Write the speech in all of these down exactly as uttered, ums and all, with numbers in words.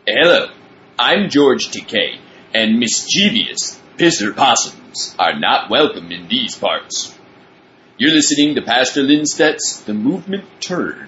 Hello, I'm George Takei, and mischievous pisser possums are not welcome in these parts. You're listening to Pastor Lindstedt's The Movement Turd.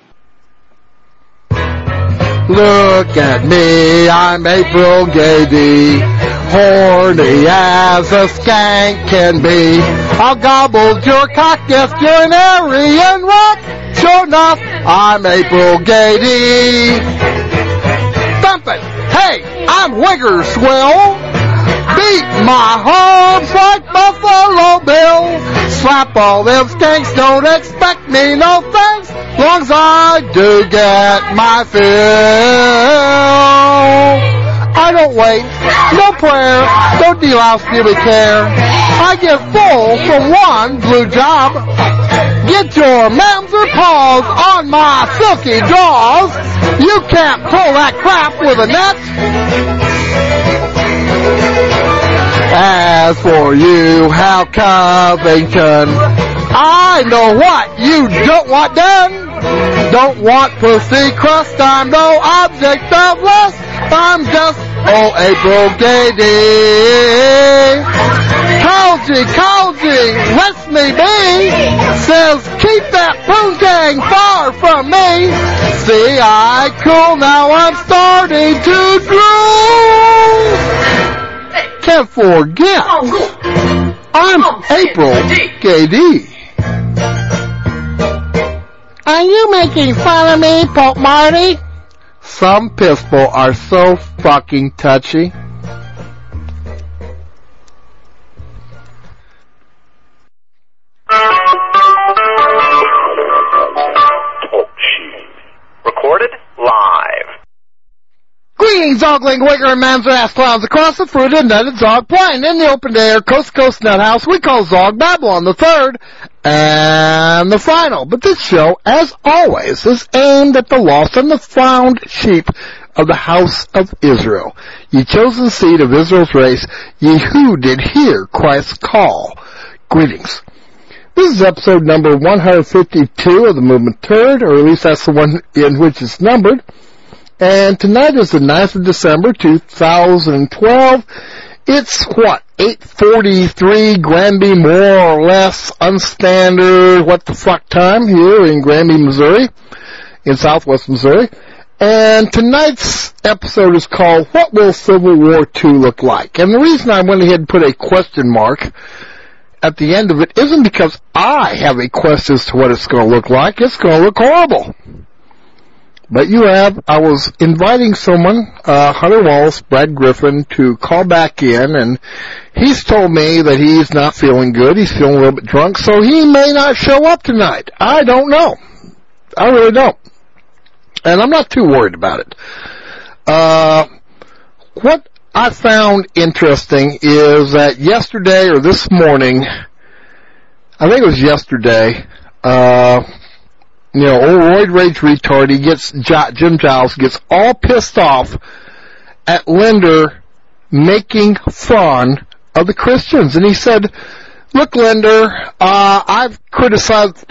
Look at me, I'm April Gady, horny as a skank can be. I'll gobble your cock if you're an Aryan rock. Sure enough, I'm April Gady. Thump it! Hey, I'm Wiggerswill. Beat my herbs like Buffalo Bill. Slap all them skanks, don't expect me no thanks. Long as I do get my fill. I don't wait, no prayer, no delouse really care. I get full from one blue job. Get your mams or paws on my silky jaws. You can't pull that crap with a net. As for you, Hal Covington, I know what you don't want done. Don't want pussy crust, I'm no object of lust. I'm just, oh, April Gady. Colgy, Colgy, lets me be. Says, keep that poon gang far from me. See, I cool, now I'm starting to drool. Can't forget, I'm April Gady. Are you making fun of me, Pope Marty? Some people are so fucking touchy. Recorded live. Greetings, ogling, wigger, and man's ass clowns across the fruited, nutted Zog plain in the open air, coast to coast nut house we call Zog Babylon the third and the final. But this show, as always, is aimed at the lost and the found sheep of the house of Israel. Ye chosen seed of Israel's race, ye who did hear Christ's call. Greetings. This is episode number one fifty-two of the Movement Turd, or at least that's the one in which it's numbered. And tonight is the ninth of December, two thousand twelve. It's, what, eight forty-three Granby, more or less, unstandard, what the fuck time here in Granby, Missouri, in southwest Missouri. And tonight's episode is called, What Will Civil War two Look Like? And the reason I went ahead and put a question mark at the end of it isn't because I have a quest as to what it's going to look like. It's going to look horrible. But you have, I was inviting someone, uh, Hunter Wallace, Brad Griffin, to call back in, and he's told me that he's not feeling good. He's feeling a little bit drunk, so he may not show up tonight. I don't know. I really don't. And I'm not too worried about it. Uh, what I found interesting is that yesterday or this morning, I think it was yesterday, uh, you know, old roid rage retard, he gets, Jim Giles gets all pissed off at Linder making fun of the Christians. And he said, look, Linder, uh, I've criticized,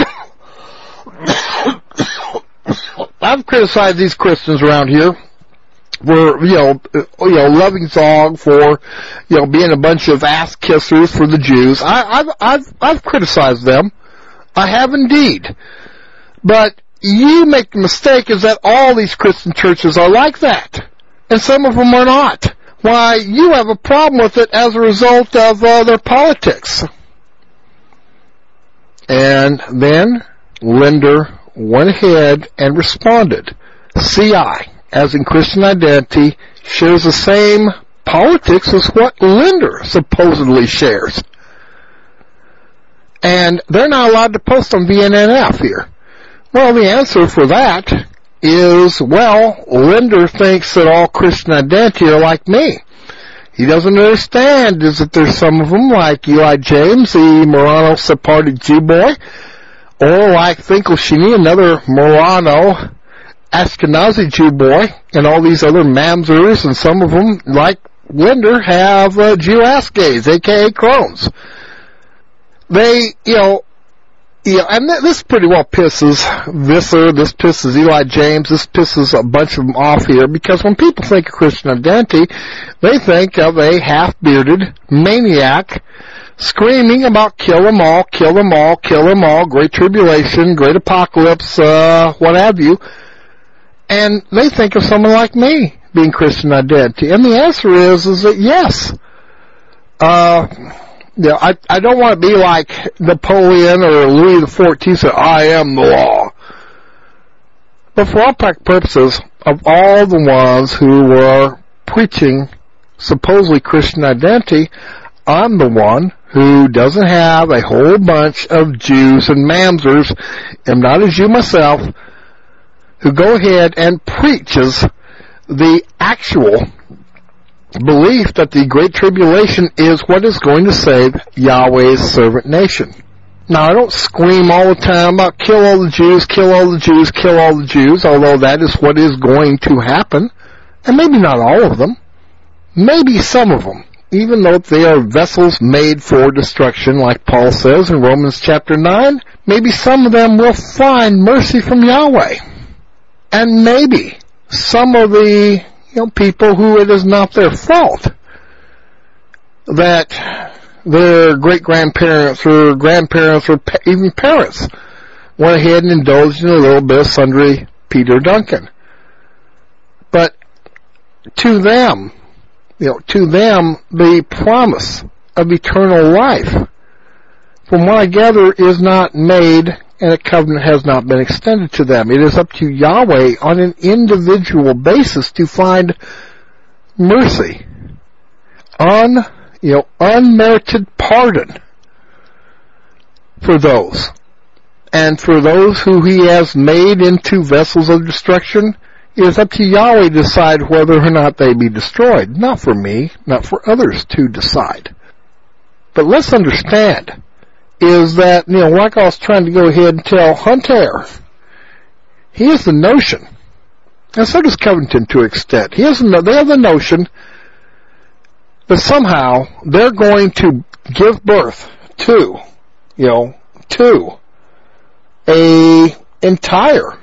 I've criticized these Christians around here for, you know, you know, loving Zog, for, you know, being a bunch of ass kissers for the Jews. I, I've, I've, I've criticized them. I have indeed. But you make the mistake is that all these Christian churches are like that. And some of them are not. Why, you have a problem with it as a result of uh, their politics. And then Linder went ahead and responded. C I, as in Christian Identity, shares the same politics as what Linder supposedly shares. And they're not allowed to post on V N N F here. Well, the answer for that is, well, Linder thinks that all Christian Identity are like me. He doesn't understand is that there's some of them like Eli James, the Marano Sephardi Jew boy, or like Finkelstein, another Marano Ashkenazi Jew boy, and all these other mamzers, and some of them, like Linder, have uh, Jew ass gays, aka Crones. They, you know, Yeah, and th- this pretty well pisses Visser, this pisses Eli James, this pisses a bunch of them off here, because when people think of Christian identity, they think of a half-bearded maniac screaming about kill them all, kill them all, kill them all, great tribulation, great apocalypse, uh, what have you. And they think of someone like me being Christian identity. And the answer is, is that yes. Uh, Yeah, I, I don't want to be like Napoleon or Louis the fourteenth, say, I am the law. But for all practical purposes, of all the ones who were preaching supposedly Christian identity, I'm the one who doesn't have a whole bunch of Jews and mamzers, am not a Jew myself, who go ahead and preaches the actual belief that the Great Tribulation is what is going to save Yahweh's servant nation. Now, I don't scream all the time about kill all the Jews, kill all the Jews, kill all the Jews, although that is what is going to happen. And maybe not all of them. Maybe some of them. Even though they are vessels made for destruction, like Paul says in Romans chapter nine, maybe some of them will find mercy from Yahweh. And maybe some of the You know, people who it is not their fault that their great-grandparents or grandparents or pa- even parents went ahead and indulged in a little bit of sundry Peter Duncan. But to them, you know, to them, the promise of eternal life, from what I gather, is not made, and a covenant has not been extended to them. It is up to Yahweh on an individual basis to find mercy, un, you know, unmerited pardon for those. And for those who he has made into vessels of destruction, it is up to Yahweh to decide whether or not they be destroyed. Not for me, not for others to decide. But let's understand, is that, you know, like I was trying to go ahead and tell Hunter, he has the notion, and so does Covington to an extent, he has the, they have the notion that somehow they're going to give birth to, you know, to a entire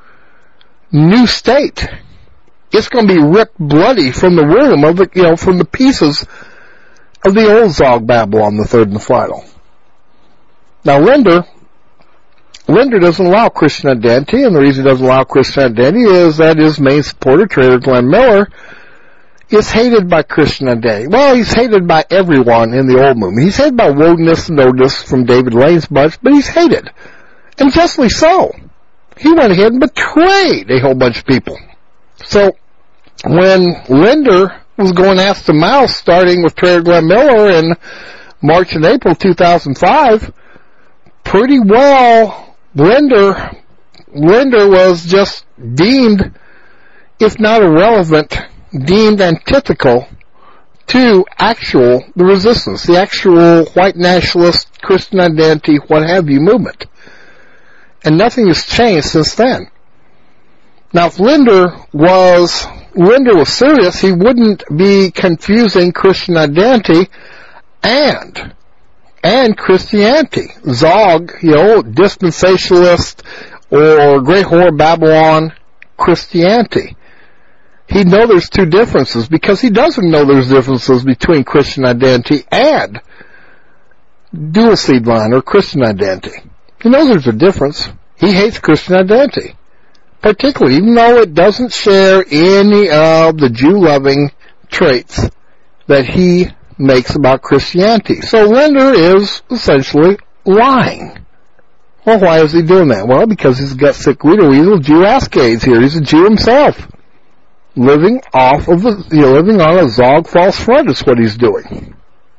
new state. It's going to be ripped bloody from the womb of the, you know, from the pieces of the old Zog Babylon, the third and the final. Now, Linder, Linder doesn't allow Christian identity, and the reason he doesn't allow Christian identity is that his main supporter, Trader Glenn Miller, is hated by Christian identity. Well, he's hated by everyone in the old movement. He's hated by Wodeness and Odus from David Lane's bunch, but he's hated. And justly so. He went ahead and betrayed a whole bunch of people. So, when Linder was going ass to mouth, starting with Trader Glenn Miller in March and April two thousand five, pretty well, Linder, Linder was just deemed, if not irrelevant, deemed antithetical to actual, the resistance, the actual white nationalist, Christian identity, what have you movement. And nothing has changed since then. Now, if Linder was, Linder was serious, he wouldn't be confusing Christian identity and and Christianity. Zog, you know, dispensationalist or Great Whore Babylon Christianity. He'd know there's two differences because he doesn't know there's differences between Christian identity and dual seed line or Christian identity. He knows there's a difference. He hates Christian identity, particularly even though it doesn't share any of the Jew-loving traits that he makes about Christianity. So Linder is essentially lying. Well, why is he doing that? Well, because he's got sick weasel, weasel Jew Ascades here. He's a Jew himself. Living off of, a, you know, living on a Zog false front is what he's doing.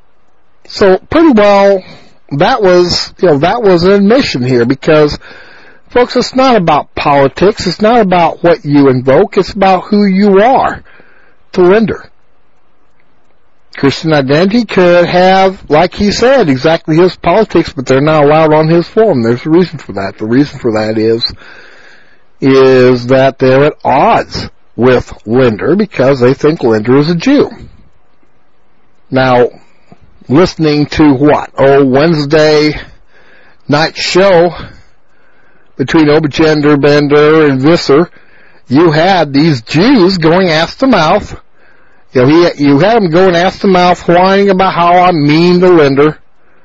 So pretty well, that was, you know, that was an admission here because, folks, it's not about politics. It's not about what you invoke. It's about who you are to Linder. Christian identity could have, like he said, exactly his politics, but they're not allowed on his forum. There's a reason for that. The reason for that is, is that they're at odds with Linder because they think Linder is a Jew. Now, listening to what? Oh, Wednesday night show between Obagender, Bender, and Visser, you had these Jews going ass to mouth. You know, he, you had them going ass to mouth, whining about how I'm mean to Linder.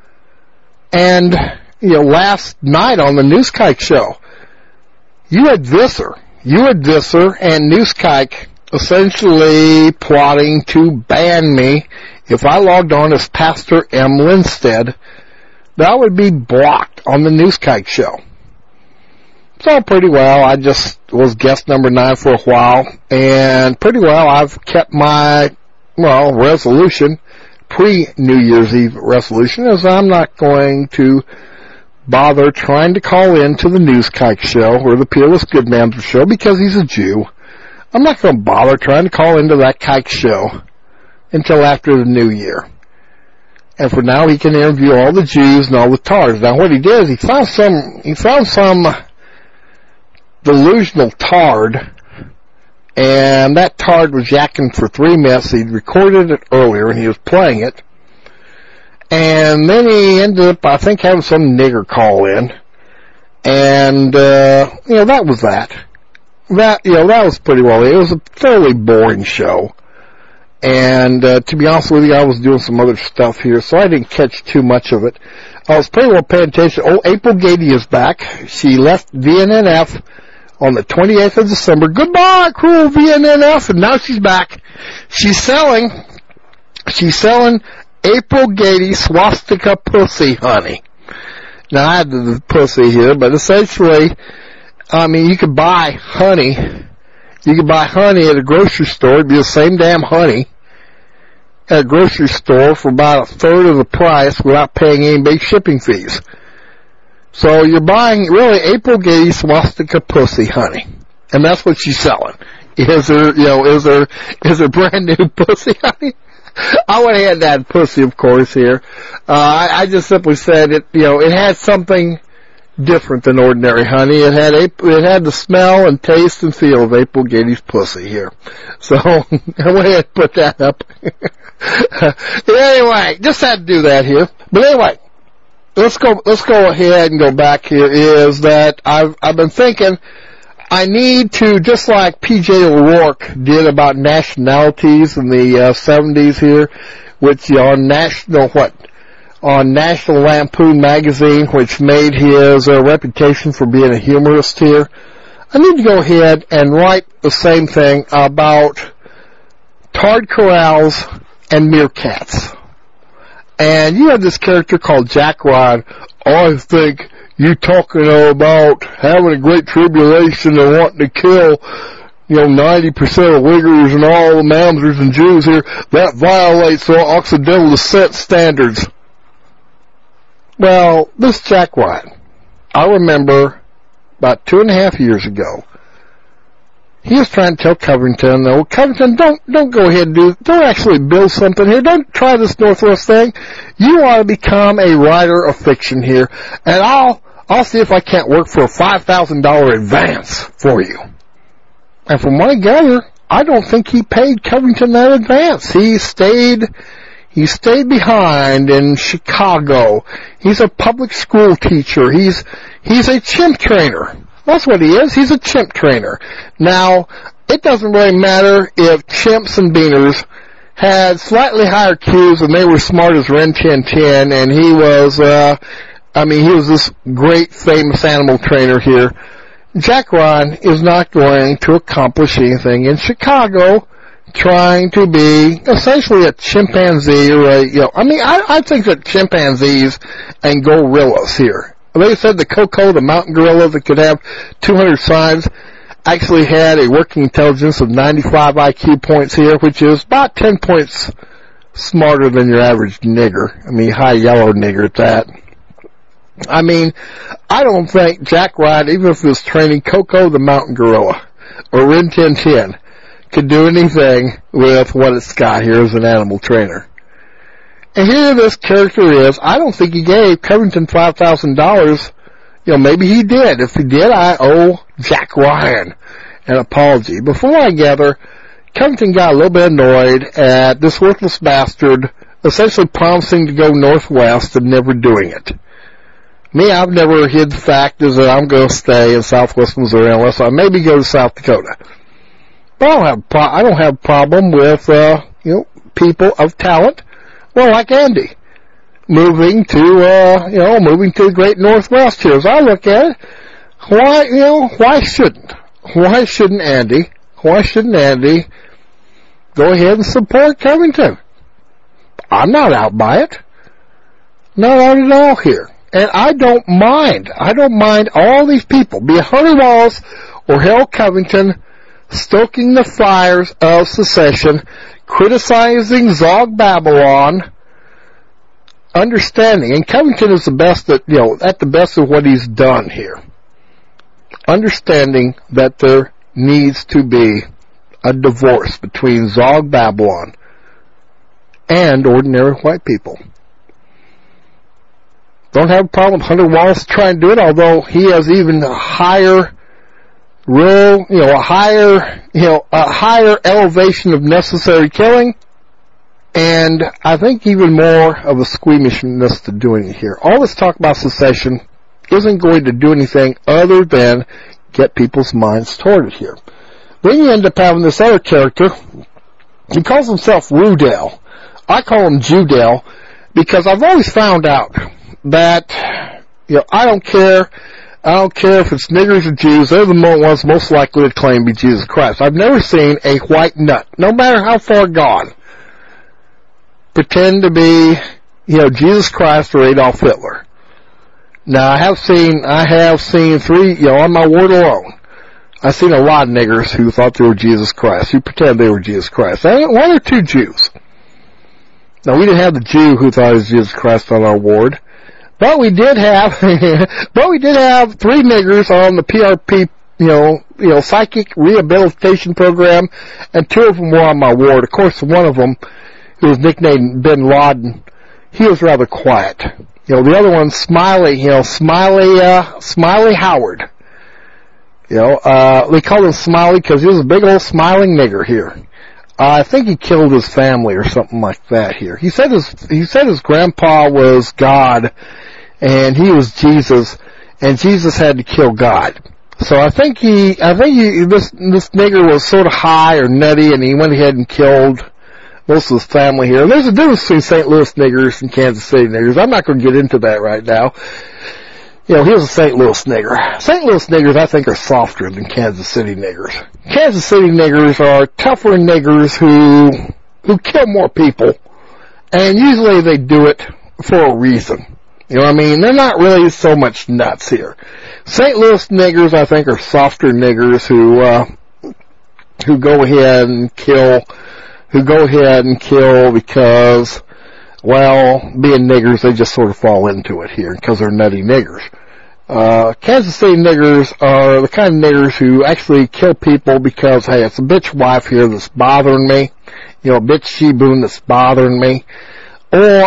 And, you know, last night on the Newskike show, you had Visser, you had Visser and Newskike essentially plotting to ban me. If I logged on as Pastor M. Lindstedt, that would be blocked on the Newskike show. So pretty well, I just was guest number nine for a while, and pretty well I've kept my, well, resolution, pre-New Year's Eve resolution, is I'm not going to bother trying to call in to the Newskike show, or the Peerless Good Man's show, because he's a Jew. I'm not going to bother trying to call into that kike show until after the New Year. And for now, he can interview all the Jews and all the Tards. Now, what he did is he found some, he found some delusional Tard, and that Tard was yakking for three minutes. He'd recorded it earlier, and he was playing it. And then he ended up, I think, having some nigger call in. And, uh, you know, that was that. That, you know, that was pretty well. It was a fairly boring show. And, uh, to be honest with you, I was doing some other stuff here, so I didn't catch too much of it. I was pretty well paying attention. Oh, April Gady is back. She left V N N F on the twenty-eighth of December. Goodbye, cruel V N N F. And now she's back. She's selling, she's selling April Gady swastika pussy honey. Now, I had the pussy here, but essentially, I mean, you could buy honey. You could buy honey at a grocery store. It'd be the same damn honey at a grocery store for about a third of the price without paying any big shipping fees. So you're buying really April Gady swastika pussy honey, and that's what she's selling. Is there, you know, is there, is there brand new pussy honey? I went ahead and had pussy, of course, here. Uh, I, I just simply said it, you know, it had something different than ordinary honey. It had it had the smell and taste and feel of April Gady's pussy here. So I went ahead and put that up. Anyway, just had to do that here. But anyway, let's go. Let's go ahead and go back here. Is that I've I've been thinking I need to, just like P J O'Rourke did about nationalities in the uh, seventies here, which you know, on national what. on National Lampoon magazine, which made his uh, reputation for being a humorist here. I need to go ahead and write the same thing about Tard corrals and meerkats. And you have this character called Jack Ryan. I think you talking about having a great tribulation and wanting to kill, you know, ninety percent of Uyghurs and all the Mamzers and Jews here, that violates the Occidental descent standards. Well, this Jack Ryan, I remember about two and a half years ago, he was trying to tell Covington, no, Covington, don't, don't go ahead and do, don't actually build something here. Don't try this Northwest thing. You ought to become a writer of fiction here, and I'll, I'll see if I can't work for a five thousand dollars advance for you. And from what I gather, I don't think he paid Covington that advance. He stayed, He stayed behind in Chicago. He's a public school teacher. He's, he's a chimp trainer. That's what he is. He's a chimp trainer. Now, it doesn't really matter if chimps and beaners had slightly higher Qs and they were smart as Ren ten ten, and he was, uh, I mean, he was this great famous animal trainer here. Jack Ryan is not going to accomplish anything in Chicago trying to be essentially a chimpanzee or a, you know, I mean, I, I think that chimpanzees and gorillas here, they said the Coco, the mountain gorilla that could have two hundred sides, actually had a working intelligence of ninety-five I Q points here, which is about ten points smarter than your average nigger. I mean, high yellow nigger at that. I mean, I don't think Jack Ryan, even if he was training Coco the mountain gorilla or Rin Tin Tin, could do anything with what it's got here as an animal trainer. And here this character is, I don't think he gave Covington five thousand dollars. You know, maybe he did. If he did, I owe Jack Ryan an apology. But from what I gather, Covington got a little bit annoyed at this worthless bastard essentially promising to go northwest and never doing it. Me, I've never hid the fact is that I'm going to stay in Southwest Missouri unless I maybe go to South Dakota. But I don't have pro- I don't have a problem with uh, you know people of talent, well, like Andy, moving to uh, you know moving to the Great Northwest here. As I look at it, why you know why shouldn't why shouldn't Andy why shouldn't Andy go ahead and support Covington? I'm not out by it, not out at all here. And I don't mind. I don't mind all these people, be it Hunter Walls or Harold Covington, stoking the fires of secession, criticizing Zog Babylon, understanding, and Covington is the best at, you know, at the best of what he's done here. Understanding that there needs to be a divorce between Zog Babylon and ordinary white people. Don't have a problem with Hunter Wallace trying to do it, although he has even a higher, real, you know, a higher, you know, a higher elevation of necessary killing, and I think even more of a squeamishness to doing it here. All this talk about secession isn't going to do anything other than get people's minds toward it here. Then you end up having this other character. He calls himself Rudell. I call him Judell because I've always found out that, you know, I don't care, I don't care if it's niggers or Jews, they're the ones most likely to claim to be Jesus Christ. I've never seen a white nut, no matter how far gone, pretend to be, you know, Jesus Christ or Adolf Hitler. Now, I have seen, I have seen three, you know, on my ward alone, I've seen a lot of niggers who thought they were Jesus Christ, who pretend they were Jesus Christ. I one or two Jews. Now, we didn't have the Jew who thought he was Jesus Christ on our ward. But we did have, but we did have three niggers on the P R P, you know, you know, psychic rehabilitation program, and two of them were on my ward. Of course, one of them, who was nicknamed Bin Laden, he was rather quiet. You know, the other one, Smiley, you know, Smiley, uh, Smiley Howard. You know, uh, they called him Smiley because he was a big old smiling nigger here. Uh, I think he killed his family or something like that here. He said his, he said his grandpa was God, and he was Jesus, and Jesus had to kill God. So I think he, I think he, this, this nigger was sort of high or nutty, and he went ahead and killed most of his family here. And there's a difference between Saint Louis niggers and Kansas City niggers. I'm not going to get into that right now. You know, he was a Saint Louis nigger. Saint Louis niggers, I think, are softer than Kansas City niggers. Kansas City niggers are tougher niggers who, who kill more people, and usually they do it for a reason. You know what I mean? They're not really so much nuts here. Saint Louis niggers, I think, are softer niggers who, uh, who go ahead and kill, who go ahead and kill because, well, being niggers, they just sort of fall into it here because they're nutty niggers. Uh, Kansas City niggers are the kind of niggers who actually kill people because, hey, it's a bitch wife here that's bothering me. You know, a bitch she-boon that's bothering me. Or,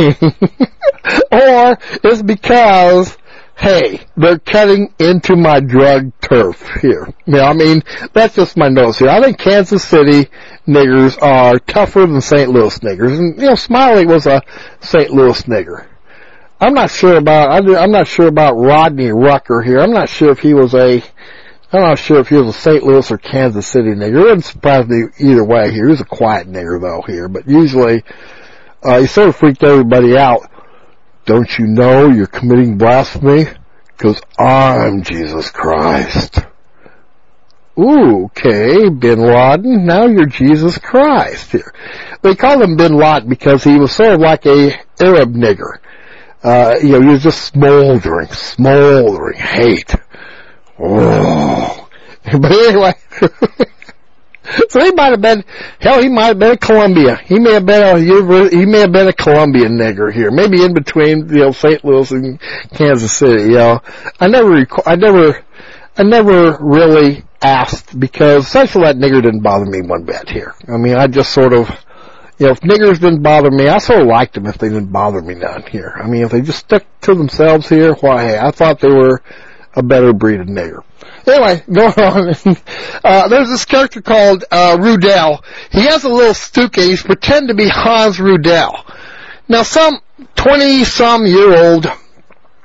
or it's because, hey, they're cutting into my drug turf here. You know, I mean, that's just my notes here. I think Kansas City niggers are tougher than Saint Louis niggers. And, you know, Smiley was a Saint Louis nigger. I'm not sure about, I'm not sure about Rodney Rucker here. I'm not sure if he was a, I'm not sure if he was a Saint Louis or Kansas City nigger. It wouldn't surprise me either way here. He was a quiet nigger though here, but usually, uh, he sort of freaked everybody out. Don't you know you're committing blasphemy? Because I'm Jesus Christ. Ooh, okay, Bin Laden, now you're Jesus Christ here. They called him Bin Laden because he was sort of like a Arab nigger. Uh, you know, he was just smoldering, smoldering hate. Oh. But anyway, so he might have been, hell, he might have been a Columbia. He may have been a, he may have been a Columbian nigger here. Maybe in between, you know, Saint Louis and Kansas City, you know. I never, I never, I never really asked because essentially that nigger didn't bother me one bit here. I mean, I just sort of, you know, if niggers didn't bother me, I sort of liked them if they didn't bother me none here. I mean, if they just stuck to themselves here, why, hey, I thought they were a better breed of nigger. Anyway, going on. Uh, there's this character called, uh, Rudell. He has a little stookie. He's pretend to be Hans Rudell. Now, some twenty-some year old,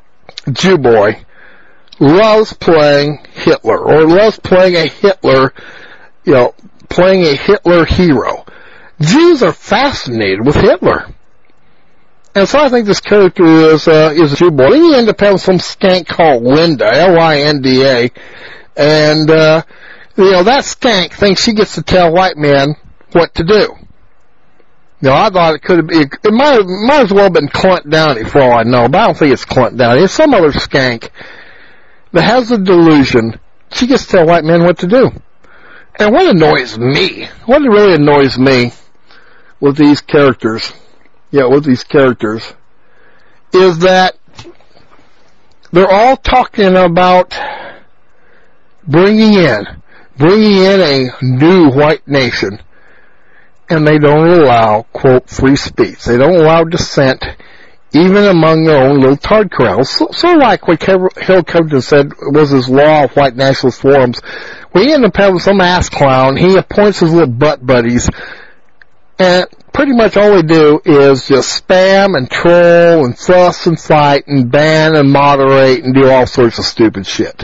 Jew boy loves playing Hitler, or loves playing a Hitler, you know, playing a Hitler hero. Jews are fascinated with Hitler. And so I think this character is, uh, is a Jew boy. Then you end up having some skank called Linda, L I N D A, and, uh, you know, that skank thinks she gets to tell white men what to do. You know, I thought it could have been, it might, might as well have been Clint Downey for all I know, but I don't think it's Clint Downey. It's some other skank that has a delusion. She gets to tell white men what to do. And what annoys me, what really annoys me with these characters, yeah, with these characters, is that they're all talking about bringing in, bringing in a new white nation, and they don't allow, quote, free speech. They don't allow dissent, even among their own little tard corrals. So, so like what Harold Covington said was his law of white nationalist forums, we end up having some ass clown, he appoints his little butt buddies, and pretty much all they do is just spam and troll and fuss and fight and ban and moderate and do all sorts of stupid shit.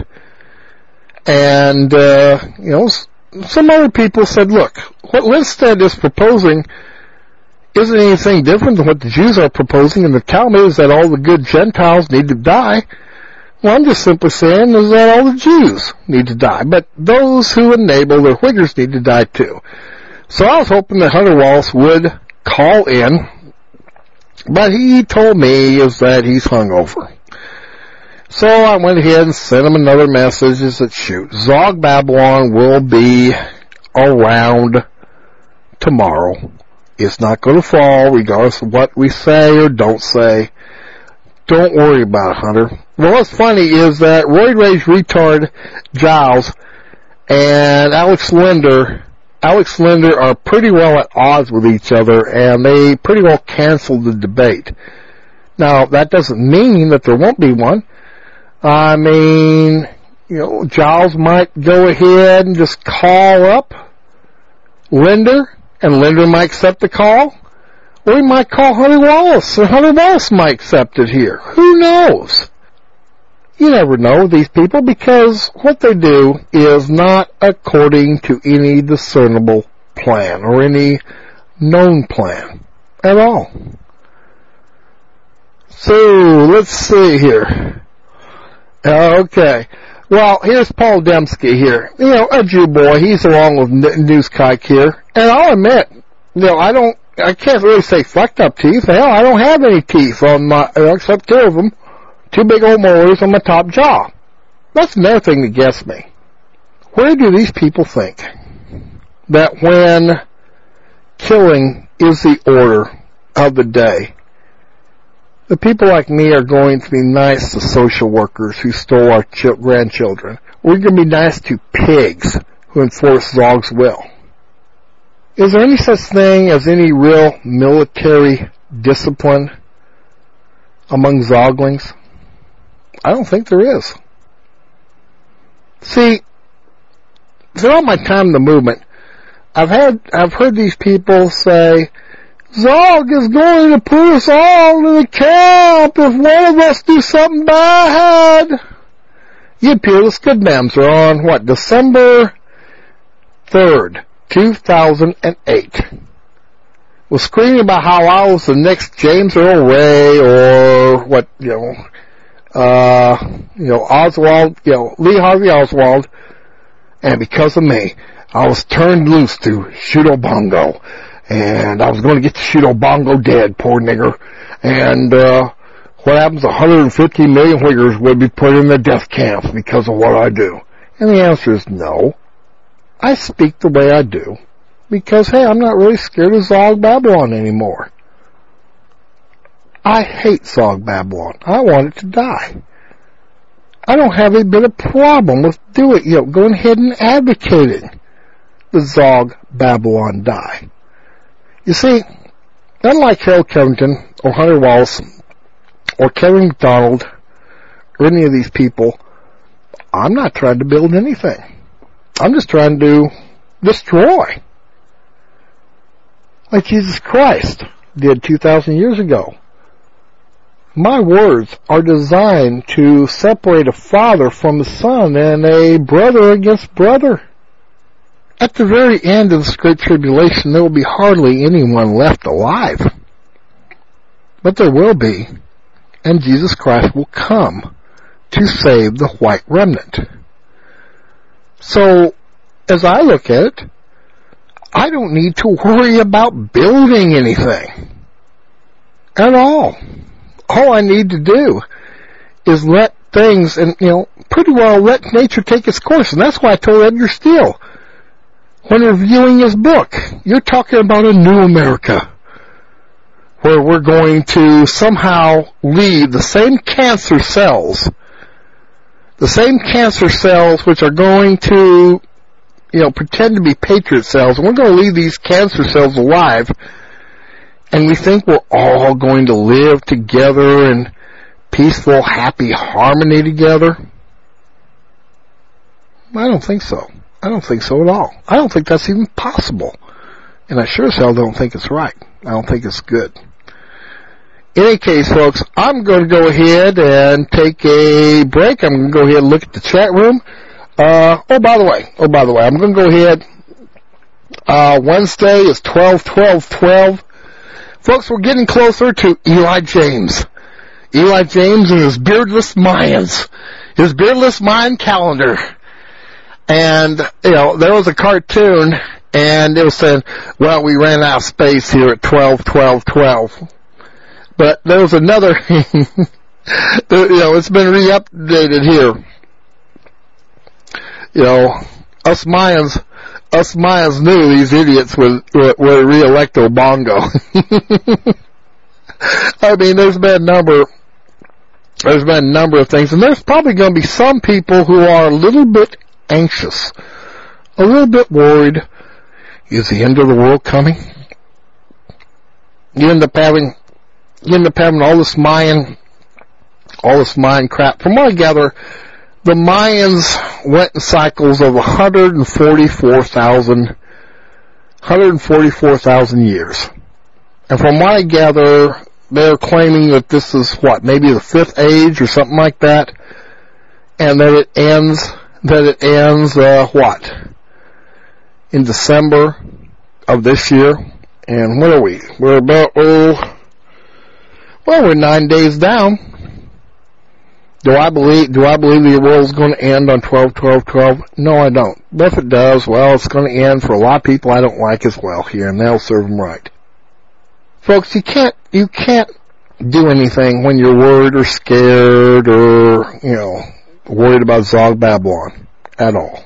And, uh, you know, some other people said, look, what Lindstedt is proposing isn't anything different than what the Jews are proposing, and the Talmud is that all the good Gentiles need to die. Well, I'm just simply saying is that all the Jews need to die, but those who enable their Uyghurs need to die too. So I was hoping that Hunter Wallace would call in, but he told me is that he's hungover. So I went ahead and sent him another message that said, shoot, Zog Babylon will be around tomorrow. It's not going to fall regardless of what we say or don't say. Don't worry about it, Hunter. Well, what's funny is that Roy Rage Retard Giles and Alex Linder, Alex Linder are pretty well at odds with each other, and they pretty well canceled the debate. Now, that doesn't mean that there won't be one. I mean, you know, Giles might go ahead and just call up Linder, and Linder might accept the call. Or he might call Hunter Wallace, and Hunter Wallace might accept it here. Who knows? You never know these people, because what they do is not according to any discernible plan or any known plan at all. So, let's see here. Okay. Well, here's Paul Dembski here. You know, a Jew boy. He's along with Newskike here. And I'll admit, you know, I don't, I can't really say fucked up teeth. Hell, I don't have any teeth on my, except two of them. Two big old molars on my top jaw. That's another thing that gets me. Where do these people think that when killing is the order of the day, the people like me are going to be nice to social workers who stole our ch- grandchildren? We're going to be nice to pigs who enforce Zog's will. Is there any such thing as any real military discipline among Zoglings? I don't think there is. See, throughout my time in the movement, I've had, I've heard these people say, Zog is going to put us all to the camp if one of us do something bad. You peerless good ma'ams are on, what, December third, two thousand eight. Was screaming about how I was the next James Earl Ray or what, you know, uh, you know, Oswald, you know, Lee Harvey Oswald, and because of me, I was turned loose to shoot Obongo. And I was going to get to shoot Obongo dead, poor nigger. And, uh, what happens? one hundred fifty million Uyghurs would be put in the death camps because of what I do. And the answer is no. I speak the way I do because, hey, I'm not really scared of Zog Babylon anymore. I hate Zog Babylon. I want it to die. I don't have a bit of problem with doing, you know, going ahead and advocating the Zog Babylon die. You see, unlike Harold Covington or Hunter Wallace or Kevin McDonald or any of these people, I'm not trying to build anything. I'm just trying to destroy. Like Jesus Christ did two thousand years ago. My words are designed to separate a father from his son and a brother against brother. At the very end of this great tribulation, there will be hardly anyone left alive. But there will be, and Jesus Christ will come to save the white remnant. So, as I look at it, I don't need to worry about building anything at all. All I need to do is let things, and you know, pretty well let nature take its course. And that's why I told Edgar Steele, when reviewing his book, you're talking about a new America, where we're going to somehow leave the same cancer cells, the same cancer cells which are going to, you know, pretend to be patriot cells, and we're going to leave these cancer cells alive, and we think we're all going to live together in peaceful, happy harmony together. I don't think so. I don't think so at all. I don't think that's even possible. And I sure as hell don't think it's right. I don't think it's good. In any case, folks, I'm going to go ahead and take a break. I'm going to go ahead and look at the chat room. Uh, oh, by the way, oh, by the way, I'm going to go ahead. Uh, Wednesday is twelve twelve twelve. Folks, we're getting closer to Eli James. Eli James and his beardless Mayans. His beardless Mayan calendar. And, you know, there was a cartoon, and it was saying, well, we ran out of space here at twelve twelve twelve. But there was another, you know, it's been re-updated here. You know, us Mayans, us Mayans knew these idiots would, would, would re-elect Obongo. I mean, there's been a number, there's been a number of things, and there's probably going to be some people who are a little bit anxious, a little bit worried. Is the end of the world coming? You end up having, you end up having all this Mayan, all this Mayan crap. From what I gather, the Mayans went in cycles of one hundred forty-four thousand, one hundred forty-four thousand years. And from what I gather, they're claiming that this is what, maybe the fifth age or something like that, and that it ends, that it ends, uh, what? In December of this year. And what are we? We're about, oh, well, we're nine days down. Do I believe, do I believe the world's going to end on twelve twelve twelve? No, I don't. But if it does, well, it's going to end for a lot of people I don't like as well here, and they'll serve them right. Folks, you can't, you can't do anything when you're worried or scared or, you know, worried about Zog Babylon at all.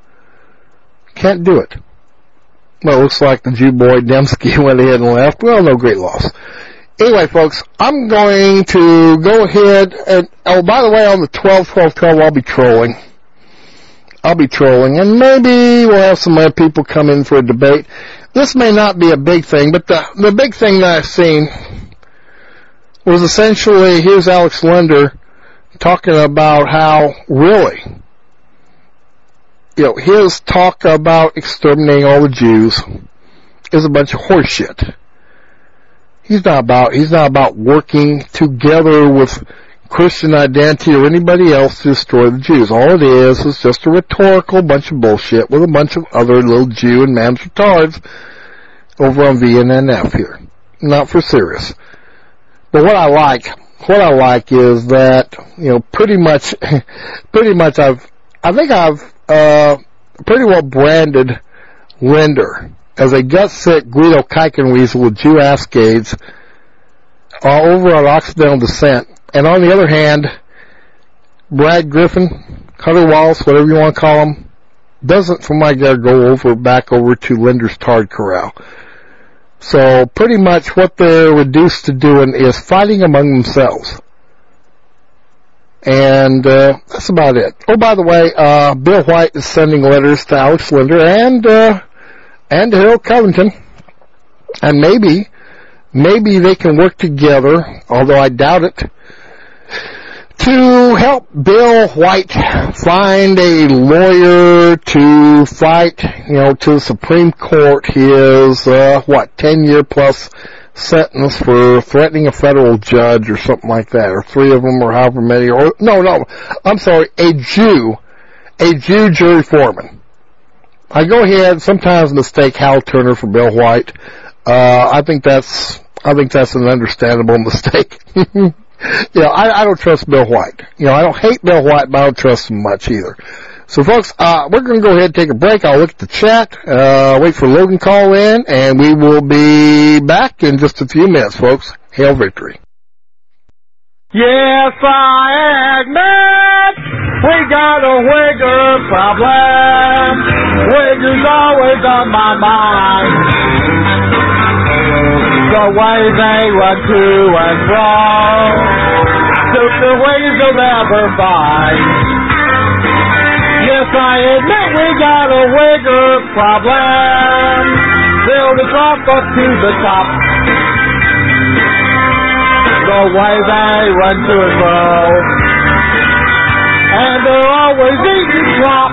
Can't do it. Well, it looks like the Jew boy Dembski went ahead and left. Well, no great loss. Anyway, folks, I'm going to go ahead and, oh, by the way, on the twelve twelve twelve, I'll be trolling. I'll be trolling, and maybe we'll have some other people come in for a debate. This may not be a big thing, but the, the big thing that I've seen was essentially, here's Alex Linder talking about how, really, you know, his talk about exterminating all the Jews is a bunch of horse shit. He's not about, he's not about working together with Christian Identity or anybody else to destroy the Jews. All it is is just a rhetorical bunch of bullshit with a bunch of other little Jew and man's retards over on V N N F here. Not for serious. But what I like, what I like is that, you know, pretty much, pretty much I've, I think I've, uh, pretty well branded Linder as a gut-sick Guido Kuikenweasel with Jew Ascades all over on Occidental Descent. And on the other hand, Brad Griffin, Hunter Wallace, whatever you want to call him, doesn't, from my guard, go over, back over to Linder's Tard Corral. So pretty much what they're reduced to doing is fighting among themselves. And uh, that's about it. Oh, by the way, uh, Bill White is sending letters to Alex Linder and uh, and to Harold Covington. And maybe, maybe they can work together, although I doubt it, to help Bill White find a lawyer to fight, you know, to the Supreme Court his, uh, what, ten-year plus sentence for threatening a federal judge or something like that, or three of them, or however many, or, no, no, I'm sorry, a Jew, a Jew jury foreman. I go ahead, sometimes mistake Hal Turner for Bill White. Uh, I think that's, I think that's an understandable mistake. You know, I, I don't trust Bill White. You know, I don't hate Bill White, but I don't trust him much either. So, folks, uh, we're going to go ahead and take a break. I'll look at the chat, uh, wait for Logan to call in, and we will be back in just a few minutes, folks. Hail victory. Yes, I admit we got a wigger problem. Wigger's always on my mind. The way they run to and fro, suit the ways you'll never find. Yes, I admit we got a wigger problem. Build the top up to the top. The way they run to and fro, and they're always eating slop.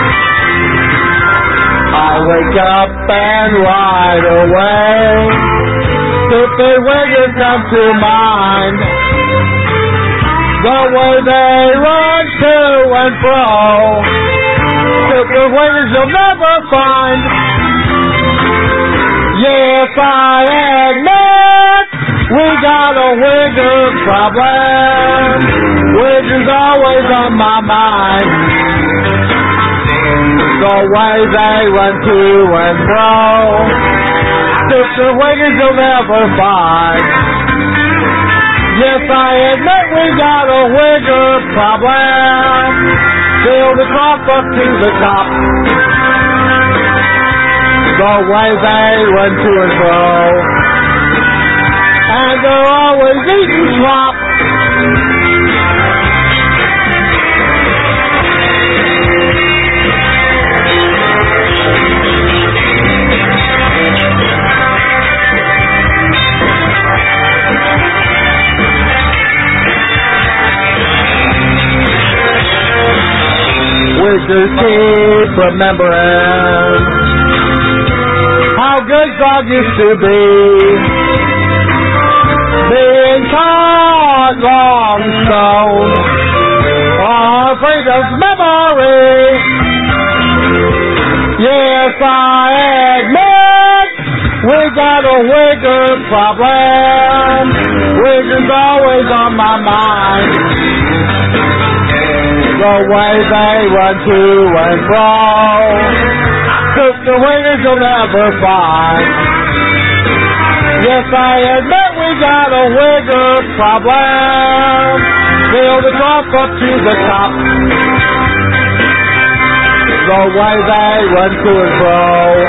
I wake up and right away, stupid wiggers come to mind. The way they run to and fro, stupid wiggers you'll never find. Yes, I admit we got a wigger problem. Wigger's always on my mind. The way they run to and fro, stupid wiggers you'll never find. Yes, I admit we got a wigger problem. Build the top up to the top. The way they run to and fro, and they're always eating slop. Wiggers keep remembering how good God used to be, being caught long stone, our freedom's memory. Yes, I admit we got a wigger problem. Wigger's always on my mind. The way they run to and fro, took the wiggers you'll never find. Yes, I admit we got a wigger problem. Build the top up to the top. The way they run to and fro,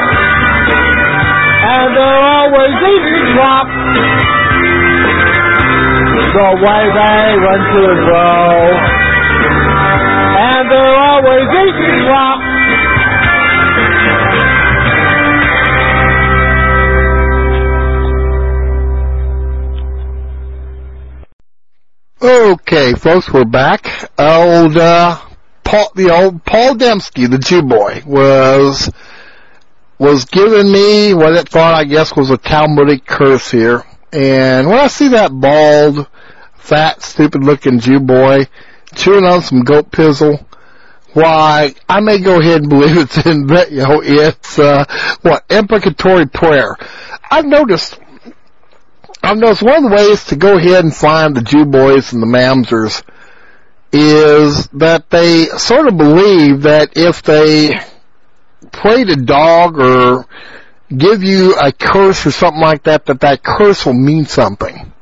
and they're always eating slop. The way they run to and fro, and they're always eating slop. Okay, folks, we're back. Old, uh, Paul, the old Paul Dembski, the Jew boy, was, was giving me what it thought, I guess, was a Talmudic curse here. And when I see that bald, fat, stupid-looking Jew boy chewing on some goat pizzle, why, I may go ahead and believe it's in, you know, it's, uh, what, imprecatory prayer. I've noticed, I've noticed one of the ways to go ahead and find the Jew boys and the Mamzers is that they sort of believe that if they pray to dog or give you a curse or something like that, that that curse will mean something.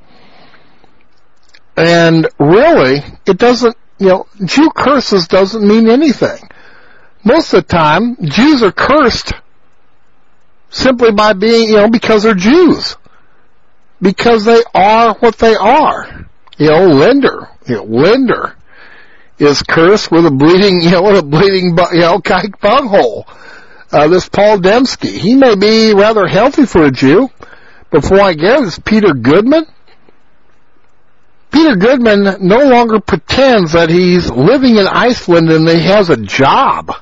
And really, it doesn't, you know, Jew curses doesn't mean anything. Most of the time, Jews are cursed simply by being, you know, because they're Jews. Because they are what they are. You know, Linder, you know, Linder is cursed with a bleeding, you know, with a bleeding, you know, kike bunghole. Uh, this Paul Dembski, he may be rather healthy for a Jew, but from what I guess, Peter Goodman, Peter Goodman no longer pretends that he's living in Iceland and he has a job.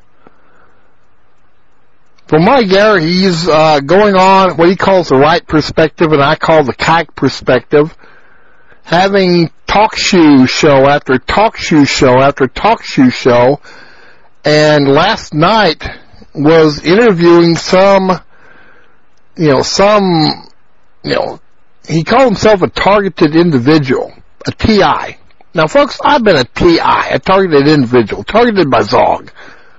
From what I gather, he's uh, going on what he calls the right perspective, and I call the kike perspective, having talk shoe show after talk shoe show after talk shoe show, and last night was interviewing some, you know, some, you know, he called himself a targeted individual. A T I. Now, folks, I've been a T I, a targeted individual, targeted by Zog.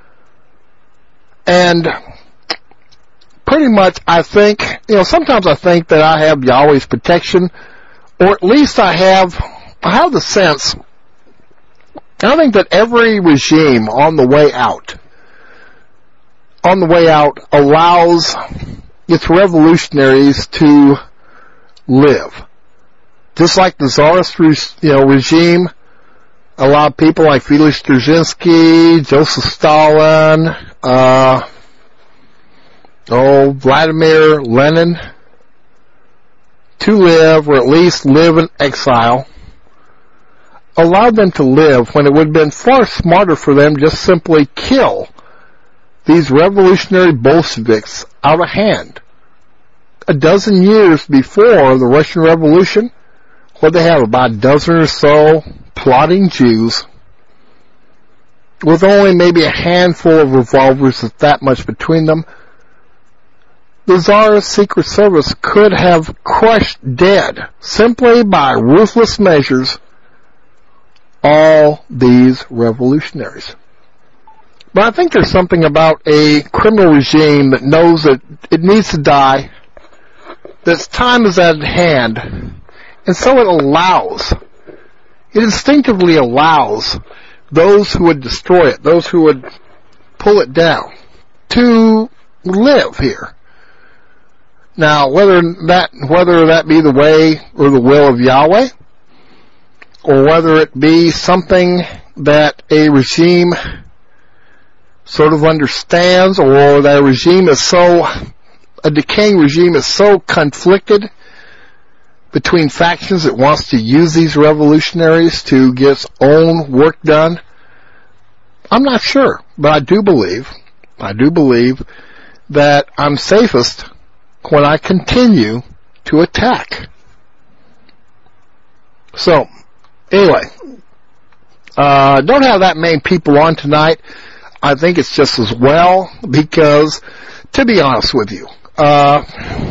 And pretty much I think, you know, sometimes I think that I have Yahweh's protection, or at least I have, I have the sense, I think that every regime on the way out, on the way out, allows its revolutionaries to live. Just like the Tsarist, you know, regime allowed people like Felix Dzerzhinsky, Joseph Stalin, uh, oh, Vladimir Lenin to live, or at least live in exile, allowed them to live when it would have been far smarter for them to just simply kill these revolutionary Bolsheviks out of hand. A dozen years before the Russian Revolution, what they have, about a dozen or so plotting Jews with only maybe a handful of revolvers with that much between them. The Tsar's Secret Service could have crushed dead, simply by ruthless measures, all these revolutionaries. But I think there's something about a criminal regime that knows that it needs to die, that its time is at hand, and so it allows, it instinctively allows those who would destroy it, those who would pull it down, to live here. Now, whether that, whether that be the way or the will of Yahweh, or whether it be something that a regime sort of understands, or that a regime is so, a decaying regime is so conflicted between factions that wants to use these revolutionaries to get its own work done, I'm not sure, but I do believe, I do believe that I'm safest when I continue to attack. So, anyway, uh, don't have that many people on tonight. I think it's just as well, because, to be honest with you, uh,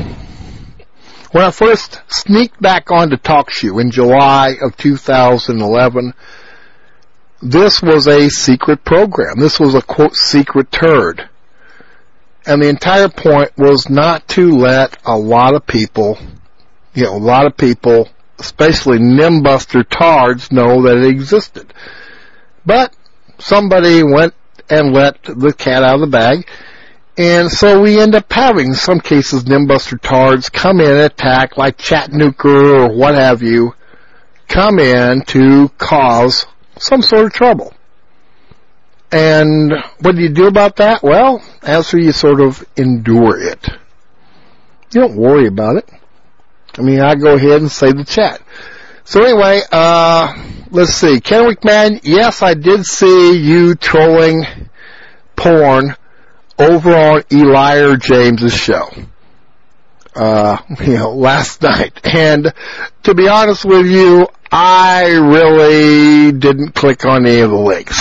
when I first sneaked back onto TalkShoe in July of two thousand eleven, this was a secret program. This was a, quote, secret turd. And the entire point was not to let a lot of people, you know, a lot of people, especially Nimbuster tards, know that it existed. But somebody went and let the cat out of the bag, and so we end up having, in some cases, Nimbuster tards come in and attack, like Chattanooga or what have you, come in to cause some sort of trouble. And what do you do about that? Well, answer, you sort of endure it. You don't worry about it. I mean, I go ahead and say the chat. So anyway, uh, let's see. Kenwick Man, yes, I did see you trolling porn over on Elijah James's show, uh, you know, last night. And to be honest with you, I really didn't click on any of the links.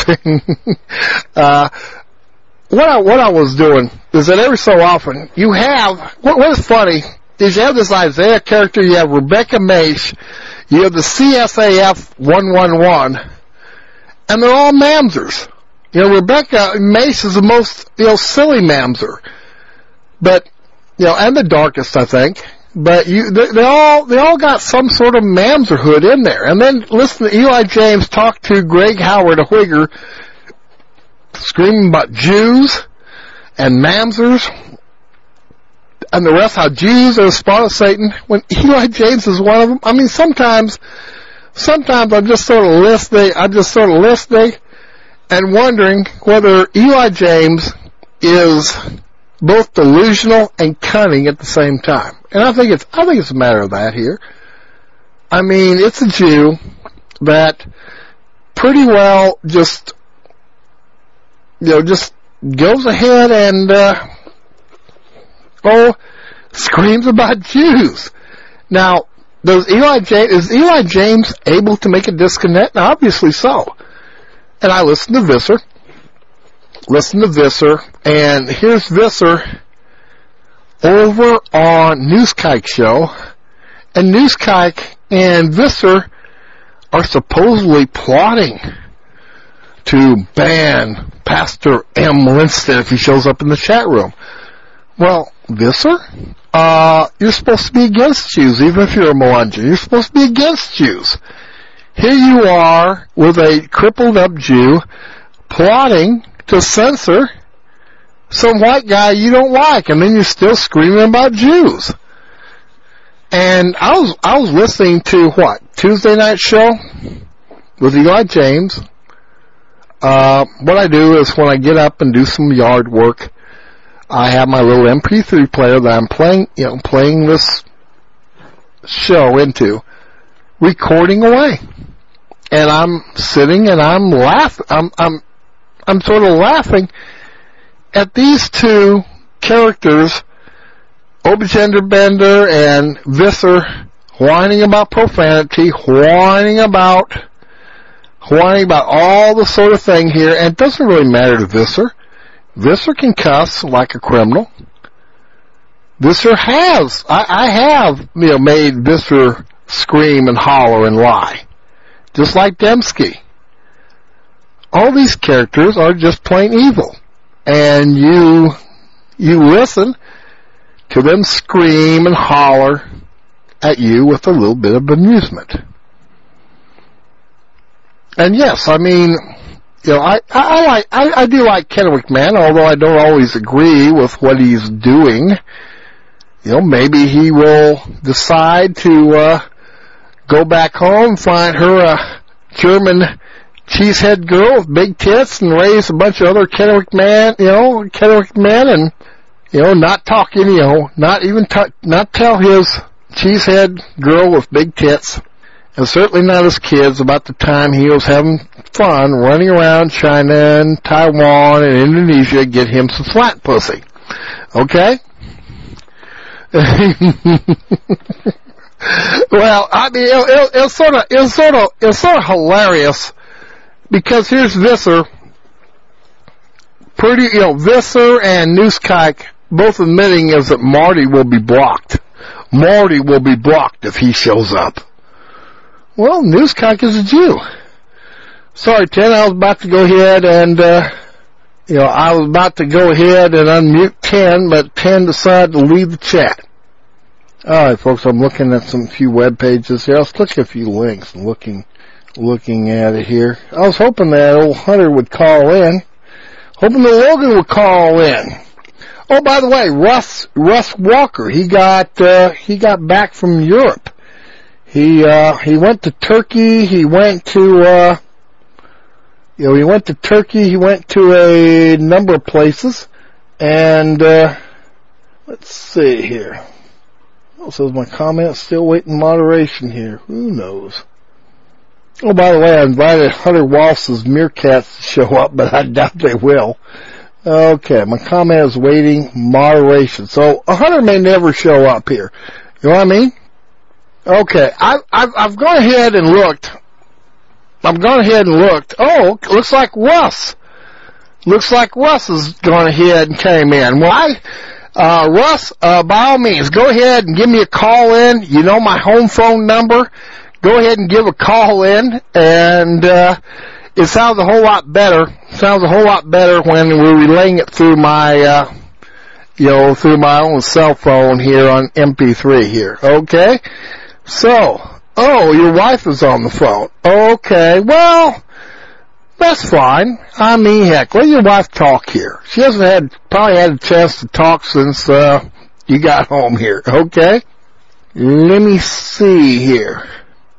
uh, what I, what I was doing is that every so often you have, what, what is funny is you have this Isaiah character, you have Rebecca Mace, you have the C S A F one one one, and they're all mamsers. You know, Rebecca Mace is the most, you know, silly mamser. But, you know, and the darkest, I think. But you, they, they all, they all got some sort of mamserhood in there. And then listen to Eli James talk to Greg Howard, a Whigger, screaming about Jews and mamsers and the rest, how Jews are the spawn of Satan, when Eli James is one of them. I mean, sometimes, sometimes I'm just sort of listening, I'm just sort of listening and wondering whether Eli James is both delusional and cunning at the same time. And I think it's, I think it's a matter of that here. I mean, it's a Jew. that pretty well just, you know, just goes ahead and, uh, oh, screams about Jews. Now, does Eli James, is Eli James able to make a disconnect? Now, obviously so. And I listen to Visser, listen to Visser, and here's Visser over on Newskike show, and Newskike and Visser are supposedly plotting to ban Pastor M. Lindstedt if he shows up in the chat room. Well, Visser, uh, you're supposed to be against Jews, even if you're a Melungeon. You're supposed to be against Jews. Here you are with a crippled up Jew plotting to censor some white guy you don't like, and then you're still screaming about Jews. And I was, I was listening to what? Tuesday night show with Eli James. Uh, what I do is when I get up and do some yard work, I have my little M P three player that I'm playing, you know, playing this show into, recording away. And I'm sitting and I'm laughing, I'm, I'm, I'm sort of laughing at these two characters, Obgender Bender and Visser, whining about profanity, whining about, whining about all the sort of thing here, and it doesn't really matter to Visser. Visser can cuss like a criminal. Visser has, I, I have, you know, made Visser scream and holler and lie. Just like Dembski. All these characters are just plain evil. And you, you listen to them scream and holler at you with a little bit of amusement. And yes, I mean, you know, I, I, I like, I, I do like Ken McMahon, although I don't always agree with what he's doing. You know, maybe he will decide to, uh, go back home, find her a German cheesehead girl with big tits and raise a bunch of other Ken McMahon, you know, Ken McMahon, and, you know, not talk any, you know, not even t- not tell his cheesehead girl with big tits, and certainly not his kids, about the time he was having fun running around China and Taiwan and Indonesia, get him some flat pussy. Okay? Well, I mean, it, it, it's sort of, it's sort of, it's sort of hilarious, because here's Visser, pretty, you know, Visser and Newskike both admitting is that Marty will be blocked. Marty will be blocked if he shows up. Well, Newskike is a Jew. Sorry, Ten, I was about to go ahead and, uh, you know, I was about to go ahead and unmute Ten, but Ten decided to leave the chat. Alright, folks, I'm looking at some few web pages here. Let's click a few links and looking, looking at it here. I was hoping that old Hunter would call in. Hoping that Logan would call in. Oh, by the way, Russ, Russ Walker, he got, uh, he got back from Europe. He, uh, he went to Turkey, he went to, uh, you know, he went to Turkey, he went to a number of places, and, uh, let's see here. Oh, says my comments still waiting moderation here. Who knows? Oh, by the way, I invited Hunter Walsh's Meerkats to show up, but I doubt they will. Okay, my comment is waiting moderation. So, a Hunter may never show up here. You know what I mean? Okay, I, I've, I've gone ahead and looked. I've gone ahead and looked. Oh, looks like Russ. Looks like Russ has gone ahead and came in. Why? Uh, Russ, uh, by all means, go ahead and give me a call in. You know my home phone number. Go ahead and give a call in, and, uh, it sounds a whole lot better. Sounds a whole lot better when we're relaying it through my, uh, you know, through my own cell phone here on M P three here. Okay? So, oh, your wife is on the phone. Okay, well, that's fine. I mean, heck, let your wife talk here. She hasn't had, probably had a chance to talk since, uh, you got home here. Okay? Let me see here.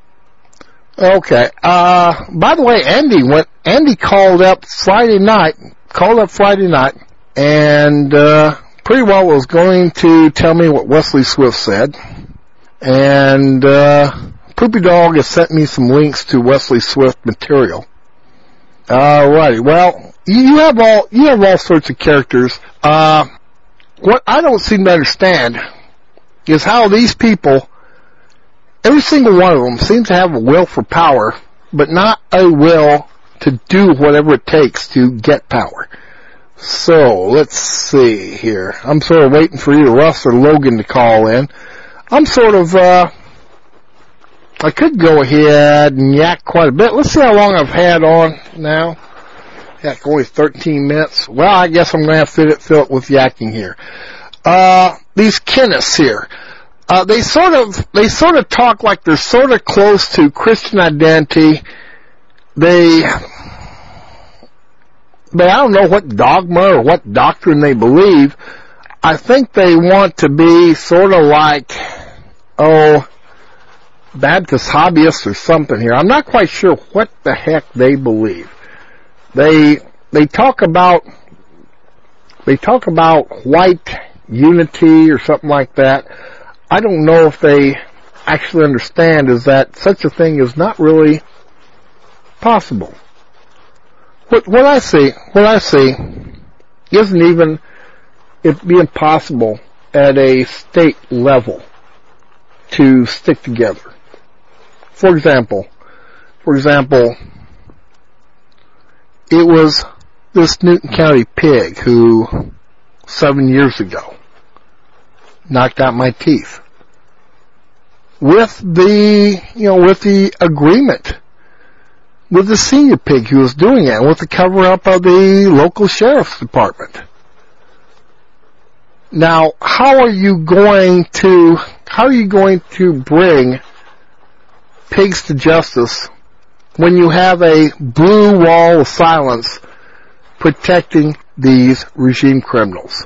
Okay, uh, by the way, Andy went, Andy called up Friday night, called up Friday night, and, uh, pretty well was going to tell me what Wesley Swift said, and, uh, Poopy Dog has sent me some links to Wesley Swift material. Alrighty, well, you have all, you have all sorts of characters. Uh, what I don't seem to understand is how these people, every single one of them seems to have a will for power, but not a will to do whatever it takes to get power. So, let's see here. I'm sort of waiting for either Russ or Logan to call in. I'm sort of, uh, I could go ahead and yak quite a bit. Let's see how long I've had on now. Yak only thirteen minutes. Well, I guess I'm going to have to fill it, fill it with yakking here. Uh, these Kenneths here. Uh, they sort of, they sort of talk like they're sort of close to Christian identity. They, but I don't know what dogma or what doctrine they believe. I think they want to be sort of like, oh, Baptist hobbyists or something here. I'm not quite sure what the heck they believe. They, they talk about, they talk about white unity or something like that. I don't know if they actually understand is that such a thing is not really possible. What, what I see, what I see isn't even it being possible at a state level to stick together. For example, for example, it was this Newton County pig who, seven years ago, knocked out my teeth. With the, you know, with the agreement with the senior pig who was doing it, with the cover-up of the local sheriff's department. Now, how are you going to, how are you going to bring pigs to justice when you have a blue wall of silence protecting these regime criminals?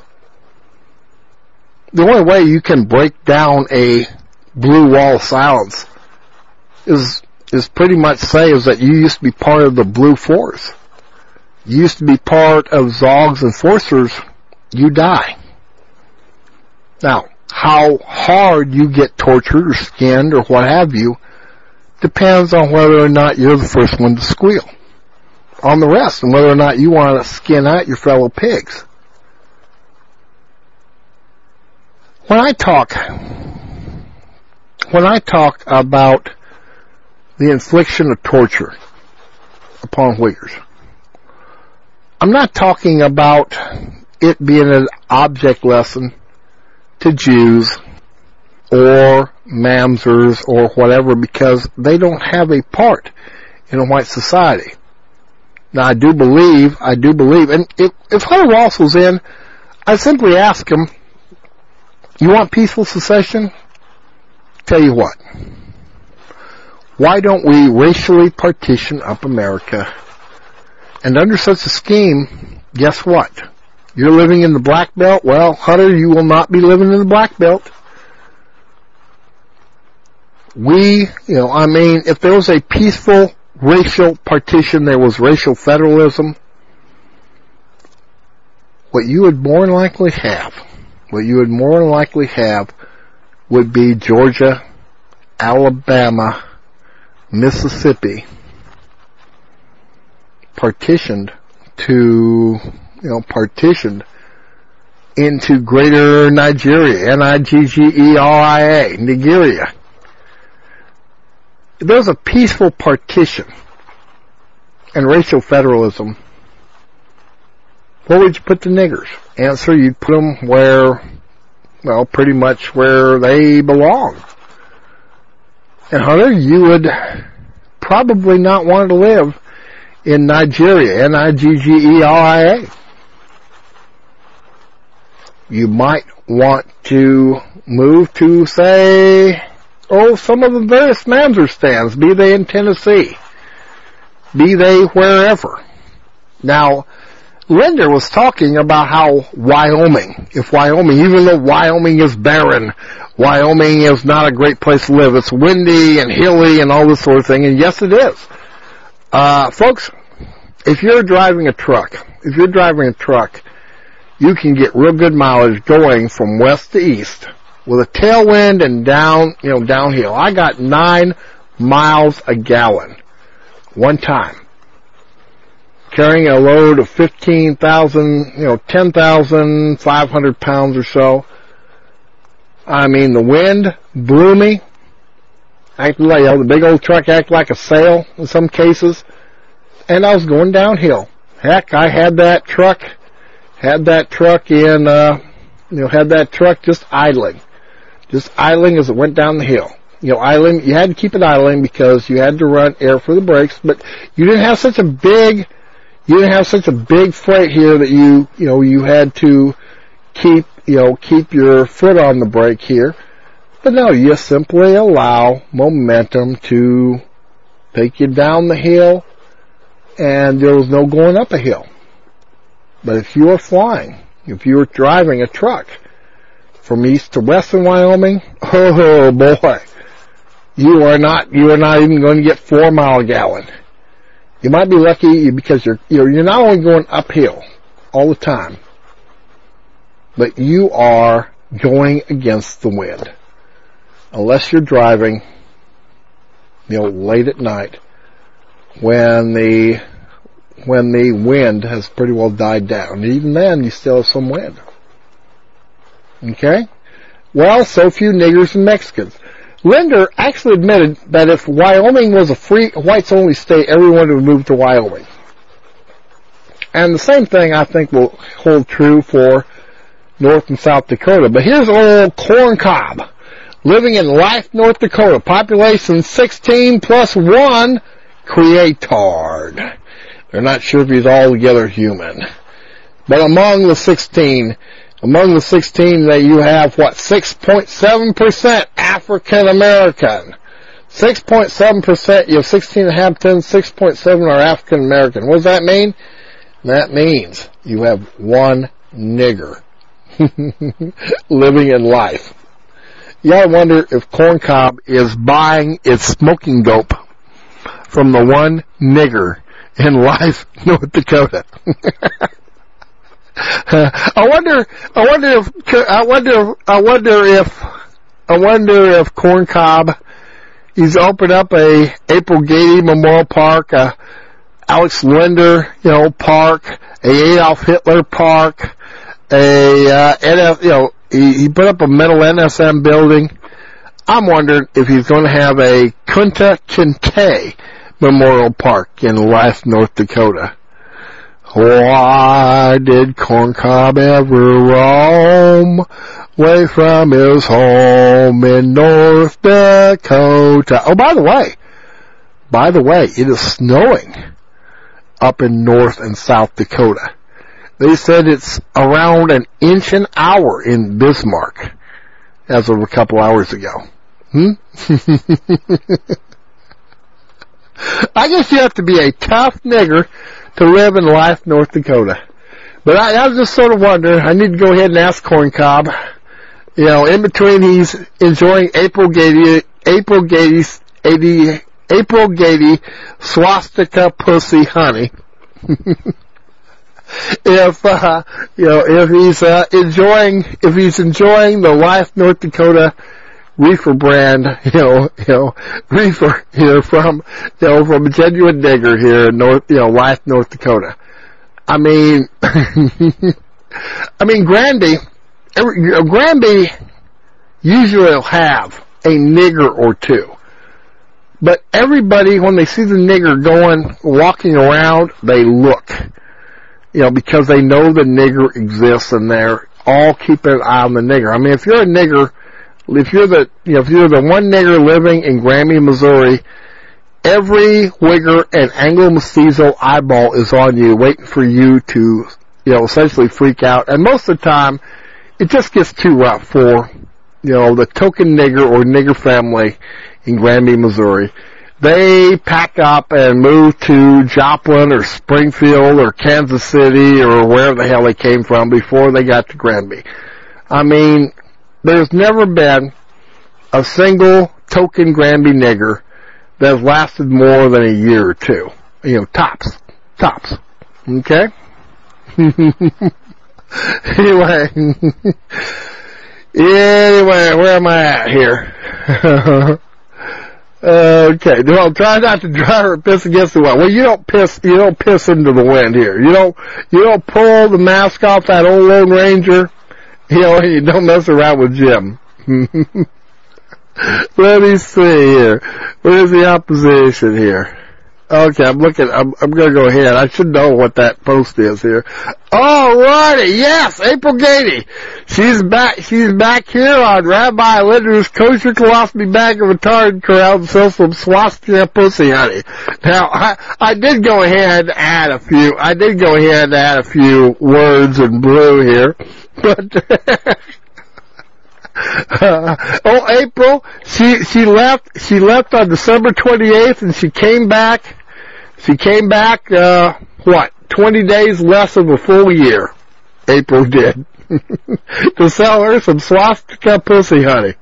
The only way you can break down a blue wall of silence is is pretty much say is that you used to be part of the Blue Force. You used to be part of Zog's enforcers. You die. Now, how hard you get tortured or skinned or what have you depends on whether or not you're the first one to squeal on the rest and whether or not you want to skin out your fellow pigs. When I talk, when I talk about the infliction of torture upon Uyghurs, I'm not talking about it being an object lesson to Jews or Mamzers or whatever, because they don't have a part in a white society. Now, I do believe, I do believe, and if, if Hunter Ross was in, I'd simply ask him, you want peaceful secession? Tell you what. Why don't we racially partition up America? And under such a scheme, guess what? You're living in the black belt? Well, Hunter, you will not be living in the black belt. We, you know, I mean, if there was a peaceful racial partition, there was racial federalism, what you would more than likely have, what you would more than likely have would be Georgia, Alabama, Mississippi partitioned to, you know, partitioned into greater Nigeria, N I G G E R I A, Nigeria. If there's a peaceful partition and racial federalism, where would you put the niggers? Answer, you'd put them where, well, pretty much where they belong. And Hunter, you would probably not want to live in Nigeria, N I G G E R I A. You might want to move to, say, oh, some of the various Mamzer stands, be they in Tennessee, be they wherever. Now, Linder was talking about how Wyoming, if Wyoming, even though Wyoming is barren, Wyoming is not a great place to live. It's windy and hilly and all this sort of thing, and yes, it is. Uh, folks, if you're driving a truck, if you're driving a truck, you can get real good mileage going from west to east with a tailwind and down, you know, downhill. I got nine miles a gallon. One time. Carrying a load of fifteen thousand, you know, ten thousand five hundred pounds or so. I mean, the wind blew me. Acted like, you know, the big old truck acted like a sail in some cases. And I was going downhill. Heck, I had that truck, had that truck in, uh, you know, had that truck just idling. Just idling as it went down the hill. You know, idling, you had to keep it idling because you had to run air for the brakes, but you didn't have such a big, you didn't have such a big freight here that you, you know, you had to keep, you know, keep your foot on the brake here. But no, you simply allow momentum to take you down the hill, and there was no going up a hill. But if you were flying, if you were driving a truck from east to west in Wyoming, oh boy, you are not, you are not even going to get four mile a gallon. You might be lucky because you're, you're, you're not only going uphill all the time, but you are going against the wind. Unless you're driving, you know, late at night when the, when the wind has pretty well died down. And even then, you still have some wind. Okay? Well, so few niggers and Mexicans. Linder actually admitted that if Wyoming was a free, whites-only state, everyone would move to Wyoming. And the same thing, I think, will hold true for North and South Dakota. But here's old Corn Cob, living in Life, North Dakota. Population sixteen plus one, creatard. They're not sure if he's altogether human. But among the sixteen, among the sixteen that you have, what, six point seven percent African American. six point seven percent, you have sixteen inhabitants, six point seven are African American. What does that mean? That means you have one nigger living in Life. You gotta wonder if Corn Cob is buying its smoking dope from the one nigger in Life, North Dakota. I wonder, I wonder if, I wonder, I wonder if, I wonder if Corn Cob, he's opened up a April Gady Memorial Park, a Alex Linder, you know, park, a Adolf Hitler park, a, uh, N F, you know, he, he put up a metal N S M building. I'm wondering if he's going to have a Kunta Kinte Memorial Park in Life, North Dakota. Why did Corn Cob ever roam away from his home in North Dakota? Oh, by the way, by the way, it is snowing up in North and South Dakota. They said it's around an inch an hour in Bismarck as of a couple hours ago. Hmm? I guess you have to be a tough nigger to live in Life, North Dakota. But I, I was just sort of wondering, I need to go ahead and ask Corn Cob, you know, in between he's enjoying April Gady, April Gady, April Gady swastika pussy honey. if, uh, you know, if he's, uh, enjoying, if he's enjoying the Life, North Dakota reefer brand, you know, you know, reefer here from, you know, from a genuine nigger here in North, you know, Life, North Dakota. I mean, I mean, Granby, every, Granby usually will have a nigger or two. But everybody, when they see the nigger going, walking around, they look. You know, because they know the nigger exists and they're all keeping an eye on the nigger. I mean, if you're a nigger, if you're the, you know, if you're the one nigger living in Granby, Missouri, every Wigger and Anglo-Mestizo eyeball is on you, waiting for you to, you know, essentially freak out. And most of the time, it just gets too rough for, you know, the token nigger or nigger family in Granby, Missouri. They pack up and move to Joplin or Springfield or Kansas City or wherever the hell they came from before they got to Granby. I mean, there's never been a single token Granby nigger that has lasted more than a year or two. You know, tops. Tops. Okay? Anyway. Anyway, where am I at here? Okay, well, try not to drive or piss against the wind. Well, you don't piss, you don't piss into the wind here. You don't, you don't pull the mask off that old Lone Ranger. You know, you don't mess around with Jim. Let me see here. Where's the opposition here? Okay, I'm looking, I'm, I'm gonna go ahead. I should know what that post is here. Alrighty, yes, April Gady. She's back, she's back here on Rabbi Linder's Kosher Colostomy Bag of Retarded Corral and sells some swastika pussy honey. Now, I, I did go ahead and add a few, I did go ahead and add a few words in blue here, but, Uh, oh, April, she, she left, she left on December twenty-eighth and she came back, she came back, uh, what, twenty days less of a full year, April did, to sell her some swastika pussy honey.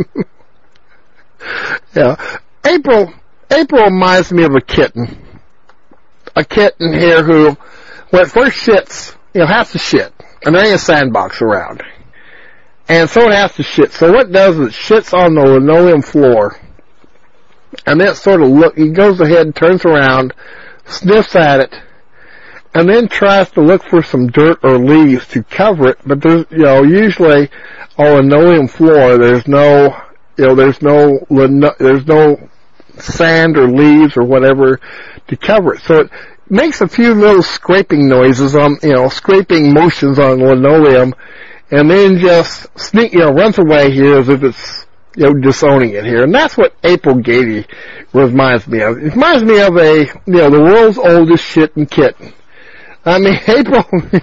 Yeah. April, April reminds me of a kitten. A kitten here who, when it first shits, you know, has to shit, and there ain't a sandbox around. And so it has to shit. So what it does is it shits on the linoleum floor. And then it sort of look, he goes ahead and turns around, sniffs at it, and then tries to look for some dirt or leaves to cover it. But there's, you know, usually on linoleum floor, there's no, you know, there's no, there's no sand or leaves or whatever to cover it. So it makes a few little scraping noises on, you know, scraping motions on linoleum. And then just sneak, you know, runs away here as if it's, you know, disowning it here. And that's what April Gady reminds me of. It reminds me of a, you know, the world's oldest shitting kitten. I mean, April,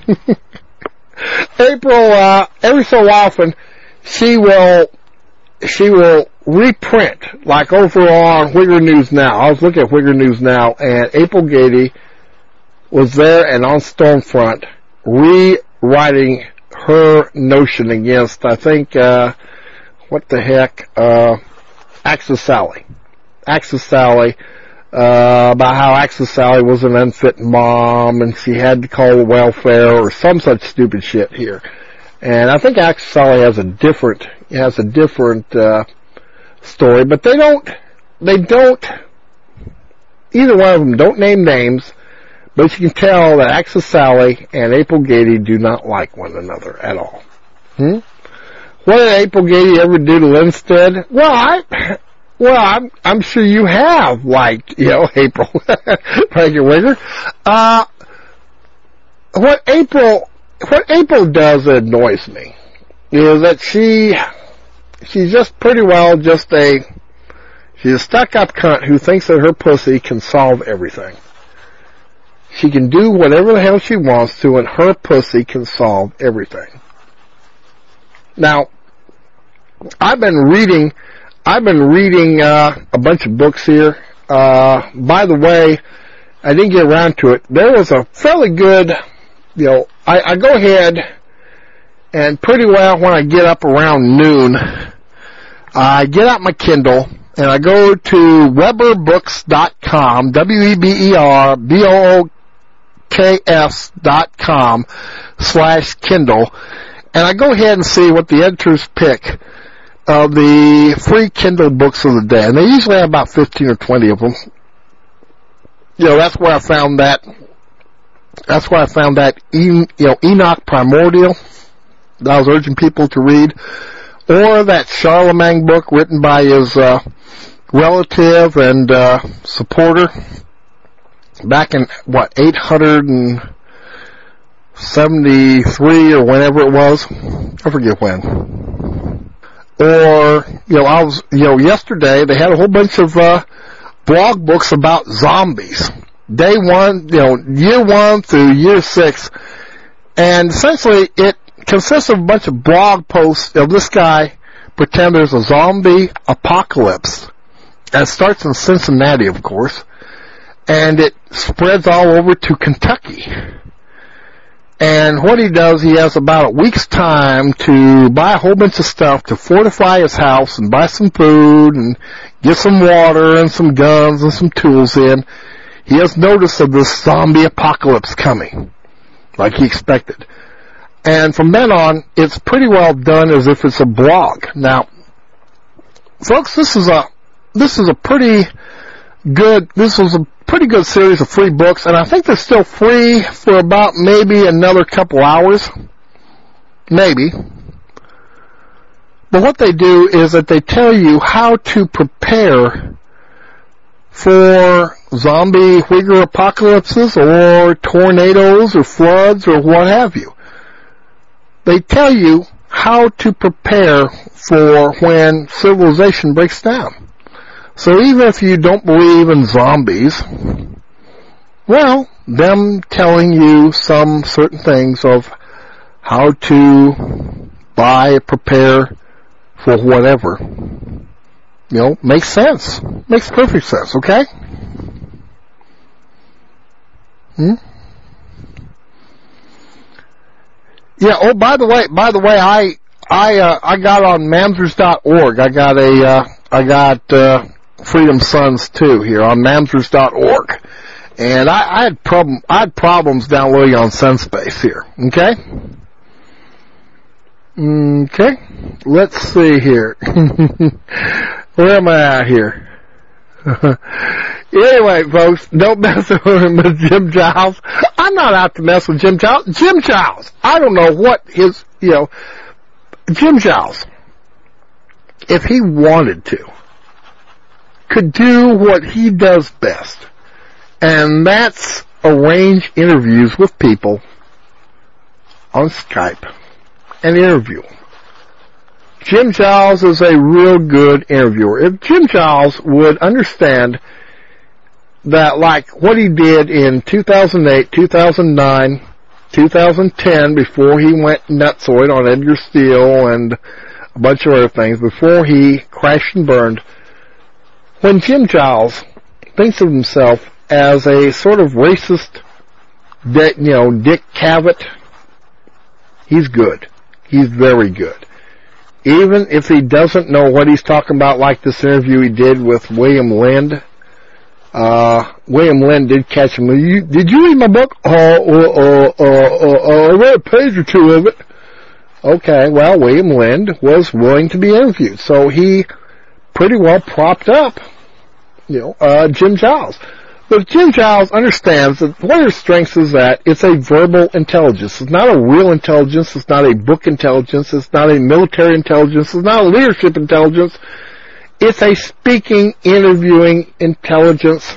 April, uh, every so often, she will, she will reprint, like over on Whigger News Now. I was looking at Whigger News Now, and April Gady was there and on Stormfront rewriting her notion against, I think, uh, what the heck, uh, Axis Sally. Axis Sally, uh, about how Axis Sally was an unfit mom and she had to call welfare or some such stupid shit here. And I think Axis Sally has a different, has a different, uh, story, but they don't, they don't, either one of them don't name names. But you can tell that Axis Sally and April Gady do not like one another at all. Hmm? What did April Gady ever do to Linstead? Well, I, well, I'm, I'm sure you have liked, you know, April. Thank you, Wigger. Uh, what April, what April does that annoys me is that she, she's just pretty well just a, she's a stuck-up cunt who thinks that her pussy can solve everything. She can do whatever the hell she wants to, and her pussy can solve everything. Now, I've been reading, I've been reading, uh, a bunch of books here. Uh, by the way, I didn't get around to it. There was a fairly good, you know, I, I go ahead and pretty well when I get up around noon, I get out my Kindle, and I go to weber books dot com, W E B E R B O O K S dot com slash Kindle, and I go ahead and see what the editors pick of the free Kindle books of the day, and they usually have about fifteen or twenty of them. You know, that's where I found that, that's where I found that, you know, Enoch Primordial that I was urging people to read, or that Charlemagne book written by his, uh, relative and, uh, supporter, back in, what, eight hundred seventy-three or whenever it was. I forget when. Or, you know, I was, you know, yesterday they had a whole bunch of, uh, blog books about zombies. Day one, you know, year one through year six. And essentially it consists of a bunch of blog posts of this guy pretend there's a zombie apocalypse. And it starts in Cincinnati, of course. And it spreads all over to Kentucky. And what he does, he has about a week's time to buy a whole bunch of stuff to fortify his house and buy some food and get some water and some guns and some tools in. He has notice of this zombie apocalypse coming, like he expected. And from then on, it's pretty well done as if it's a blog. Now, folks, this is a this is a pretty good, this was a pretty good series of free books, and I think they're still free for about maybe another couple hours. Maybe. But what they do is that they tell you how to prepare for zombie Uyghur apocalypses or tornadoes or floods or what have you. They tell you how to prepare for when civilization breaks down. So even if you don't believe in zombies, well, them telling you some certain things of how to buy, prepare for whatever, you know, makes sense. Makes perfect sense, okay? Hmm? Yeah, oh, by the way, by the way, I, I, uh, I got on mamsers dot org. I got a, uh, I got, uh, Freedom Sons too here on mamsers dot org. And I, I had problem, I had problems downloading on SunSpace here, okay? Okay, let's see here. Where am I at here? Anyway, folks, don't mess with Jim Giles. I'm not out to mess with Jim Giles. Jim Giles, I don't know what his, you know, Jim Giles, if he wanted to, could do what he does best, and that's arrange interviews with people on Skype. An interview. Jim Giles is a real good interviewer. If Jim Giles would understand that, like what he did in two thousand eight, two thousand nine, two thousand ten, before he went nutsoid on Edgar Steele and a bunch of other things, before he crashed and burned, when Jim Giles thinks of himself as a sort of racist, you know, Dick Cavett, he's good. He's very good. Even if he doesn't know what he's talking about, like this interview he did with William Lind. Uh, William Lind did catch him. You, did you read my book? Oh, uh, uh, uh, uh, I read a page or two of it. Okay, well, William Lind was willing to be interviewed, so he pretty well propped up, you know, uh, Jim Giles. But Jim Giles understands that one of his strengths is that it's a verbal intelligence. It's not a real intelligence. It's not a book intelligence. It's not a military intelligence. It's not a leadership intelligence. It's a speaking, interviewing intelligence.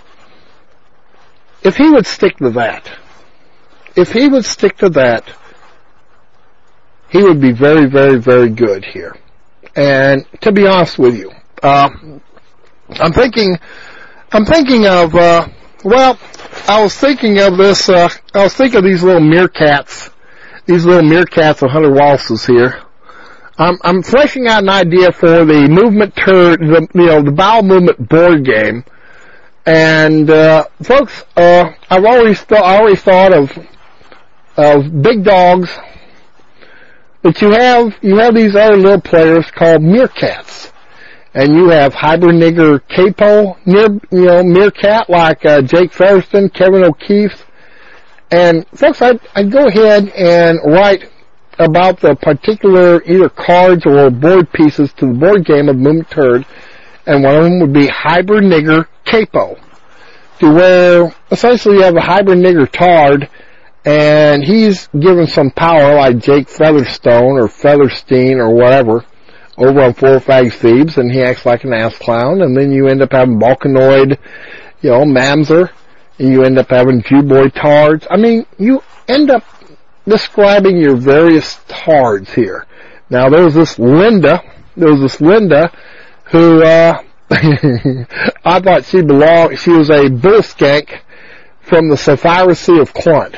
If he would stick to that, if he would stick to that, he would be very, very, very good here. And to be honest with you, uh, I'm thinking... I'm thinking of, uh, well, I was thinking of this, uh, I was thinking of these little meerkats, these little meerkats of Hunter Wallace's here. I'm, I'm fleshing out an idea for the movement turd, the, you know, the bowel movement board game. And, uh, folks, uh, I've always thought, I always thought of, of big dogs, but you have, you have these other little players called meerkats. And you have Hibernigger Capo, near, you know, meerkat like uh, Jake Featherston, Kevin O'Keefe. And folks, I'd, I'd go ahead and write about the particular either cards or board pieces to the board game of Movement Turd, and one of them would be Hibernigger Capo, to where essentially you have a Hibernigger Tard, and he's given some power like Jake Featherstone or Featherstein or whatever, over on Four Fags Thebes, and he acts like an ass clown, and then you end up having Balkanoid, you know, Mamser, and you end up having Jewboy Tards. I mean, you end up describing your various Tards here. Now, there was this Linda, there was this Linda, who, uh, I thought she belonged, she was a bull skank from the Sephiroth of Clunt.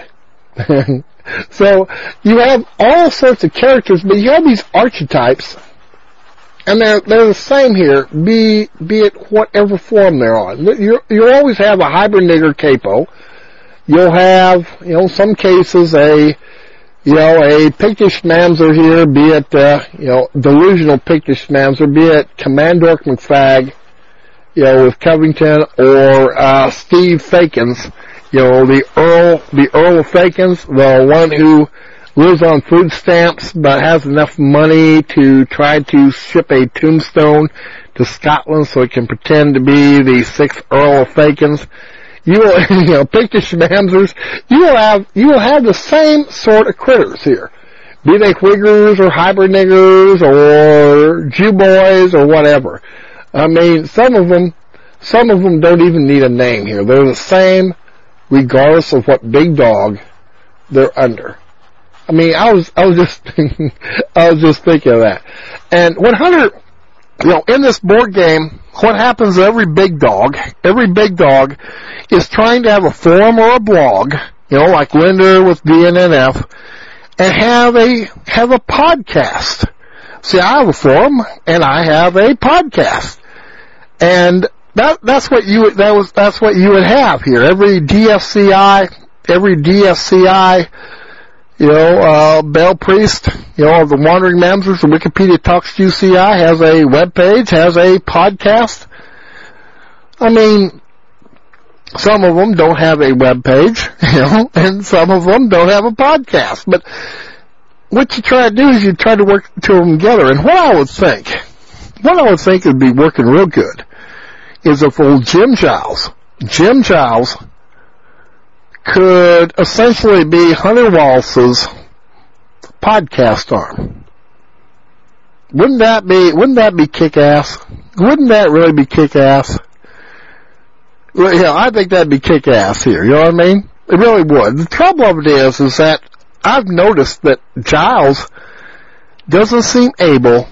So, you have all sorts of characters, but you have these archetypes, and they're, they're the same here, be, be it whatever form they're on. You'll, you'll always have a Hibernigger Capo. You'll have, you know, in some cases a, you know, a Pictish Mamser here, be it, uh, you know, delusional Pictish Mamser, be it Commandork McFag, you know, with Covington, or, uh, Steve Fakins, you know, the Earl, the Earl of Fakins, the one who, lives on food stamps, but has enough money to try to ship a tombstone to Scotland so he can pretend to be the sixth Earl of Fakins. You will, you know, pick the schmammers. You will have, you will have the same sort of critters here. Be they Whiggers or hybrid niggers or Jew boys or whatever. I mean, some of them, some of them don't even need a name here. They're the same regardless of what big dog they're under. I mean, I was, I was just, I was just thinking of that. And when Hunter, you know, in this board game, what happens to every big dog, every big dog is trying to have a forum or a blog, you know, like Linder with D N N F, and have a, have a podcast. See, I have a forum, and I have a podcast. And that, that's what you, that was, that's what you would have here. Every D S C I, every D S C I, you know, uh, Bell Priest, you know, the Wandering Mamsers, the Wikipedia Talks U C I has a web page, has a podcast. I mean, some of them don't have a web page, you know, and some of them don't have a podcast. But what you try to do is you try to work two of them together. And what I would think, what I would think would be working real good is if old Jim Giles, Jim Giles could essentially be Hunter Wallace's podcast arm. Wouldn't that be, wouldn't that be kick-ass? Wouldn't that really be kick-ass? Well, yeah, I think that'd be kick-ass here, you know what I mean? It really would. The trouble of it is, is that I've noticed that Giles doesn't seem able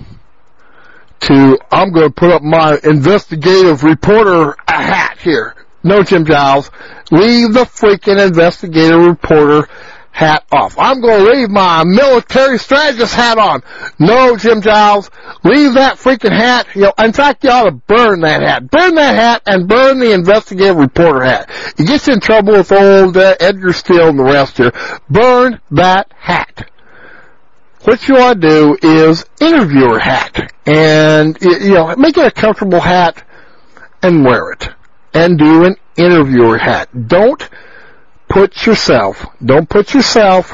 to, I'm going to put up my investigative reporter hat here. No, Jim Giles, leave the freaking investigative reporter hat off. I'm going to leave my military strategist hat on. No, Jim Giles, leave that freaking hat. You know, in fact, you ought to burn that hat. Burn that hat and burn the investigative reporter hat. It gets in trouble with old uh, Edgar Steele and the rest here. Burn that hat. What you ought to do is interviewer hat. And, you know, make it a comfortable hat and wear it. And do an interviewer hat. Don't put yourself, don't put yourself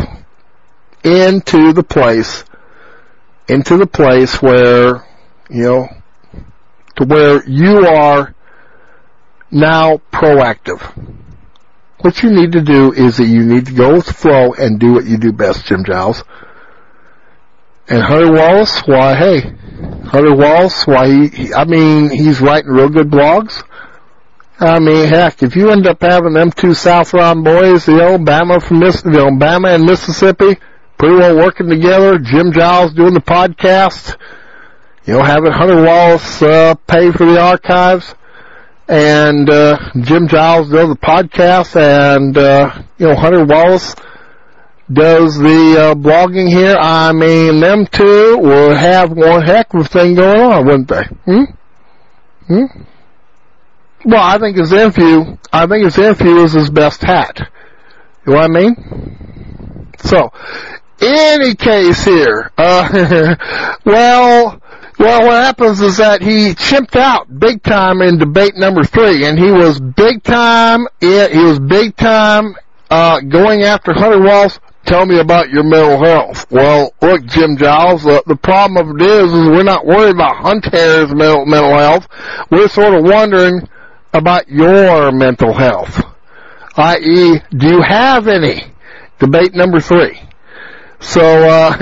into the place, into the place where, you know, to where you are now proactive. What you need to do is that you need to go with the flow and do what you do best, Jim Giles. And Hunter Wallace, why, hey, Hunter Wallace, why, he, he I mean, he's writing real good blogs. I mean, heck, if you end up having them two South Round boys, you know, Bama from Miss, you know, Bama and Mississippi, pretty well working together, Jim Giles doing the podcast, you know, having Hunter Wallace, uh, pay for the archives, and, uh, Jim Giles does the podcast, and, uh, you know, Hunter Wallace does the, uh, blogging here. I mean, them two will have one heck of a thing going on, wouldn't they? Hmm? Hmm? Well, I think his interview, I think his interview is his best hat. You know what I mean? So, any case here, uh, well, well, what happens is that he chimped out big time in debate number three, and he was big time, he was big time, uh, going after Hunter Wallace. Tell me about your mental health. Well, look, Jim Giles, uh, the problem of it is, is we're not worried about Hunter's mental, mental health. We're sort of wondering about your mental health, that is, do you have any? Debate number three. So, uh,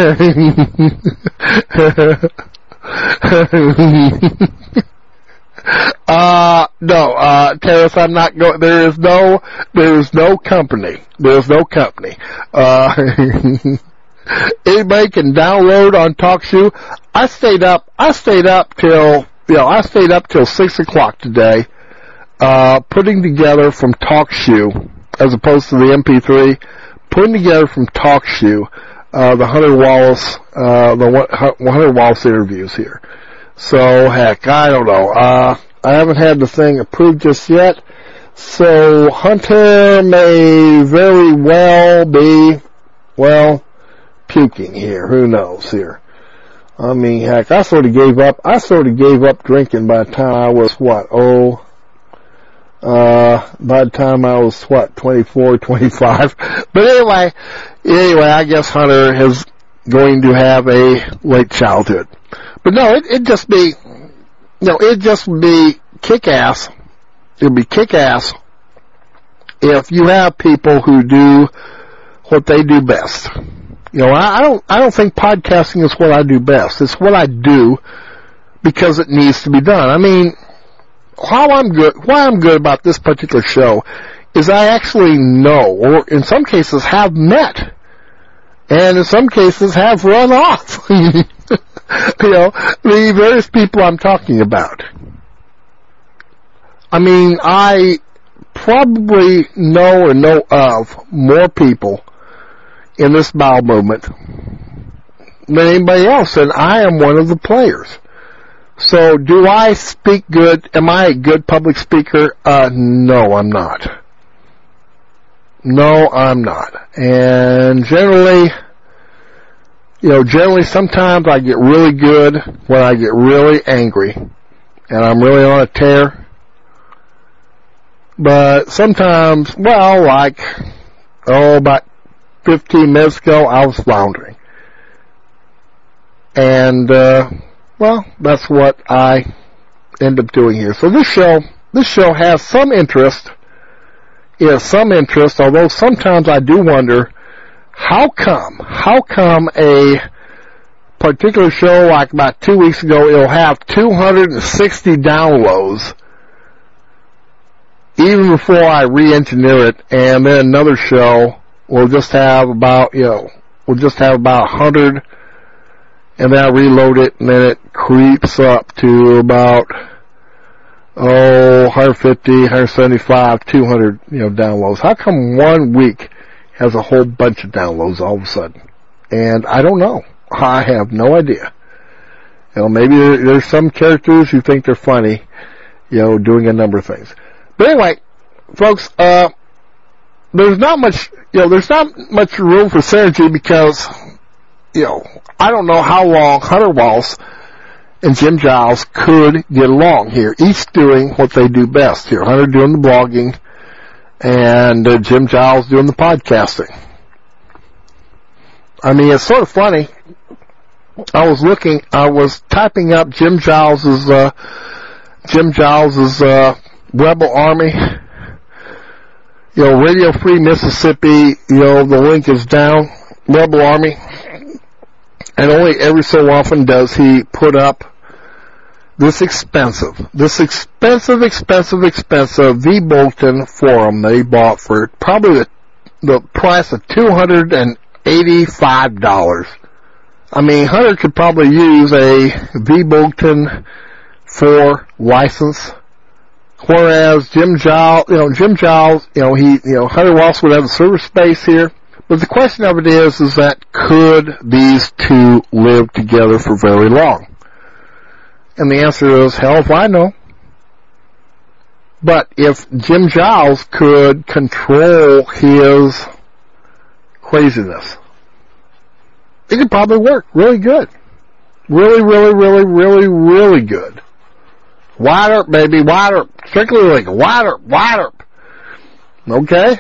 uh, no, uh, Terrace, I'm not going, there is no, there is no company, there is no company, uh, anybody can download on TalkShoe. I stayed up, I stayed up till, you know, I stayed up till six o'clock today, Uh, putting together from TalkShoe, as opposed to the M P three, putting together from TalkShoe, uh, the Hunter Wallace, uh, the Hunter Wallace interviews here. So, heck, I don't know, uh, I haven't had the thing approved just yet, so Hunter may very well be, well, puking here, who knows here. I mean, heck, I sort of gave up, I sort of gave up drinking by the time I was, what, oh, Uh, by the time I was, what, twenty-four, twenty-five. But anyway, anyway, I guess Hunter is going to have a late childhood. But no, it, it'd just be, no, it'd just be kick-ass. It'd be kick-ass if you have people who do what they do best. You know, I, I don't, I don't think podcasting is what I do best. It's what I do because it needs to be done. I mean, how I'm good, why I'm good about this particular show is I actually know, or in some cases have met, and in some cases have run off, you know, the various people I'm talking about. I mean, I probably know or know of more people in this bowel movement than anybody else, and I am one of the players. So, do I speak good? Am I a good public speaker? Uh, no, I'm not. No, I'm not. And generally, you know, generally sometimes I get really good when I get really angry, and I'm really on a tear. But sometimes, well, like, oh, about fifteen minutes ago, I was floundering. And, uh, well, that's what I end up doing here. So this show, this show has some interest, is some interest, although sometimes I do wonder, how come, how come a particular show like about two weeks ago, it'll have two hundred sixty downloads, even before I re-engineer it, and then another show will just have about, you know, will just have about one hundred, and then I reload it, and then it creeps up to about, oh, one fifty, one seventy-five, two hundred, you know, downloads. How come one week has a whole bunch of downloads all of a sudden? And I don't know. I have no idea. You know, maybe there, there's some characters who think they're funny, you know, doing a number of things. But anyway, folks, uh, there's not much, you know, there's not much room for synergy because, you know, I don't know how long Hunter Walls and Jim Giles could get along here, each doing what they do best here. Hunter doing the blogging and uh, Jim Giles doing the podcasting. I mean, it's sort of funny. I was looking, I was typing up Jim Giles's, uh, Jim Giles's, uh, Rebel Army, you know, Radio Free Mississippi, you know, the link is down, Rebel Army, and only every so often does he put up this expensive, this expensive, expensive, expensive V. Bolton forum that he bought for probably the, the price of two hundred eighty-five dollars. I mean, Hunter could probably use a V. Bolton four license, whereas Jim Giles, you know, Jim Giles, you know, he, you know, Hunter Walls would have the server space here. But the question of it is, is that could these two live together for very long? And the answer is, hell if I know. But if Jim Giles could control his craziness, it could probably work really good. Really, really, really, really, really good. Wider, baby, wider. Strictly like wider, wider. Okay?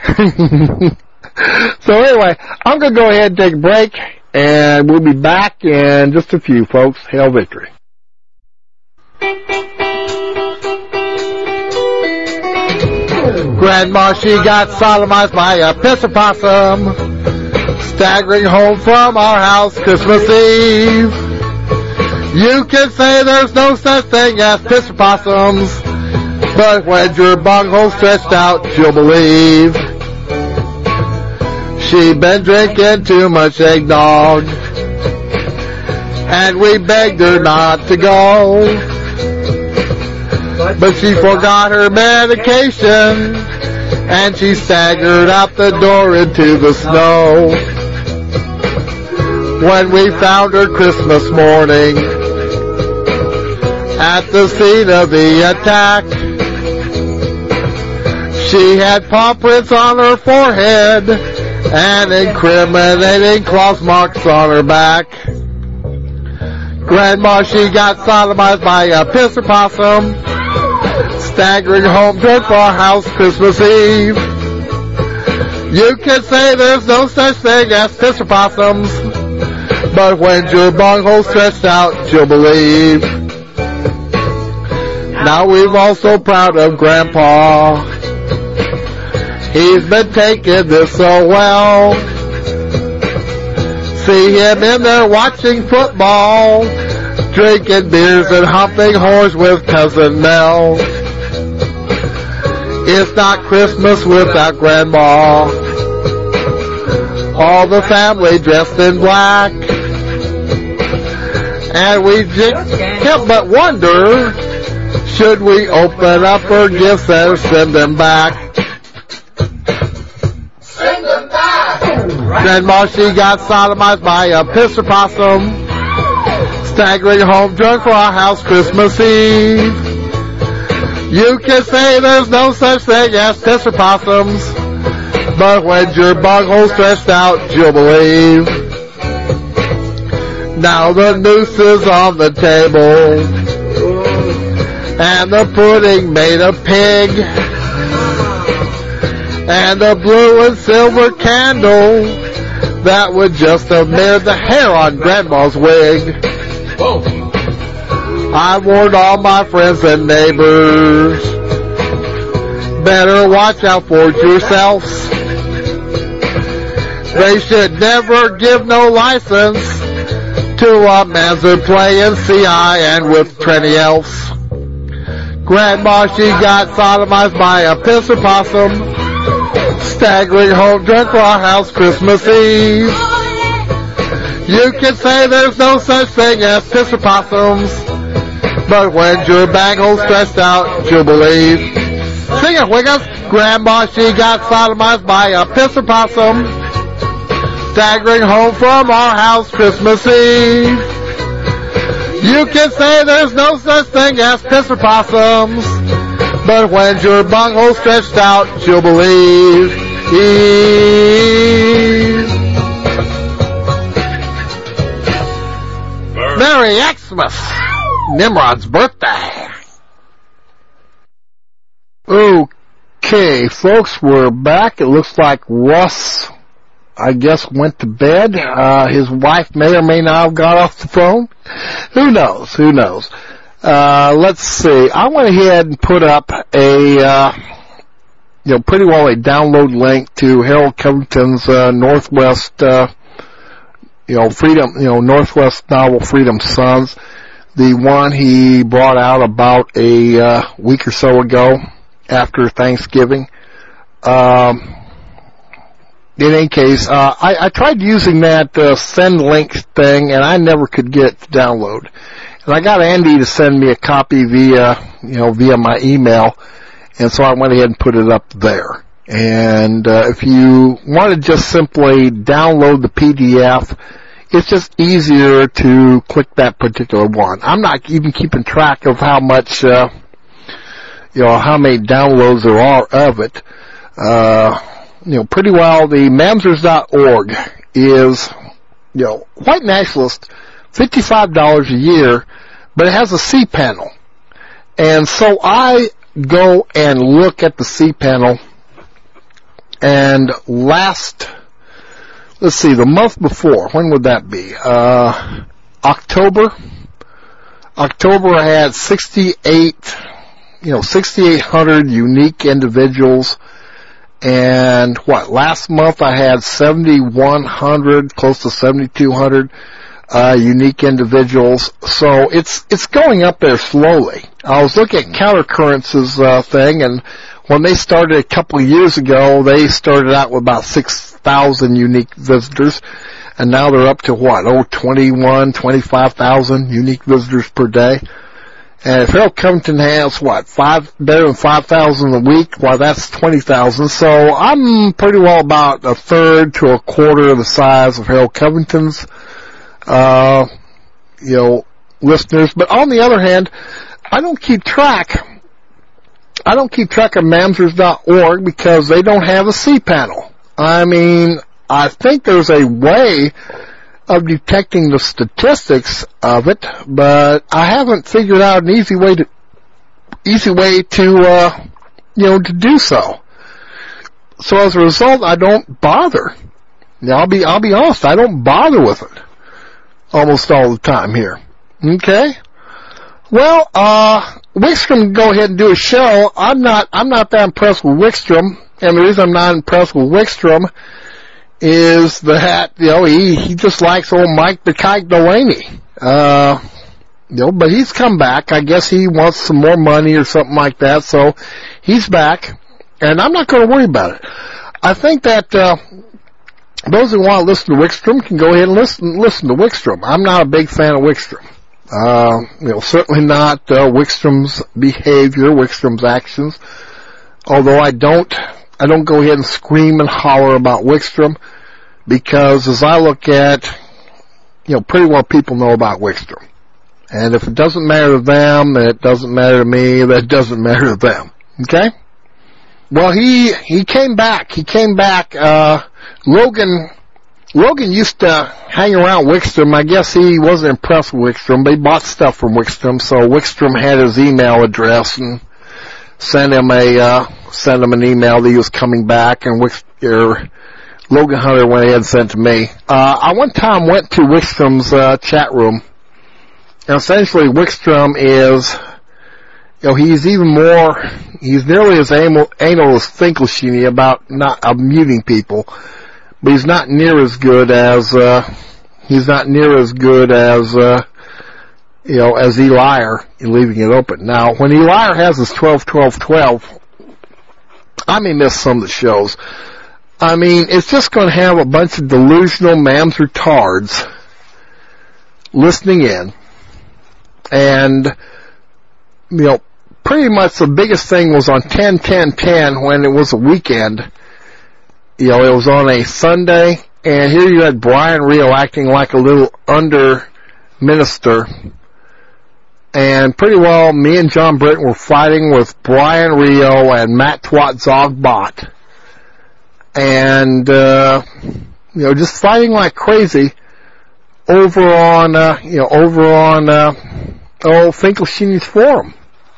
So anyway, I'm going to go ahead and take a break, and we'll be back in just a few, folks. Hail victory. Grandma, she got sodomized by a pisser possum, staggering home from our house Christmas Eve. You can say there's no such thing as pisser possums, but when your bunghole's stretched out, you'll believe. She been drinking too much eggnog, and we begged her not to go, but she forgot her medication, and she staggered out the door into the snow. When we found her Christmas morning at the scene of the attack, she had paw prints on her forehead and incriminating claws marks on her back. Grandma, she got sodomized by a pisser possum, staggering home drunk for our house Christmas Eve. You can say there's no such thing as pisser possums, but when your bunghole stretched out, you'll believe. Now we've all so proud of Grandpa. He's been taking this so well. See him in there watching football, drinking beers and humping horns with Cousin Mel. It's not Christmas without Grandma. All the family dressed in black, and we just can't but wonder, should we open up her gifts and send them back? Send them back! Grandma, she got sodomized by a pisser possum, staggering home drunk for our house Christmas Eve. You can say there's no such thing as pisser possums, but when your bunghole stretched out, you'll believe. Now the noose is on the table, and the pudding made of pig, and the blue and silver candle that would just have mirrored the hair on Grandma's wig. Whoa. I warned all my friends and neighbors, better watch out for yourselves. They should never give no license to a man's who playing C I and with twenty else. Grandma, she got sodomized by a pisser possum, staggering home drunk for our house Christmas Eve. You can say there's no such thing as pisser possums, but when your baghole's stretched out, you'll believe. Sing it, Wiggins. Grandma, she got sodomized by a pisser possum, staggering home from our house Christmas Eve. You can say there's no such thing as pisser possums, but when your bunghole stretched out, you'll believe. Merry Xmas! Nimrod's birthday. Okay, folks, we're back. It looks like Russ, I guess, went to bed. Uh, his wife may or may not have got off the phone. Who knows? Who knows? Uh, let's see. I went ahead and put up a, uh, you know, pretty well a download link to Harold Covington's, uh, Northwest, uh, you know, Freedom, you know, Northwest novel Freedom Sons. The one he brought out about a, uh, week or so ago after Thanksgiving. Um, In any case, uh, I, I tried using that uh, send link thing, and I never could get it to download. And I got Andy to send me a copy via, you know, via my email, and so I went ahead and put it up there. And uh, if you want to just simply download the P D F, it's just easier to click that particular one. I'm not even keeping track of how much, uh, you know, how many downloads there are of it. Uh, You know, pretty well, the mamsers dot org is, you know, white nationalist, fifty-five dollars a year, but it has a C panel. And so I go and look at the C panel, and last, let's see, the month before, when would that be? Uh, October. October I had sixty-eight, you know, sixty-eight hundred unique individuals. And what, last month I had seventy-one hundred, close to seventy-two hundred, uh, unique individuals. So it's, it's going up there slowly. I was looking at Countercurrents' uh, thing, and when they started a couple of years ago, they started out with about six thousand unique visitors, and now they're up to what, oh, twenty-one, twenty-five thousand unique visitors per day. And if Harold Covington has, what, five, better than five thousand a week, well, that's twenty thousand. So I'm pretty well about a third to a quarter of the size of Harold Covington's, uh, you know, listeners. But on the other hand, I don't keep track, I don't keep track of mamsers dot org because they don't have a C panel. I mean, I think there's a way of detecting the statistics of it, but I haven't figured out an easy way to easy way to, uh, you know, to do so. So as a result, I don't bother. Now, I'll be, I'll be honest, I don't bother with it almost all the time here. Okay? Well, uh, Wickstrom can go ahead and do a show. I'm not, I'm not that impressed with Wickstrom, and the reason I'm not impressed with Wickstrom is that, you know, he, he just likes old Mike the Kite Delaney. Uh, you know, but he's come back. I guess he wants some more money or something like that, so he's back, and I'm not going to worry about it. I think that, uh, those who want to listen to Wickstrom can go ahead and listen, listen to Wickstrom. I'm not a big fan of Wickstrom. Uh, you know, certainly not, uh, Wickstrom's behavior, Wickstrom's actions. Although I don't, I don't go ahead and scream and holler about Wickstrom, because as I look at, you know, pretty well people know about Wickstrom. And if it doesn't matter to them, then it doesn't matter to me, that doesn't matter to them. Okay? Well, he, he came back, he came back, uh, Logan, Logan used to hang around Wickstrom. I guess he wasn't impressed with Wickstrom, but he bought stuff from Wickstrom, so Wickstrom had his email address and sent him a, uh, sent him an email that he was coming back, and Wick, or Logan Hunter went ahead and sent to me. Uh, I one time went to Wickstrom's, uh, chat room, and essentially Wickstrom is, you know, he's even more, he's nearly as anal, anal as Finkelstein about not, uh, muting people. But he's not near as good as, uh, he's not near as good as, uh, you know, as Eliar in leaving it open. Now, when Eliar has his twelve, twelve, twelve, I may miss some of the shows. I mean, it's just going to have a bunch of delusional mams retards listening in. And, you know, pretty much the biggest thing was on ten, ten, ten when it was a weekend. You know, it was on a Sunday, and here you had Brian Rio acting like a little under minister. And pretty well, me and John Britton were fighting with Brian Rio and Matt Twat Zogbot. And, uh, you know, just fighting like crazy over on, uh, you know, over on, uh, oh, Finkelstein's forum.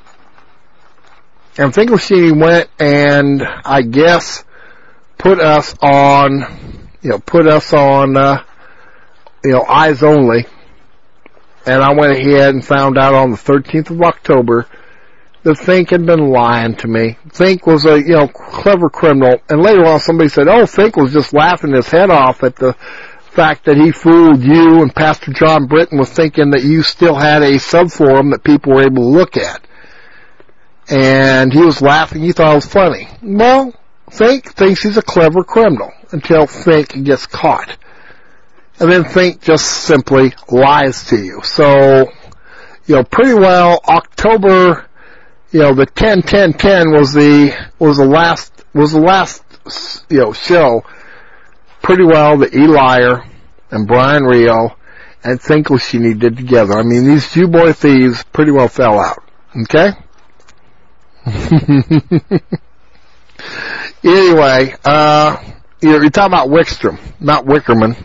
And Finkelstein went and, I guess, put us on, you know, put us on, uh, you know, eyes only. And I went ahead and found out on the thirteenth of October that Fink had been lying to me. Fink was a, you know, clever criminal. And later on somebody said, oh, Fink was just laughing his head off at the fact that he fooled you and Pastor John Britton was thinking that you still had a subforum that people were able to look at. And he was laughing. He thought it was funny. Well, Fink thinks he's a clever criminal until Fink gets caught. And then Fink just simply lies to you. So, you know, pretty well October, you know, the ten ten ten was the, was the last, was the last, you know, show. Pretty well the Eliar and Brian Rio and Finkelstein did together. I mean, these Jew boy thieves pretty well fell out. Okay? Anyway, uh, you're, you're talking about Wickstrom, not Wickerman.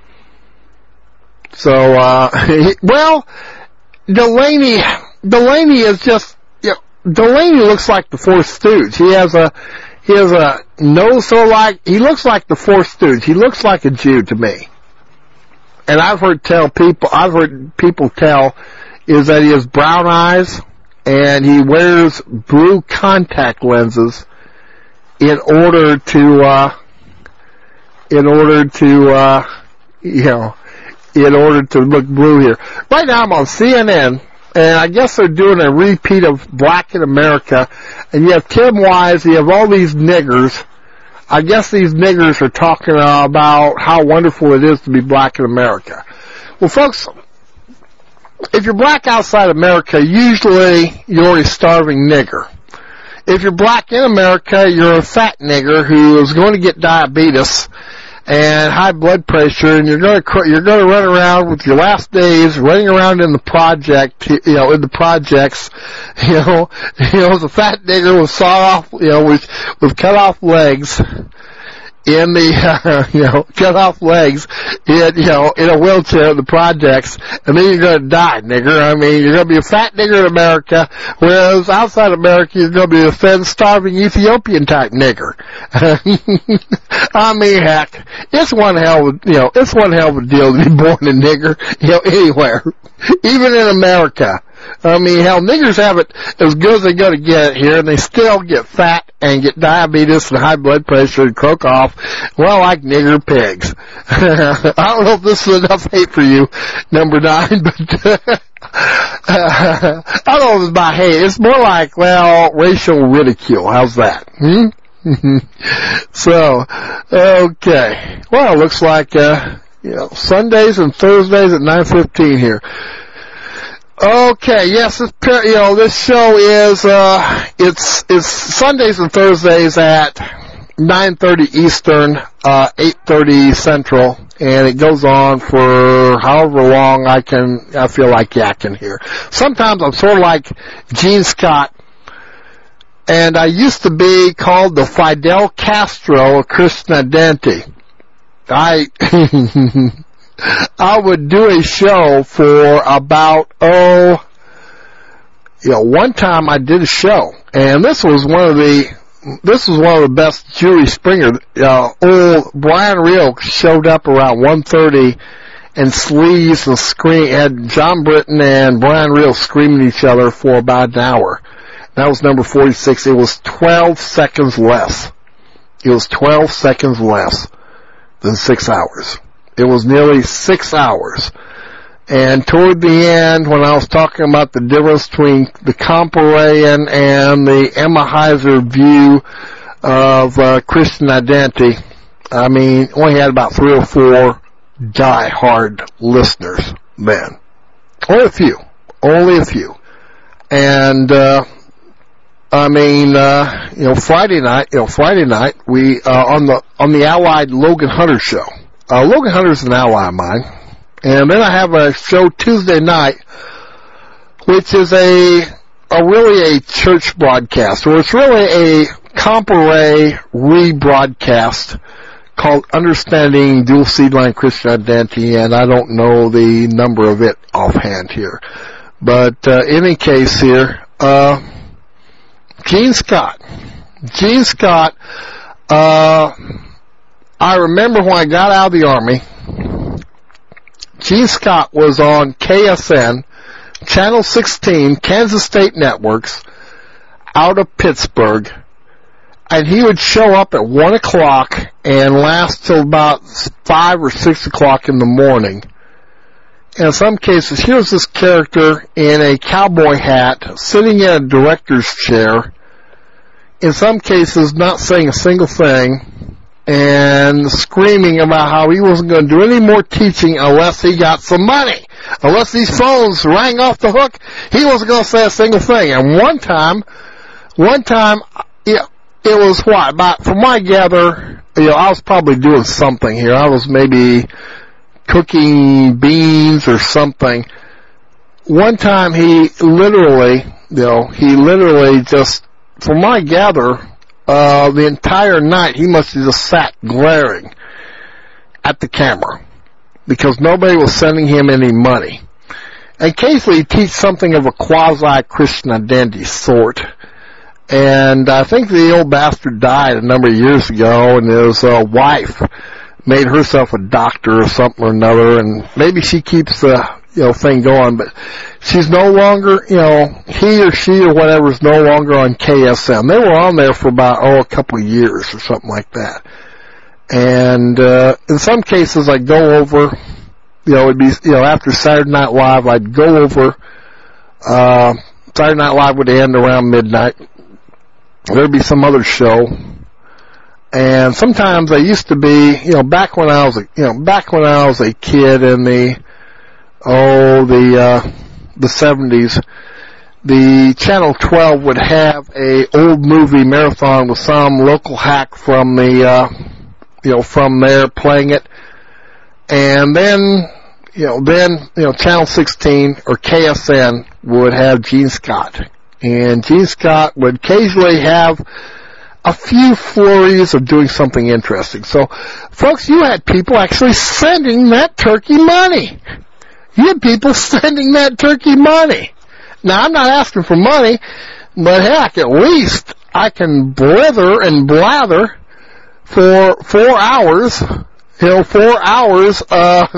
So, uh, well, Delaney, Delaney is just, you know, Delaney looks like the Fourth Stooge. He has a, he has a nose so like, he looks like the Fourth Stooge. He looks like a Jew to me. And I've heard tell people, I've heard people tell is that he has brown eyes and he wears blue contact lenses in order to, uh, in order to, uh, you know, in order to look blue here. Right now I'm on C N N, and I guess they're doing a repeat of Black in America, and you have Tim Wise, you have all these niggers. I guess these niggers are talking uh, about how wonderful it is to be black in America. Well, folks, if you're black outside America, usually you're a starving nigger. If you're black in America, you're a fat nigger who is going to get diabetes and high blood pressure, and you're going to you're going to run around with your last days running around in the project, you know, in the projects, you know, you know, as a fat nigger with saw off, you know, with with cut off legs, in the, uh, you know, cut off legs, in, you know, in a wheelchair in the projects, and then you're going to die, nigger. I mean, you're going to be a fat nigger in America, whereas outside America, you're going to be a thin, starving Ethiopian type nigger. I mean, heck, it's one hell of, you know, it's one hell of a deal to be born a nigger, you know, anywhere, even in America. I mean, hell, niggers have it as good as they're going to get it here, and they still get fat and get diabetes and high blood pressure and croak off, well, like nigger pigs. I don't know if this is enough hate for you, number nine, but uh, I don't know if it's about hate. It's more like, well, racial ridicule. How's that? Hmm? So, okay. Well, it looks like, uh, you know, Sundays and Thursdays at nine fifteen here. Okay, yes, this, you know, this show is, uh, it's, it's Sundays and Thursdays at nine thirty Eastern, uh, eight thirty Central, and it goes on for however long I can, I feel like yakking here. Sometimes I'm sort of like Gene Scott, and I used to be called the Fidel Castro of Christian identity. I, I would do a show for about, oh, you know, one time I did a show, and this was one of the, this was one of the best Jerry Springer, uh, old Brian Reel showed up around one thirty and sleaze and scream, had John Britton and Brian Reel screaming at each other for about an hour. That was number forty-six. It was twelve seconds less. It was twelve seconds less than six hours. It was nearly six hours. And toward the end, when I was talking about the difference between the Comparaian and the Emma Heiser view of uh, Christian identity, I mean, only had about three or four die-hard listeners then. Only a few. Only a few. And, uh, I mean, uh, you know, Friday night, you know, Friday night, we, uh, on the, on the Allied Logan Hunter show. Uh, Logan Hunter's an ally of mine. And then I have a show Tuesday night, which is a, a really a church broadcast, or it's really a Comparay rebroadcast called Understanding Dual Seedline Christian Identity, and I don't know the number of it offhand here. But, uh, in any case here, uh, Gene Scott. Gene Scott, uh, I remember when I got out of the Army, Gene Scott was on K S N, Channel sixteen, Kansas State Networks, out of Pittsburgh, and he would show up at one o'clock and last till about five or six o'clock in the morning. In some cases, here's this character in a cowboy hat, sitting in a director's chair, in some cases not saying a single thing, and screaming about how he wasn't going to do any more teaching unless he got some money. Unless these phones rang off the hook, he wasn't going to say a single thing. And one time, one time, yeah, it was what, about, from what I gather, you know, I was probably doing something here. I was maybe cooking beans or something. One time he literally, you know, he literally just, from what I gather, Uh, the entire night, he must have just sat glaring at the camera because nobody was sending him any money. Occasionally, he'd teach something of a quasi-Christian identity sort. And I think the old bastard died a number of years ago, and his uh, wife made herself a doctor or something or another, and maybe she keeps the, you know, thing going, but she's no longer, you know, he or she or whatever is no longer on K S M. They were on there for about, oh, a couple of years or something like that. And, uh, in some cases I'd go over, you know, it'd be, you know, after Saturday Night Live, I'd go over, uh, Saturday Night Live would end around midnight. There'd be some other show. And sometimes I used to be, you know, back when I was a, you know, back when I was a kid in the, oh, the, uh, the seventies, the Channel twelve would have a old movie marathon with some local hack from the, uh, you know, from there playing it. And then, you know, then, you know, Channel sixteen or K S N would have Gene Scott. And Gene Scott would occasionally have a few flurries of doing something interesting. So, folks, you had people actually sending that turkey money. You had people sending that turkey money. Now, I'm not asking for money, but heck, at least I can blither and blather for four hours, you know, four hours, uh,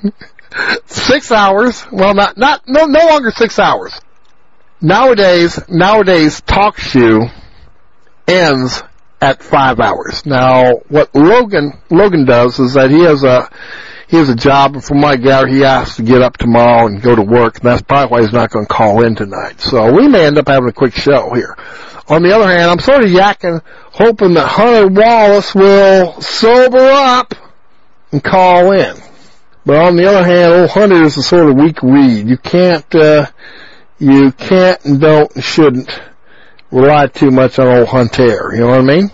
six hours, well, not, not, no, no longer six hours. Nowadays, nowadays, talk show ends at five hours. Now, what Logan, Logan does is that he has a, he has a job, and from my gather, he has to get up tomorrow and go to work, and that's probably why he's not going to call in tonight. So we may end up having a quick show here. On the other hand, I'm sort of yakking, hoping that Hunter Wallace will sober up and call in. But on the other hand, old Hunter is a sort of weak reed. You can't, uh, you can't and don't and shouldn't rely too much on old Hunter. You know what I mean?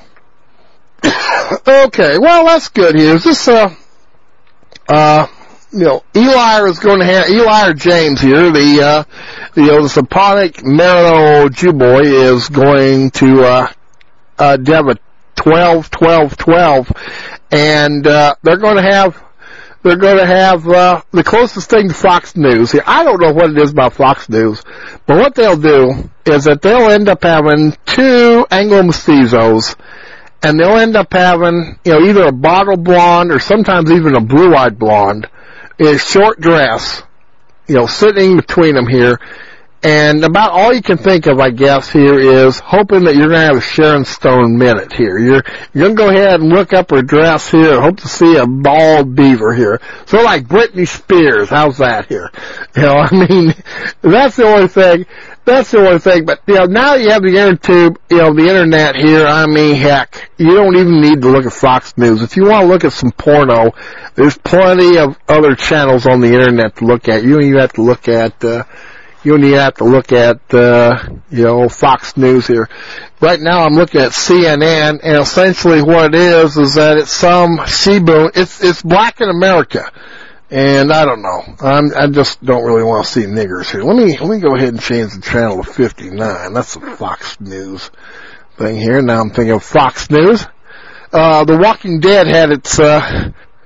Okay, well, that's good here. Is this, uh, uh, you know, Eli is going to have, Eli or James here, the, uh, you know, the Saponic Merino Jew boy is going to, uh, uh, have a twelve, twelve, twelve, and, uh, they're going to have, they're going to have, uh, the closest thing to Fox News here. I don't know what it is about Fox News, but what they'll do is that they'll end up having two Anglo mestizos, and they'll end up having, you know, either a bottle blonde or sometimes even a blue-eyed blonde in a short dress, you know, sitting between them here. And about all you can think of, I guess, here is hoping that you're going to have a Sharon Stone minute here. You're, you're going to go ahead and look up her dress here and hope to see a bald beaver here. So like Britney Spears, how's that here? You know, I mean, that's the only thing. That's the only thing. But, you know, now you have the intertube, you know, the internet here, I mean, heck, you don't even need to look at Fox News. If you want to look at some porno, there's plenty of other channels on the internet to look at. You don't even have to look at, uh, you don't even have to look at, uh, you know, Fox News here. Right now I'm looking at C N N, and essentially what it is is that it's some Shibu, it's, it's black in America. And I don't know. I'm, I just don't really want to see niggers here. Let me, let me go ahead and change the channel to fifty-nine. That's the Fox News thing here. Now I'm thinking of Fox News. Uh, The Walking Dead had its, uh,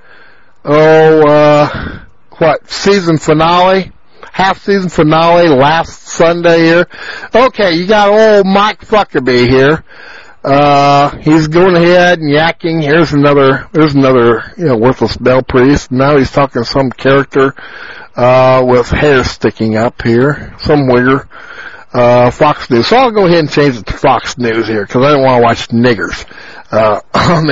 oh, uh, what, season finale? Half season finale last Sunday here. Okay, you got old Mike Fuckerby here. Uh, he's going ahead and yakking. Here's another, there's another, you know, worthless bell priest. Now he's talking to some character, uh, with hair sticking up here. Some wigger. Uh, Fox News. So I'll go ahead and change it to Fox News here, cause I don't want to watch niggers, uh, on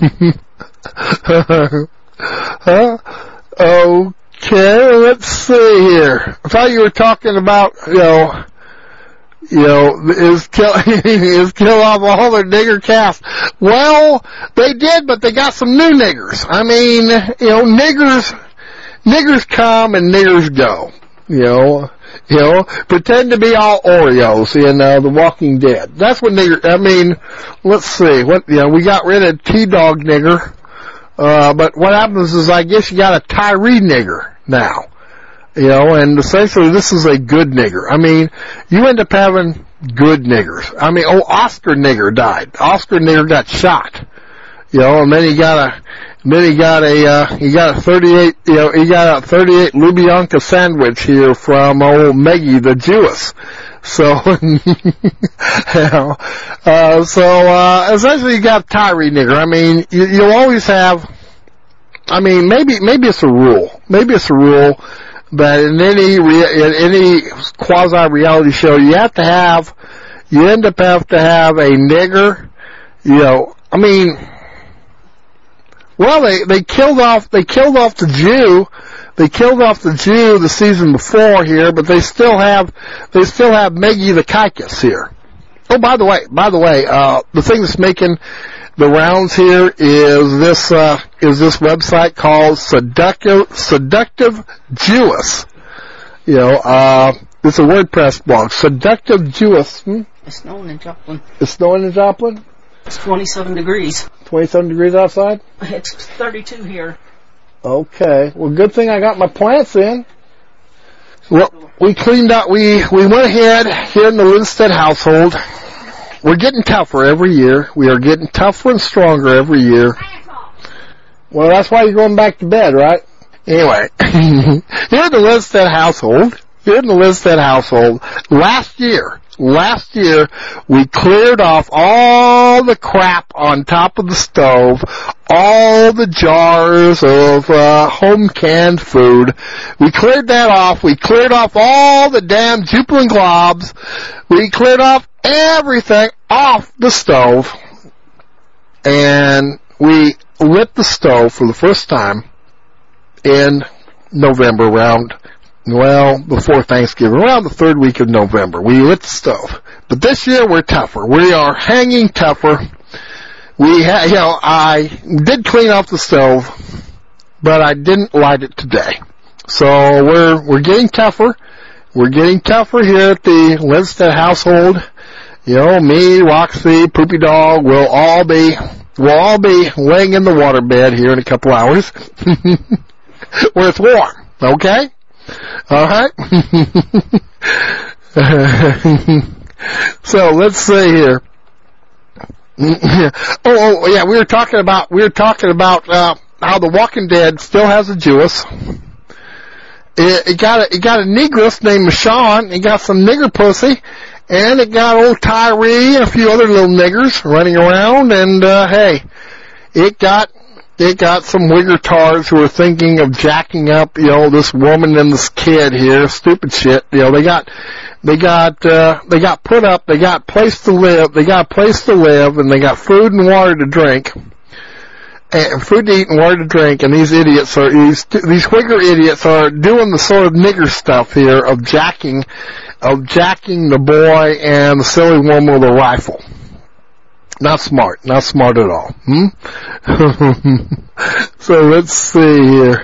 there. huh? Okay. Okay, let's see here. I thought you were talking about, you know, you know, is kill, is kill off all their nigger cast. Well, they did, but they got some new niggers. I mean, you know, niggers, niggers come and niggers go. You know, you know, pretend to be all Oreos in, uh, The Walking Dead. That's what nigger, I mean, let's see, what, you know, we got rid of T-Dog nigger. Uh, but what happens is I guess you got a Tyree nigger now. You know, and essentially this is a good nigger. I mean, you end up having good niggers. I mean, oh, Oscar nigger died. Oscar nigger got shot. You know, and then he got a, then he got a, uh, he got a thirty-eight, you know, he got a thirty-eight Lubyanka sandwich here from old Meggie the Jewess. So, you know, uh, so, uh, essentially you got Tyree nigger. I mean, you, you'll always have, I mean, maybe, maybe it's a rule. Maybe it's a rule that in any, rea- in any quasi-reality show, you have to have, you end up have to have a nigger, you know, I mean, well, they, they killed off, they killed off the Jew, They killed off the Jew the season before here, but they still have, they still have Meggie the Kaikus here. Oh, by the way, by the way, uh, the thing that's making the rounds here is this, uh, is this website called Seductive, Seductive Jewess. You know, uh, it's a WordPress blog. Seductive Jewess. Hmm? It's snowing in Joplin. It's snowing in Joplin? It's twenty-seven degrees. twenty-seven degrees outside? It's thirty-two here. Okay. Well, good thing I got my plants in. Well, we cleaned out, we, we went ahead here in the Lindstedt household, we're getting tougher every year. We are getting tougher and stronger every year. Well, that's why you're going back to bed, right? Anyway, here in the Lindstedt household, here in the Lindstedt household, last year, last year, we cleared off all the crap on top of the stove, all the jars of uh, home canned food. We cleared that off. We cleared off all the damn Jupiler globs. We cleared off everything off the stove, and we lit the stove for the first time in November, around, well, before Thanksgiving, around the third week of November. We lit the stove. But this year we're tougher. We are hanging tougher. We ha- you know, I did clean off the stove, but I didn't light it today. So we're, we're getting tougher. We're getting tougher here at the Lindstedt household. You know, me, Roxy, Poopy Dog, we'll all be, we'll all be laying in the waterbed here in a couple hours. Where it's warm, okay? Alright? So, let's see here. oh, oh, yeah, we were talking about, we were talking about, uh, how The Walking Dead still has a Jewess. It, it got a, it got a negress named Michonne. It got some nigger pussy. And it got old Tyree and a few other little niggers running around. And, uh, hey, it got, it got some wiggertards who were thinking of jacking up, you know, this woman and this kid here. Stupid shit. You know, they got, they got, uh, they got put up, they got place to live, they got a place to live, and they got food and water to drink. And food to eat and water to drink, and these idiots are, these, these wigger idiots are doing the sort of nigger stuff here of jacking, of jacking the boy and the silly woman with a rifle. Not smart. Not smart at all. Hmm? So let's see here.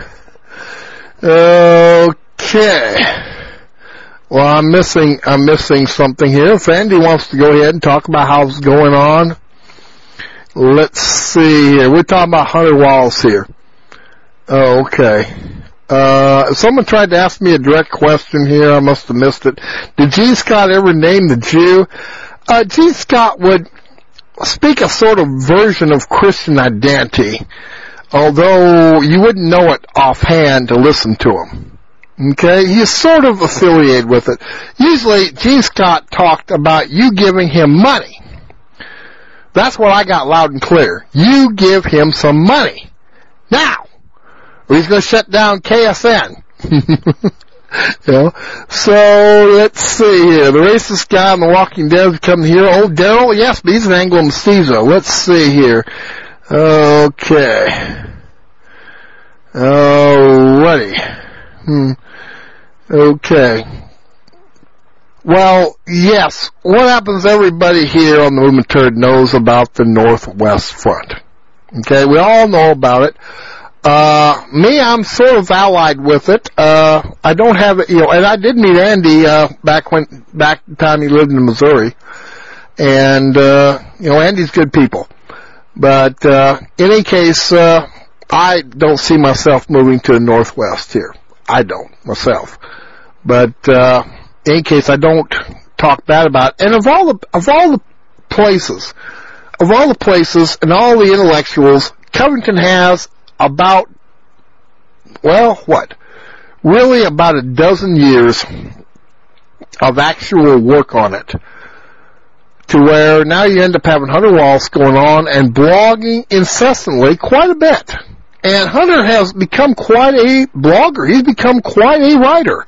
Okay. Well, I'm missing, I'm missing something here. If Andy wants to go ahead and talk about how it's going on. Let's see here. We're talking about Hunter Wallace here. Oh, okay. Uh, someone tried to ask me a direct question here. I must have missed it. Did Gene Scott ever name the Jew? Uh, Gene Scott would speak a sort of version of Christian identity, although you wouldn't know it offhand to listen to him. Okay? He's sort of affiliated with it. Usually, Gene Scott talked about you giving him money. That's what I got loud and clear. You give him some money. Now! Or he's going to shut down K S N. You know? So, let's see here. The racist guy on The Walking Dead is coming here. Oh, Daryl? Yes, but he's an Anglo-mestizo. Let's see here. Okay. Alrighty. Hmm. Okay. Well, yes. What happens, everybody here on the Movement Turd knows about the Northwest Front. Okay, we all know about it. Uh, me, I'm sort of allied with it. Uh, I don't have it, you know, and I did meet Andy, uh, back when, back the time he lived in Missouri. And, uh, you know, Andy's good people. But, uh, in any case, uh, I don't see myself moving to the Northwest here. I don't, myself. But, uh, in any case, I don't talk bad about it. And of all the, of all the places, of all the places and all the intellectuals, Covington has about, well, what? Really about a dozen years of actual work on it. To where now you end up having Hunter Wallace going on and blogging incessantly quite a bit. And Hunter has become quite a blogger. He's become quite a writer.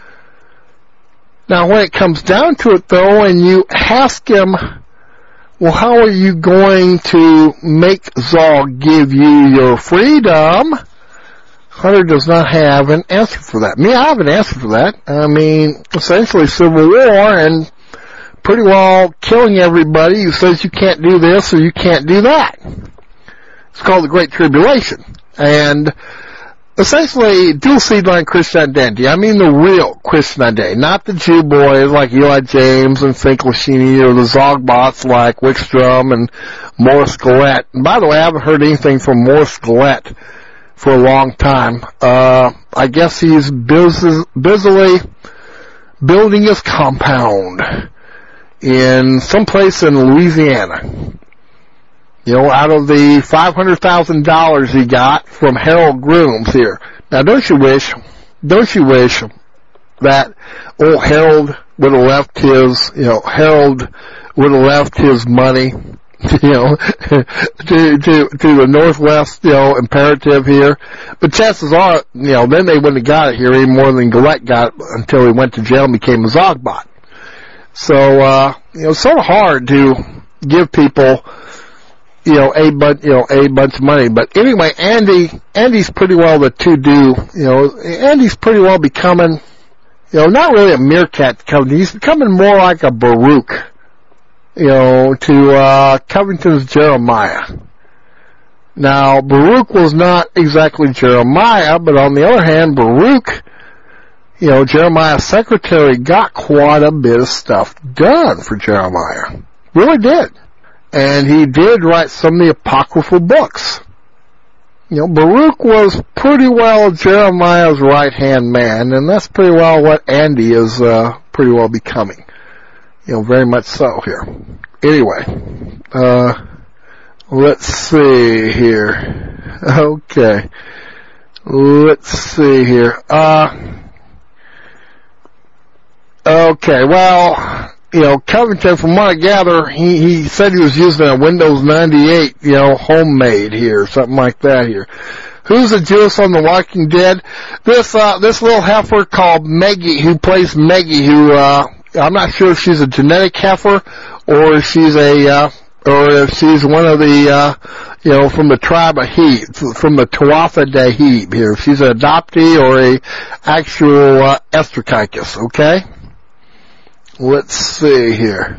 Now when it comes down to it though, and you ask him, well, how are you going to make Zog give you your freedom? Hunter does not have an answer for that. Me, I have an answer for that. I mean, essentially Civil War and pretty well killing everybody who says you can't do this or you can't do that. It's called the Great Tribulation. And essentially dual seed line Christian identity. I mean the real Christian identity, not the Jew boys like Eli James and Finkelstein or the Zogbots like Wickstrom and Morris Gillette. And by the way, I haven't heard anything from Morris Gillette for a long time. Uh, I guess he's busy, busily building his compound in some place in Louisiana. You know, out of the five hundred thousand dollars he got from Harold Grooms here. Now, don't you wish, don't you wish that old Harold would have left his, you know, Harold would have left his money, you know, to, to, to the Northwest, you know, imperative here. But chances are, you know, then they wouldn't have got it here any more than Gillette got it until he went to jail and became a Zogbot. So, uh, you know, it's sort of hard to give people, you know, a bunch, you know, a bunch of money. But anyway, Andy, Andy's pretty well the to-do, you know, Andy's pretty well becoming, you know, not really a meerkat company. He's becoming more like a Baruch, you know, to, uh, Covington's Jeremiah. Now, Baruch was not exactly Jeremiah, but on the other hand, Baruch, you know, Jeremiah's secretary got quite a bit of stuff done for Jeremiah. Really did. And he did write some of the apocryphal books. You know, Baruch was pretty well Jeremiah's right-hand man, and that's pretty well what Andy is uh, pretty well becoming. You know, very much so here. Anyway, uh, let's see here. Okay. Let's see here. Uh, okay, well, you know, Covington, from what I gather, he, he said he was using a Windows ninety-eight, you know, homemade here, something like that here. Who's the Jewess on The Walking Dead? This, uh, this little heifer called Maggie, who plays Maggie, who, uh, I'm not sure if she's a genetic heifer, or if she's a, uh, or if she's one of the, uh, you know, from the tribe of Heb, from the Tuatha De Heb here. If she's an adoptee or a actual, uh, Estrachicus, okay? Let's see here.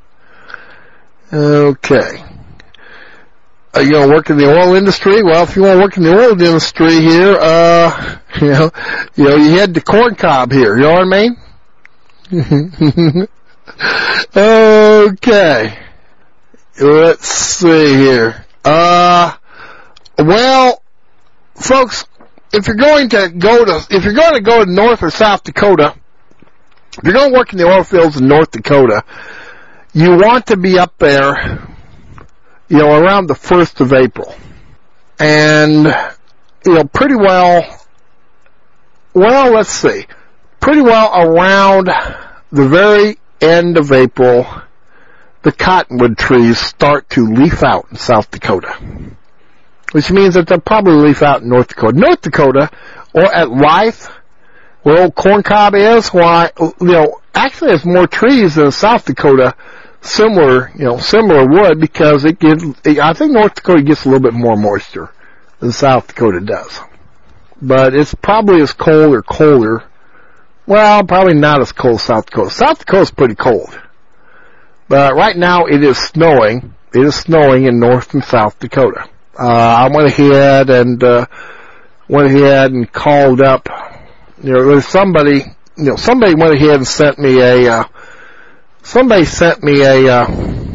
Okay. Are you going to work in the oil industry? Well, if you want to work in the oil industry here, uh, you know, you know, you head to Corn Cob here. You know what I mean? Okay. Let's see here. Uh, well, folks, if you're going to go to, if you're going to go to North or South Dakota, if you're going to work in the oil fields in North Dakota, you want to be up there, you know, around the first of April. And, you know, pretty well, well, let's see, pretty well around the very end of April, the cottonwood trees start to leaf out in South Dakota. Which means that they'll probably leaf out in North Dakota. North Dakota, or at Lythe, where old Corn Cob is, why, you know, actually has more trees than South Dakota, similar, you know, similar wood, because it gives, I think North Dakota gets a little bit more moisture than South Dakota does. But it's probably as cold or colder. Well, probably not as cold as South Dakota. South Dakota's pretty cold. But right now it is snowing. It is snowing in North and South Dakota. Uh, I went ahead and, uh, went ahead and called up, you know, there's somebody, you know, somebody went ahead and sent me a, uh, somebody sent me a, uh,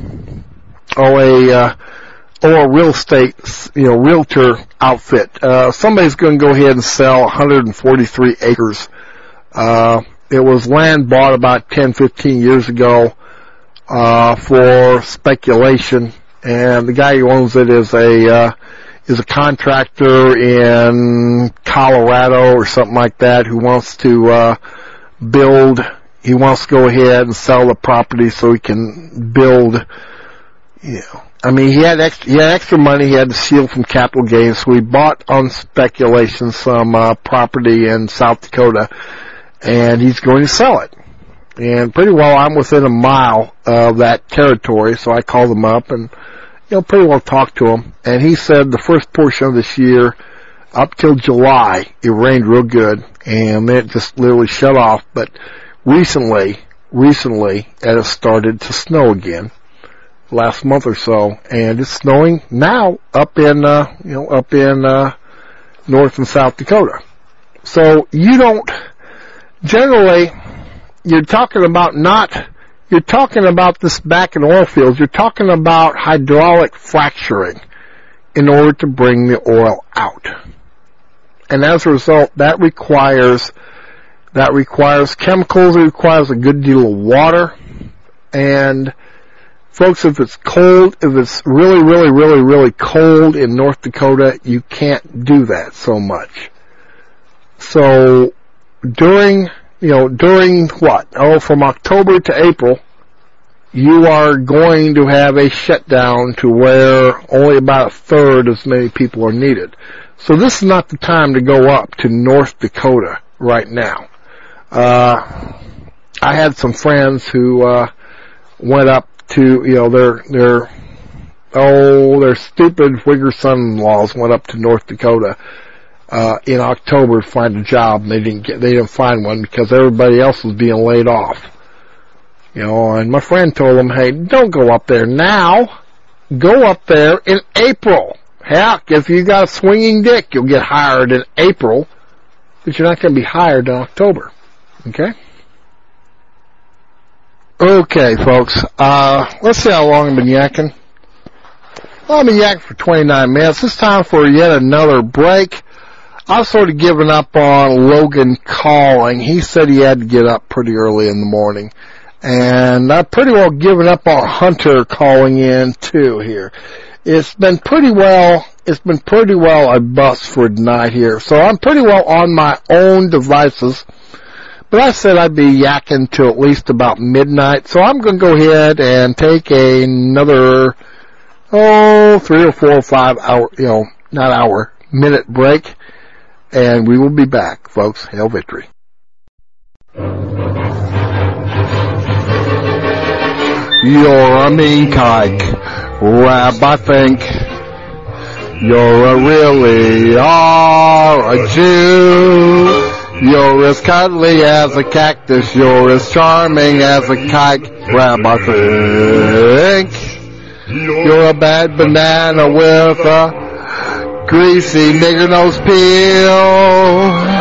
oh, a, uh, or a real estate, you know, realtor outfit. Uh, somebody's going to go ahead and sell one hundred forty-three acres. Uh, it was land bought about ten, fifteen years ago, uh, for speculation. And the guy who owns it is a, uh, is a contractor in Colorado or something like that who wants to, uh, build, he wants to go ahead and sell the property so he can build, you know, I mean, he had extra, he had extra money, he had to steal from capital gains, so he bought on speculation some, uh, property in South Dakota, and he's going to sell it. And pretty well I'm within a mile of that territory, so I called him up and, you know, pretty well talked to him. And he said the first portion of this year, up till July, it rained real good, and then it just literally shut off. But recently, recently, it has started to snow again, last month or so, and it's snowing now up in, uh, you know, up in, uh, North and South Dakota. So you don't, generally, you're talking about not, you're talking about this back in oil fields, you're talking about hydraulic fracturing in order to bring the oil out. And as a result, that requires, that requires chemicals, it requires a good deal of water, And folks, if it's cold, if it's really, really, really, really cold in North Dakota, you can't do that so much. So during, you know, during what? Oh, from October to April, you are going to have a shutdown to where only about a third as many people are needed. So this is not the time to go up to North Dakota right now. Uh, I had some friends who, uh, went up to, you know, their, their, oh, their stupid Wigger son-in-laws went up to North Dakota, uh, in October to find a job, and they didn't get, they didn't find one because everybody else was being laid off. You know, and my friend told them, hey, don't go up there now. Go up there in April. Heck, if you got a swinging dick, you'll get hired in April, but you're not going to be hired in October. Okay? Okay, folks. Uh, let's see how long I've been yakking. Well, I've been yakking for twenty-nine minutes. It's time for yet another break. I've sort of given up on Logan calling. He said he had to get up pretty early in the morning. And I've pretty well given up on Hunter calling in too here. It's been pretty well, it's been pretty well a bust for tonight here. So I'm pretty well on my own devices. But I said I'd be yakking till at least about midnight. So I'm going to go ahead and take another, oh, three or four or five hour, you know, not hour, minute break. And we will be back, folks. Hail victory. You're a mean kike, Rab, I think. You're a really are a Jew. You're as cuddly as a cactus. You're as charming as a kike, Rab, I think. You're a bad banana with a greasy nigger nose peel.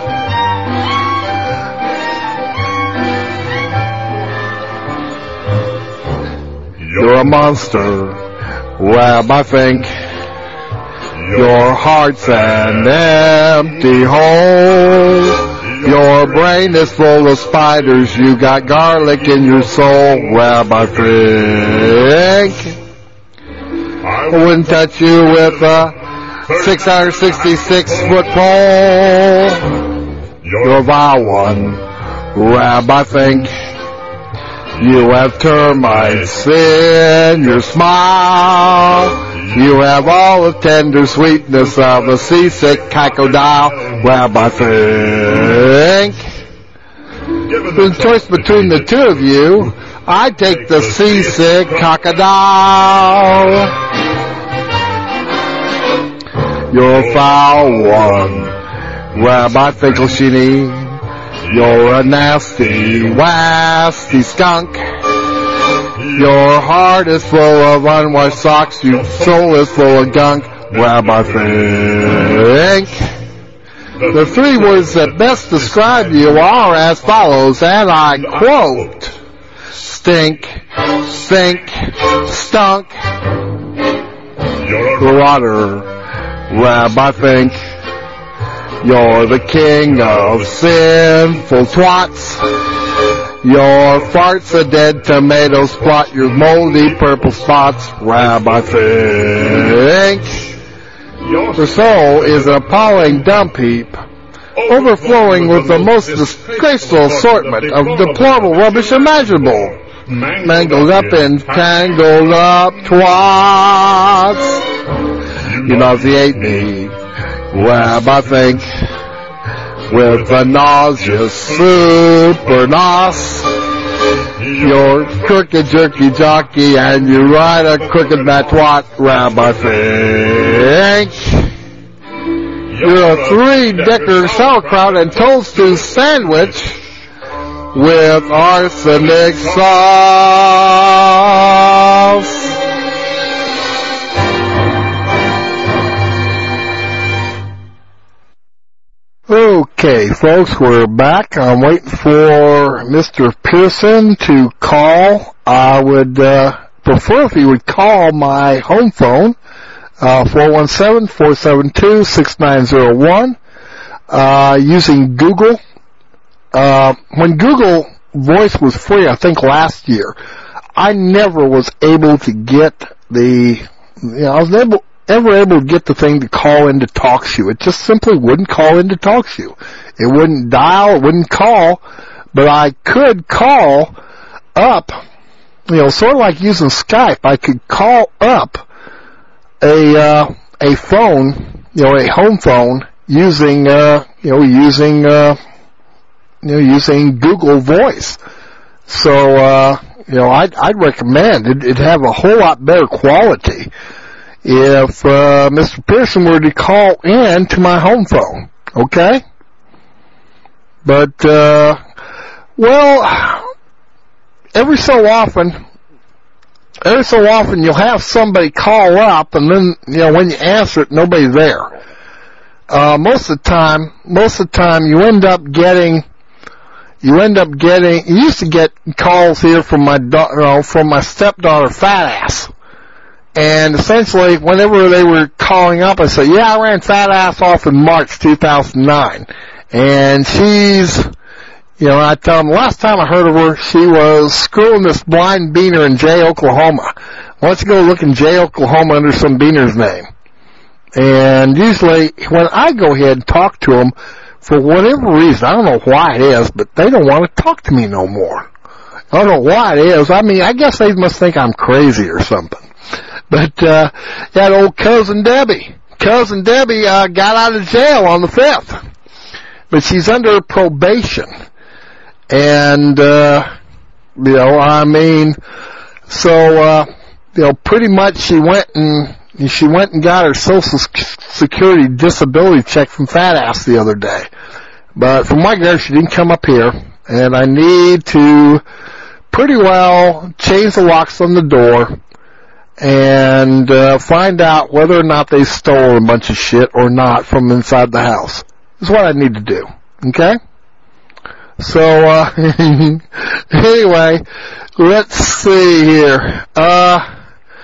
You're a monster, Rab, I think. Your heart's an empty hole. Your brain is full of spiders. You got garlic in your soul, Rab, I think. I wouldn't touch you with a six hundred sixty-six foot pole. You're a vile one, Rab, I think. You have termites in your smile. You have all the tender sweetness of a seasick crocodile, Rab, I think. Given the choice between the two of you, I take the seasick crocodile. You're a foul one, Rab, I think, Oshini. You're a nasty, wasty skunk. Your heart is full of unwashed socks. Your soul is full of gunk, Rab, I think. The three words that best describe you are as follows, and I quote, stink, stink, stunk. Marauder, Rab, I think. You're the king of sinful twats. Your fart's a dead tomato spot. Your moldy purple spots, Rab, I think. Your soul is an appalling dump heap, overflowing with the most disgraceful assortment of deplorable rubbish imaginable. Mangled up and tangled up twats. You nauseate me, Rab, I think, with a nauseous super nos. You're crooked jerky jockey and you ride a crooked matwat, Rab, I think. You're a three-decker sauerkraut and toast sandwich with arsenic sauce. Okay, folks, we're back. I'm waiting for Mister Pearson to call. I would uh, prefer if he would call my home phone, uh, four one seven, four seven two, six nine zero one, uh, using Google. Uh, when Google Voice was free, I think last year, I never was able to get the, you know, I was never, ever able to get the thing to call into TalkShoe. It just simply wouldn't call into TalkShoe. It wouldn't dial, it wouldn't call, but I could call up, you know, sort of like using Skype. I could call up a, uh, a phone, you know, a home phone using, uh, you know, using, uh, you know, using Google Voice. So, uh, you know, I'd, I'd recommend it. It'd have a whole lot better quality if, uh, Mister Pearson were to call in to my home phone. Okay? But, uh, well, every so often, every so often you'll have somebody call up and then, you know, when you answer it, nobody's there. Uh, most of the time, most of the time you end up getting, you end up getting, you used to get calls here from my daughter, you know, from my stepdaughter, Fat Ass. And essentially, whenever they were calling up, I said, yeah, I ran Fat Ass off in March two thousand nine. And she's, you know, I tell them, last time I heard of her, she was screwing this blind beaner in Jay, Oklahoma. Why don't you go look in Jay, Oklahoma under some beaner's name? And usually, when I go ahead and talk to them, for whatever reason, I don't know why it is, but they don't want to talk to me no more. I don't know why it is. I mean, I guess they must think I'm crazy or something. But, uh, that old Cousin Debbie. Cousin Debbie, uh, got out of jail on the fifth. But she's under probation. And, uh, you know, I mean, so, uh, you know, pretty much she went and, she went and got her Social Security disability check from Fat Ass the other day. But from my guess, she didn't come up here, and I need to pretty well change the locks on the door and uh, find out whether or not they stole a bunch of shit or not from inside the house. That's what I need to do. Okay? So, uh, anyway, let's see here. Uh,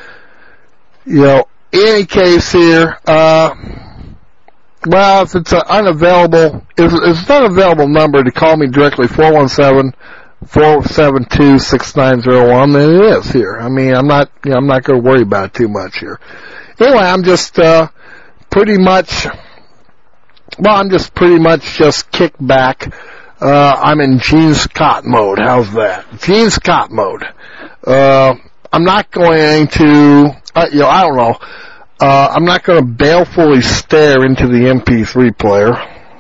you know, any case here, uh, well, if it's an unavailable, if it's an unavailable number to call me directly, four one seven, four seven two, six nine zero one, then it is here. I mean, I'm not, you know, I'm not going to worry about it too much here. Anyway, I'm just, uh, pretty much, well, I'm just pretty much just kicked back. Uh, I'm in Gene Scott mode. How's that? Gene Scott mode. Uh, I'm not going to, uh, you know, I don't know. Uh, I'm not going to balefully stare into the M P three player.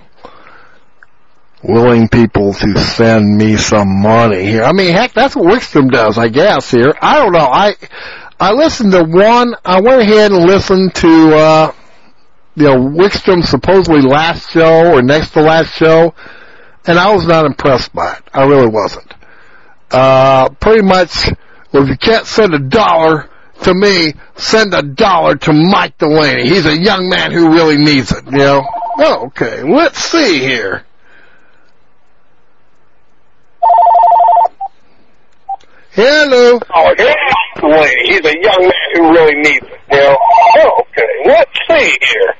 Willing people to send me some money here. I mean, heck, that's what Wickstrom does, I guess, here. I don't know. I, I listened to one, I went ahead and listened to, uh, you know, Wickstrom's supposedly last show or next to last show, and I was not impressed by it. I really wasn't. Uh, pretty much, well, if you can't send a dollar to me, send a dollar to Mike Delaney. He's a young man who really needs it, you know. Oh, okay, let's see here. Hello. Oh, yeah, Delaney. He's a young man who really needs it, you know. Oh, okay, let's see here.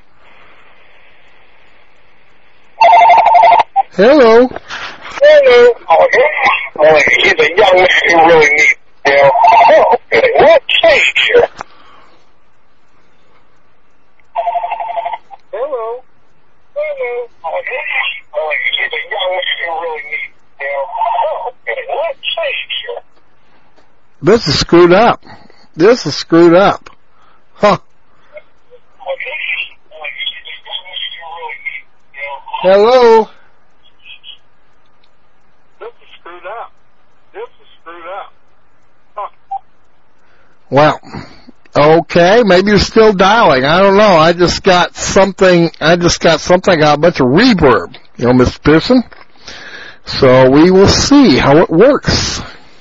Hello. Hello. Oh, yeah, Delaney. He's a young man who really needs it. Yeah. Oh, okay. Let's see here. Hello. Hello. Oh, yeah. Oh, he's a young man who really needs it. Yeah. Oh, okay. Let's see here. This is screwed up. This is screwed up. Huh. Hello. This is screwed up. This is screwed up. Well, okay, maybe you're still dialing. I don't know. I just got something, I just got something, I got a bunch of reverb, you know, Mister Pearson. So we will see how it works.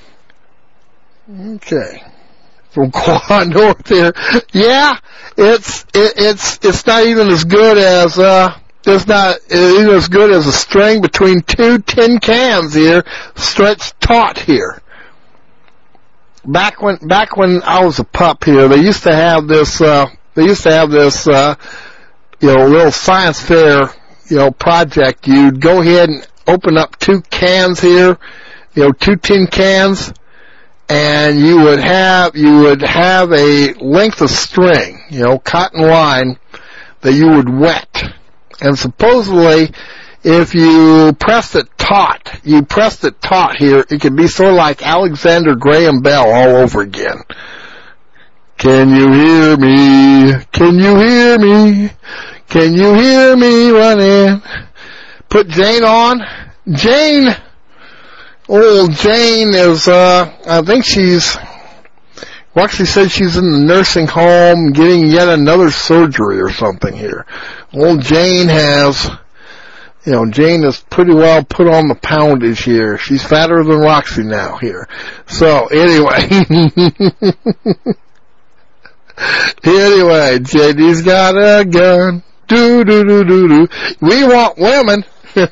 Okay. From Quad North here. Yeah, it's, it, it's, it's not even as good as, uh, it's not even as good as a string between two tin cans here, stretched taut here. Back when, back when I was a pup here, they used to have this, uh, they used to have this, uh, you know, little science fair, you know, project. You'd go ahead and open up two cans here, you know, two tin cans, and you would have you would have a length of string, you know, cotton line that you would wet, and supposedly if you pressed it taut, you pressed it taut here, it could be sort of like Alexander Graham Bell all over again. Can you hear me? Can you hear me? Can you hear me running? Put Jane on. Jane, old Jane is, uh, I think she's, well, she said she's in the nursing home getting yet another surgery or something here. Old Jane has, you know, Jane is pretty well put on the poundage here. She's fatter than Roxy now here. So, anyway. Anyway, J D's got a gun. Do, do, do, do, do. We want women.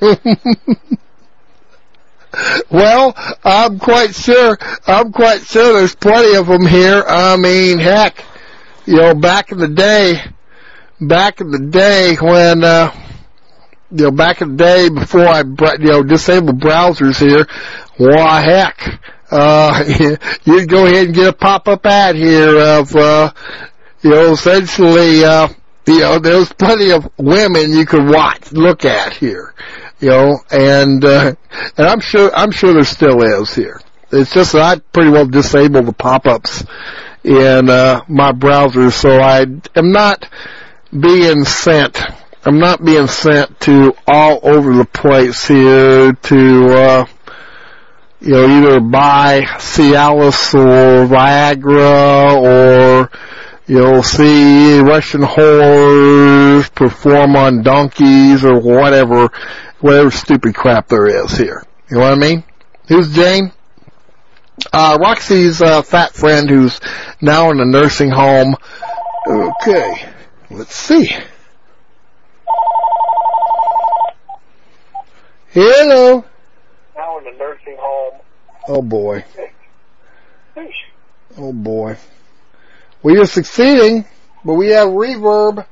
Well, I'm quite sure, I'm quite sure there's plenty of them here. I mean, heck, you know, back in the day, back in the day when, uh, you know, back in the day before I, you know, disabled browsers here, why heck, uh, you'd go ahead and get a pop-up ad here of, uh, you know, essentially, uh, you know, there's plenty of women you could watch, look at here, you know, and, uh, and I'm sure, I'm sure there still is here. It's just that I pretty well disabled the pop-ups in, uh, my browser, so I am not being sent, I'm not being sent to all over the place here to, uh, you know, either buy Cialis or Viagra or, you know, see Russian whores perform on donkeys or whatever, whatever stupid crap there is here. You know what I mean? Who's Jane? Uh, Roxy's, uh, fat friend who's now in a nursing home. Okay. Let's see. Hello. Now in the nursing home. Oh boy. Oh boy. We are succeeding, but we have reverb.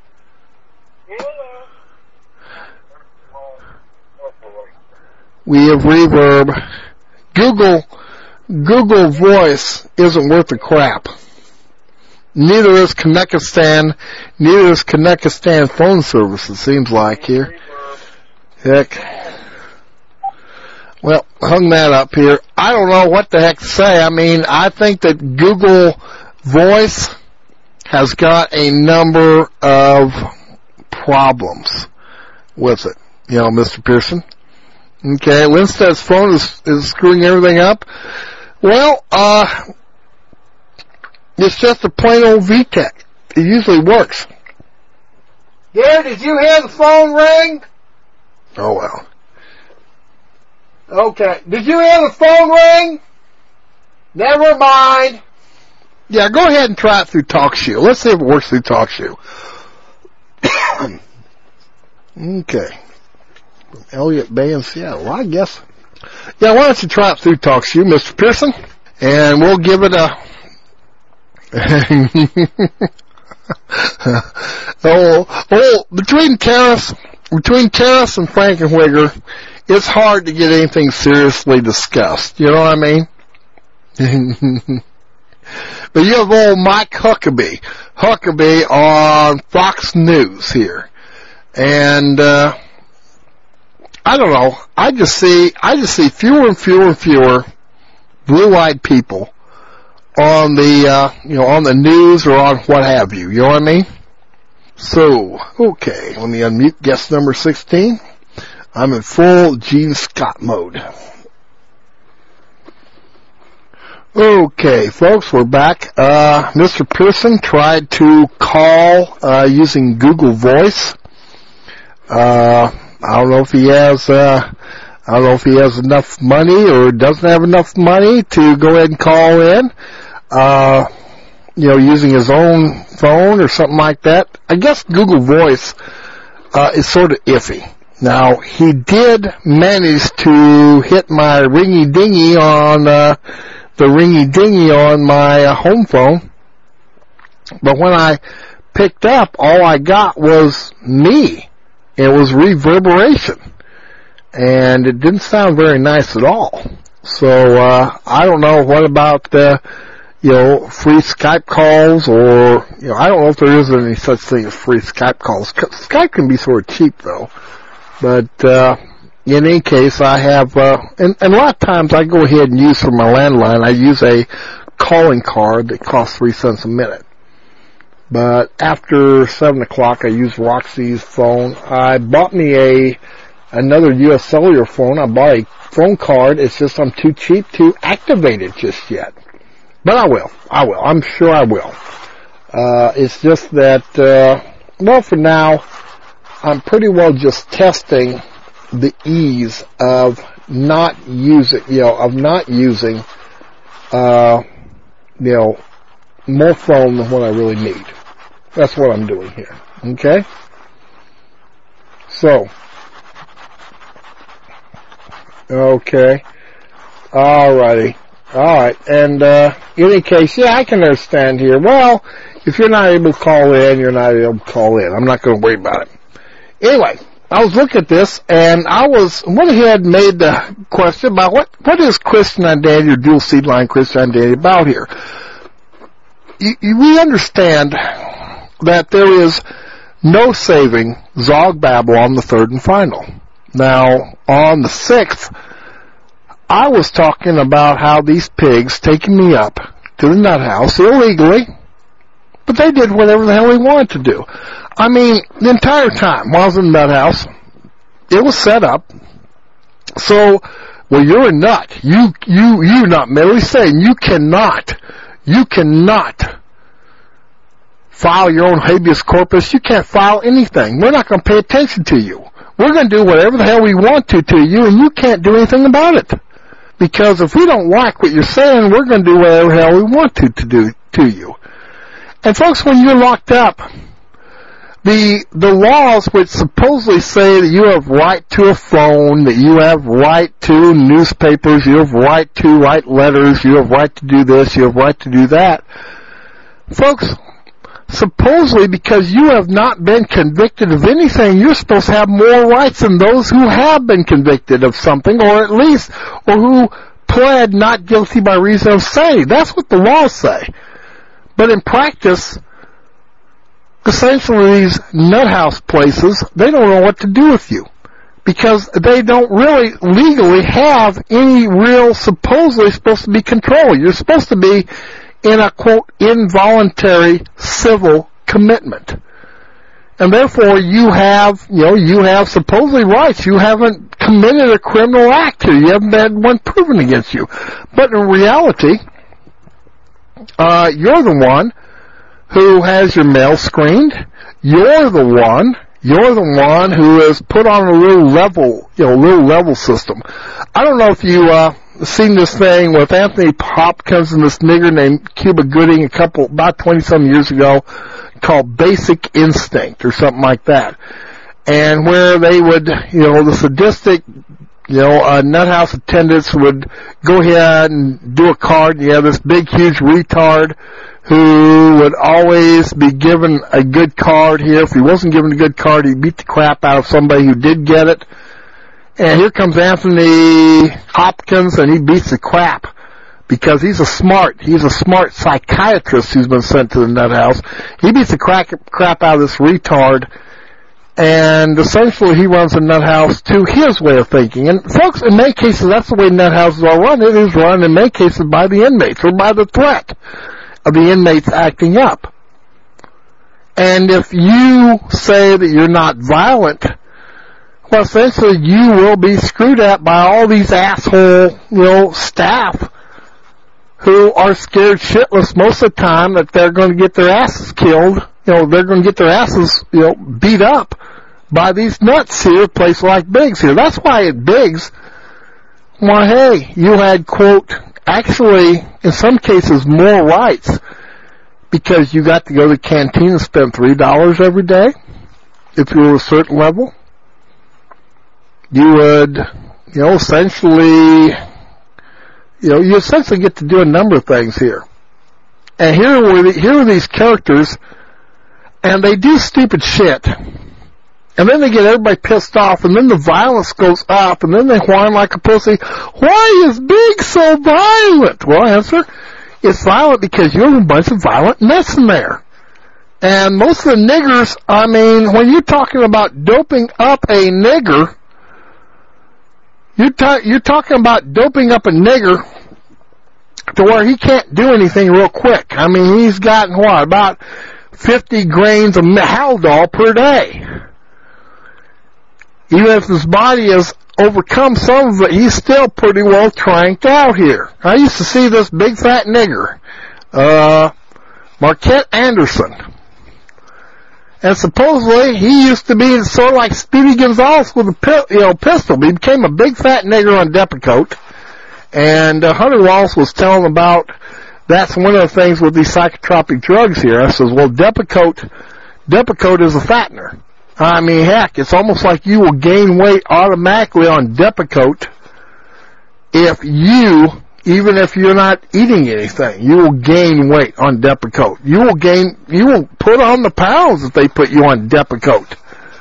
We have reverb. Google, Google Voice isn't worth a crap. Neither is Kanekistan, neither is Kanekistan phone service, it seems like here. Heck. Well, hung that up here. I don't know what the heck to say. I mean, I think that Google Voice has got a number of problems with it. You know, Mister Pearson. Okay, Lindsted's phone is, is screwing everything up. Well, uh, it's just a plain old V TEC. It usually works. Yeah, did you hear the phone ring? Oh well. Okay. Did you hear the phone ring? Never mind. Yeah, go ahead and try it through TalkShoe. Let's see if it works through TalkShoe. Okay. From Elliott Bay in Seattle. Well, I guess. Yeah, why don't you try it through TalkShoe, Mister Pearson? And we'll give it a... oh, oh, between Terrace, between Terrace and Frankenwigger, it's hard to get anything seriously discussed. You know what I mean? But you have old Mike Huckabee, Huckabee on Fox News here. And, uh, I don't know, I just see, I just see fewer and fewer and fewer blue-eyed people on the, uh, you know, on the news or on what have you. You know what I mean? So, okay, let me unmute guest number sixteen. I'm in full Gene Scott mode. Okay, folks, we're back. Uh, Mister Pearson tried to call, uh, using Google Voice. Uh, I don't know if he has, uh, I don't know if he has enough money or doesn't have enough money to go ahead and call in, uh, you know, using his own phone or something like that. I guess Google Voice, uh, is sort of iffy. Now, he did manage to hit my ringy-dingy on, uh, the ringy-dingy on my uh, home phone, but when I picked up, all I got was me. It was reverberation, and it didn't sound very nice at all. So, uh, I don't know, what about, uh, you know, free Skype calls, or, you know, I don't know if there is any such thing as free Skype calls. Skype can be sort of cheap, though. But, uh, in any case, I have, uh, and, and a lot of times I go ahead and use for my landline, I use a calling card that costs three cents a minute. But after seven o'clock, I use Roxy's phone. I bought me a, another U S cellular phone. I bought a phone card. It's just I'm too cheap to activate it just yet. But I will. I will. I'm sure I will. Uh, it's just that, uh, well, for now, I'm pretty well just testing the ease of not using, you know, of not using, uh, you know, more phone than what I really need. That's what I'm doing here. Okay? So, okay. Alrighty. Alright. And, uh, in any case, yeah, I can understand here. Well, if you're not able to call in, you're not able to call in. I'm not going to worry about it. Anyway, I was looking at this, and I was, went ahead and made the question about what, what is Christian Identity or dual seed line Christian Identity about here? You, you, we understand that there is no saving Zog Babylon the third and final. Now, on the sixth, I was talking about how these pigs taking me up to the nut house illegally, but they did whatever the hell they wanted to do. I mean, the entire time while I was in the nut house, it was set up. So, well, you're a nut. You, you, you're not merely saying you cannot, you cannot file your own habeas corpus. You can't file anything. We're not going to pay attention to you. We're going to do whatever the hell we want to to you, and you can't do anything about it. Because if we don't like what you're saying, we're going to do whatever the hell we want to to do to you. And folks, when you're locked up, the the laws which supposedly say that you have right to a phone, that you have right to newspapers, you have right to write letters, you have right to do this, you have right to do that, folks, supposedly because you have not been convicted of anything, you're supposed to have more rights than those who have been convicted of something, or at least, or who pled not guilty by reason of saying. That's what the laws say. But in practice, essentially these nut house places, they don't know what to do with you. Because they don't really legally have any real supposedly supposed to be control. You're supposed to be in a, quote, involuntary civil commitment. And therefore you have, you know, you have supposedly rights. You haven't committed a criminal act here. You haven't had one proven against you. But in reality, uh, you're the one who has your mail screened. You're the one, you're the one who is put on a little level, you know, little level system. I don't know if you, uh, seen this thing with Anthony Hopkins and this nigger named Cuba Gooding a couple, about twenty-some years ago, called Basic Instinct or something like that. And where they would, you know, the sadistic, you know, uh, nut house attendants would go ahead and do a card, and you have this big, huge retard who would always be given a good card here. If he wasn't given a good card, he'd beat the crap out of somebody who did get it. And here comes Anthony Hopkins, and he beats the crap because he's a smart, he's a smart psychiatrist who's been sent to the nut house. He beats the crap, crap out of this retard, and essentially he runs the nut house to his way of thinking. And folks, in many cases, that's the way nut houses are run. It is run in many cases by the inmates or by the threat of the inmates acting up. And if you say that you're not violent, well, essentially, you will be screwed at by all these asshole, you know, staff who are scared shitless most of the time that they're going to get their asses killed. You know, they're going to get their asses, you know, beat up by these nuts here, a place like Biggs here. That's why at Biggs, well, hey, you had, quote, actually, in some cases, more rights because you got to go to the canteen and spend three dollars every day if you were a certain level. You would, you know, essentially, you know, you essentially get to do a number of things here. And here were the, here are these characters, and they do stupid shit. And then they get everybody pissed off, and then the violence goes up, and then they whine like a pussy. Why is Big so violent? Well, answer, it's violent because you have a bunch of violent nuts in there. And most of the niggers, I mean, when you're talking about doping up a nigger, you're, ta- you're talking about doping up a nigger to where he can't do anything real quick. I mean, he's gotten, what, about fifty grains of Haldol per day. Even if his body has overcome some of it, he's still pretty well tranked out here. I used to see this big fat nigger, uh, Marquette Anderson. And supposedly, he used to be sort of like Speedy Gonzales with a pi- you know, pistol. He became a big fat nigger on Depakote. And uh, Hunter Wallace was telling about that's one of the things with these psychotropic drugs here. I says, well, Depakote, Depakote is a fattener. I mean, heck, it's almost like you will gain weight automatically on Depakote if you, even if you're not eating anything, you will gain weight on Depakote. You will gain, you will put on the pounds if they put you on Depakote.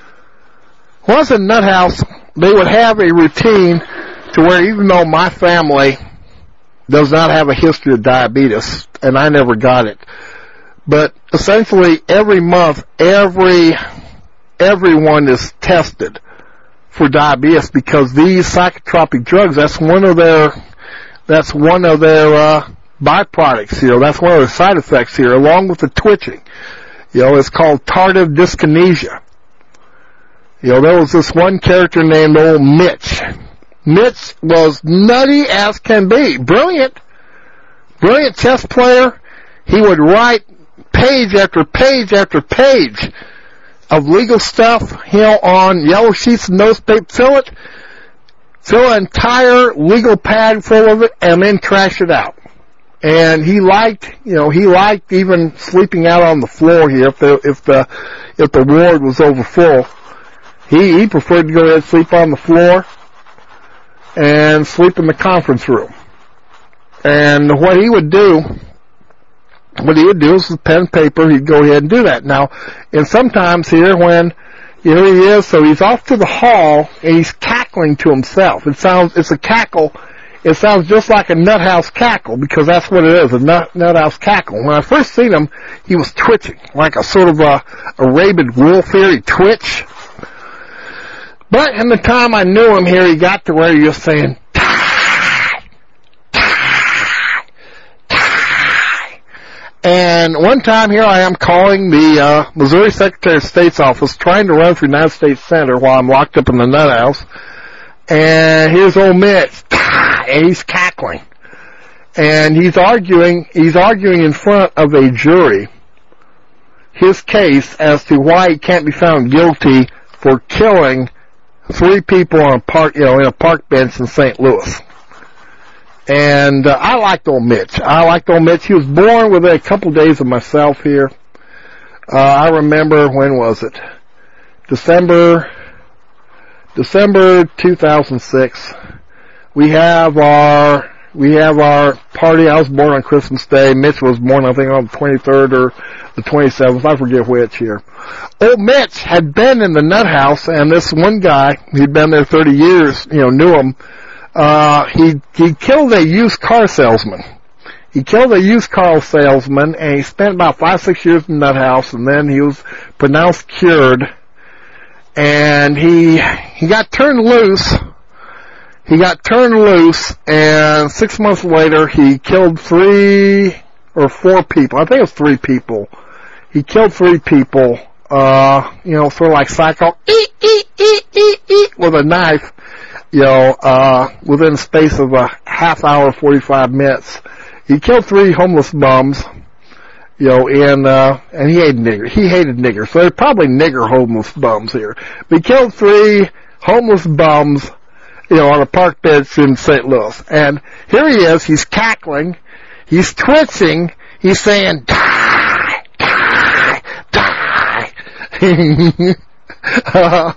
Once in Nut House, they would have a routine to where even though my family does not have a history of diabetes, and I never got it, but essentially every month, every, everyone is tested for diabetes because these psychotropic drugs, that's one of their, that's one of their, uh, byproducts, you know, that's one of their side effects here, along with the twitching. You know, it's called tardive dyskinesia. You know, there was this one character named old Mitch. Mitch was nutty as can be. Brilliant. Brilliant chess player. He would write page after page after page of legal stuff, you know, on yellow sheets of notepaper. Fill it, fill an entire legal pad full of it, and then trash it out. And he liked, you know, he liked even sleeping out on the floor here if the, if the, if the ward was over full. He, he preferred to go ahead and sleep on the floor and sleep in the conference room. And what he would do, what he would do is with pen and paper, he'd go ahead and do that. Now, and sometimes here when, here he is, so he's off to the hall and he's cackling to himself. It sounds, it's a cackle, it sounds just like a nut house cackle because that's what it is, a nut, nut house cackle. When I first seen him, he was twitching, like a sort of a, a rabid wolf here, he'd twitch. But in the time I knew him here, he got to where he was saying, tie, tie, tie. And one time here I am calling the uh, Missouri Secretary of State's office, trying to run for United States Senator while I'm locked up in the nut house. And here's old Mitch, tie, and he's cackling. And he's arguing, he's arguing in front of a jury his case as to why he can't be found guilty for killing three people on a park, you know, in a park bench in Saint Louis. And uh, I liked old Mitch. I liked old Mitch. He was born within a couple days of myself here. Uh, I remember, when was it? December, December two thousand six. We have our, we have our party. I was born on Christmas Day. Mitch was born, I think, on the twenty-third or the twenty-seventh. I forget which here. Old Mitch had been in the nut house, and this one guy, he'd been there thirty years, you know, knew him. Uh, he, he killed a used car salesman. He killed a used car salesman, and he spent about five, six years in the nut house, and then he was pronounced cured. And he, he got turned loose. He got turned loose, and six months later, he killed three or four people. I think it was three people. He killed three people, uh, you know, sort of like Psycho, eat, eat, eat, eat, eat, with a knife, you know, uh, within the space of a half hour, forty-five minutes. He killed three homeless bums, you know, and, uh, and he hated niggers. He hated niggers. So they're probably nigger homeless bums here. But he killed three homeless bums, you know, on a park bench in Saint Louis. And here he is, he's cackling, he's twitching, he's saying, die, die, die. uh,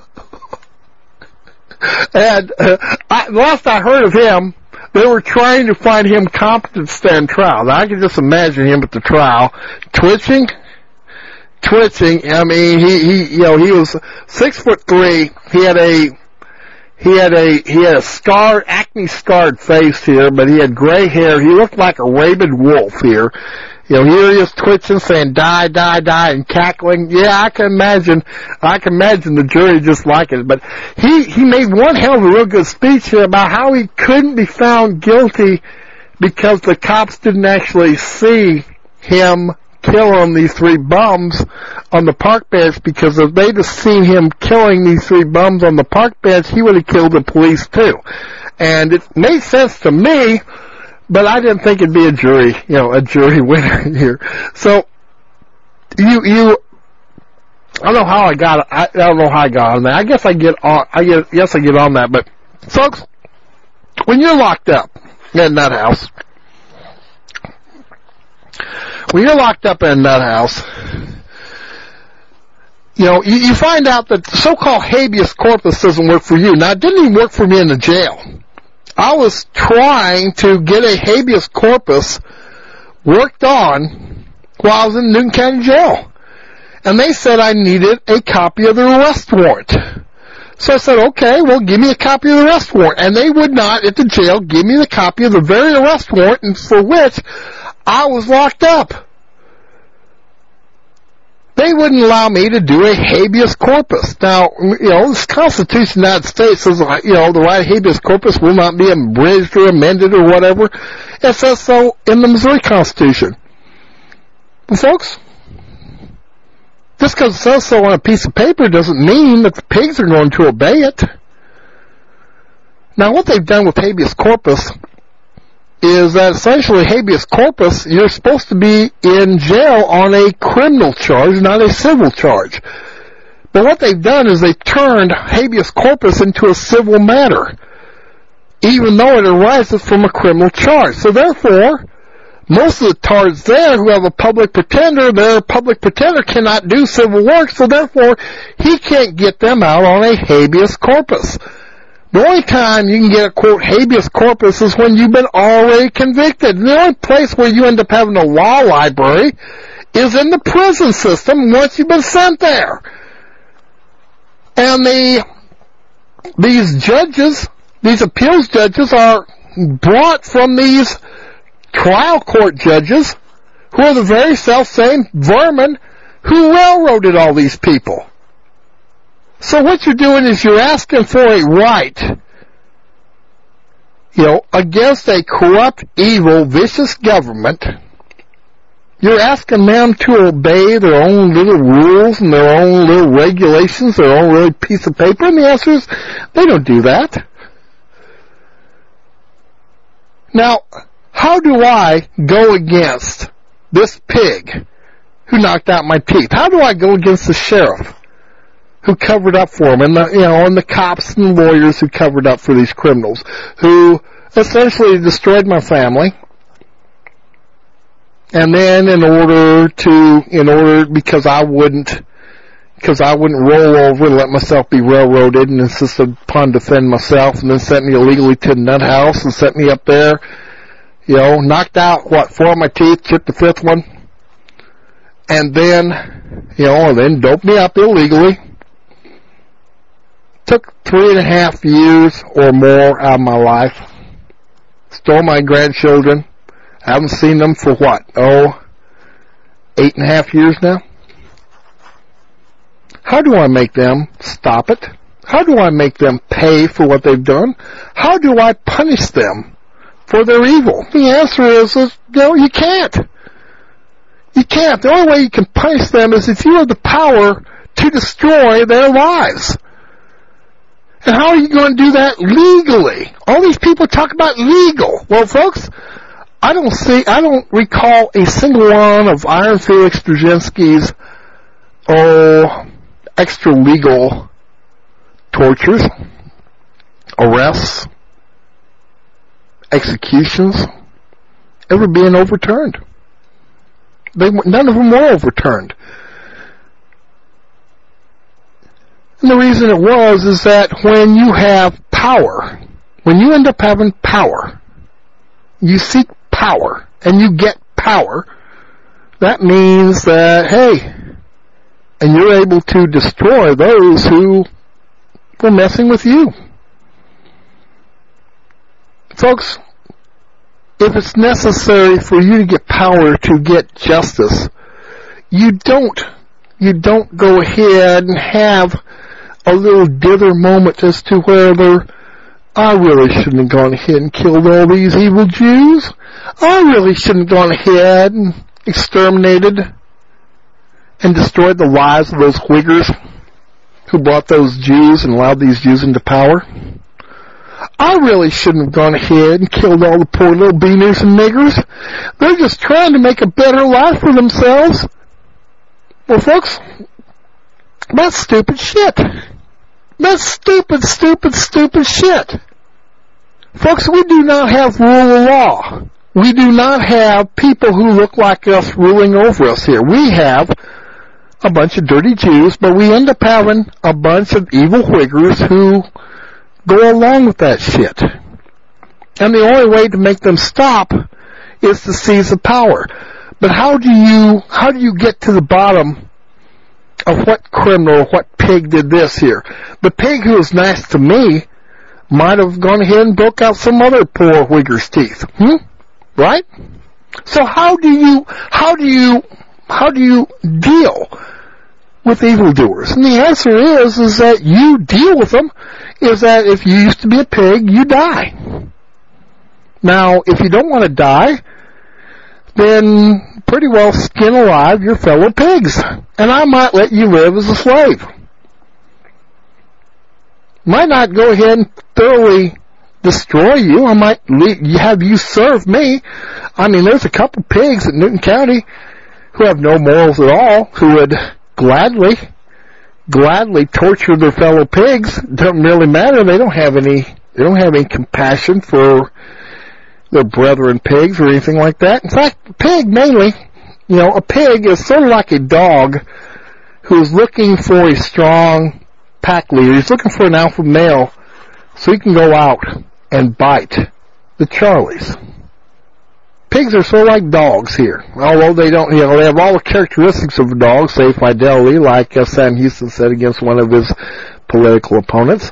and uh, I, last I heard of him, they were trying to find him competent to stand trial. Now, I can just imagine him at the trial, twitching, twitching. I mean, he, he, you know, he was six foot three. He had a, he had a, he had a scarred, acne scarred face here, but he had gray hair. He looked like a rabid wolf here. You know, here he is twitching, saying, die, die, die, and cackling. Yeah, I can imagine, I can imagine the jury just like it. But he, he made one hell of a real good speech here about how he couldn't be found guilty because the cops didn't actually see him killing these three bums on the park bench, because if they'd have seen him killing these three bums on the park bench, he would have killed the police too. And it made sense to me, but I didn't think it'd be a jury, you know, a jury winner here. So, you, you, I don't know how I got, I, I don't know how I got on that. I guess I get on, I get, yes I get on that, but folks, when you're locked up in a nut house, when you're locked up in a nut house, you know, you, you find out that the so-called habeas corpus doesn't work for you. Now, it didn't even work for me in the jail. I was trying to get a habeas corpus worked on while I was in Newton County Jail. And they said I needed a copy of the arrest warrant. So I said, okay, well, give me a copy of the arrest warrant. And they would not, at the jail, give me the copy of the very arrest warrant and for which I was locked up. They wouldn't allow me to do a habeas corpus. Now, you know, this Constitution of the United States says, you know, the right habeas corpus will not be abridged or amended or whatever. It says so in the Missouri Constitution. But folks, just because it says so on a piece of paper doesn't mean that the pigs are going to obey it. Now, what they've done with habeas corpus is that essentially habeas corpus, you're supposed to be in jail on a criminal charge, not a civil charge. But what they've done is they've turned habeas corpus into a civil matter, even though it arises from a criminal charge. So therefore, most of the tards there who have a public pretender, their public pretender cannot do civil work, so therefore he can't get them out on a habeas corpus. The only time you can get a, quote, habeas corpus is when you've been already convicted. And the only place where you end up having a law library is in the prison system once you've been sent there. And the, these judges, these appeals judges are brought from these trial court judges who are the very self-same vermin who railroaded all these people. So what you're doing is you're asking for a right, you know, against a corrupt, evil, vicious government. You're asking them to obey their own little rules and their own little regulations, their own little piece of paper, and the answer is they don't do that. Now, how do I go against this pig who knocked out my teeth? How do I go against the sheriff who covered up for him, and the, you know, and the cops and lawyers who covered up for these criminals, who essentially destroyed my family, and then in order to, in order, because I wouldn't, because I wouldn't roll over and let myself be railroaded and insisted upon defend myself, and then sent me illegally to the nut house and set me up there, you know, knocked out, what, four of my teeth, chipped the fifth one, and then, you know, and then doped me up illegally. Took three and a half years or more out of my life. Stole my grandchildren. I haven't seen them for what? Oh, eight and a half years now? How do I make them stop it? How do I make them pay for what they've done? How do I punish them for their evil? The answer is, is no, you can't. You can't. The only way you can punish them is if you have the power to destroy their lives. And how are you going to do that legally? All these people talk about legal. Well, folks, I don't see, I don't recall a single one of Iron Felix Dzerzhinsky's, oh, extra legal tortures, arrests, executions ever being overturned. They, none of them were overturned. And the reason it was is that when you have power, when you end up having power, you seek power, and you get power, that means that, hey, and you're able to destroy those who were messing with you. Folks, if it's necessary for you to get power to get justice, you don't, you don't go ahead and have a little dither moment as to whether I really shouldn't have gone ahead and killed all these evil Jews. I really shouldn't have gone ahead and exterminated and destroyed the lives of those Uyghurs who brought those Jews and allowed these Jews into power. I really shouldn't have gone ahead and killed all the poor little beaners and niggers. They're just trying to make a better life for themselves. Well, folks, that's stupid shit. That's stupid, stupid, stupid shit. Folks, we do not have rule of law. We do not have people who look like us ruling over us here. We have a bunch of dirty Jews, but we end up having a bunch of evil Uyghurs who go along with that shit. And the only way to make them stop is to seize the power. But how do you, how do you get to the bottom of what criminal, what pig did this here? The pig who was nice to me might have gone ahead and broke out some other poor Uyghur's teeth. Hmm? Right? So how do you, how do you, how do you deal with evildoers? And the answer is, is that you deal with them, is that if you used to be a pig, you die. Now, if you don't want to die, then pretty well skin alive your fellow pigs. And I might let you live as a slave. Might not go ahead and thoroughly destroy you. I might have you serve me. I mean, there's a couple pigs in Newton County who have no morals at all, who would gladly, gladly torture their fellow pigs. Doesn't really matter. They don't have any, they don't have any compassion for their brethren pigs or anything like that. In fact, a pig mainly, you know, a pig is sort of like a dog who is looking for a strong pack leader. He's looking for an alpha male so he can go out and bite the Charlies. Pigs are sort of like dogs here. Although they don't, you know, they have all the characteristics of a dog, save fidelity, like uh, Sam Houston said against one of his political opponents.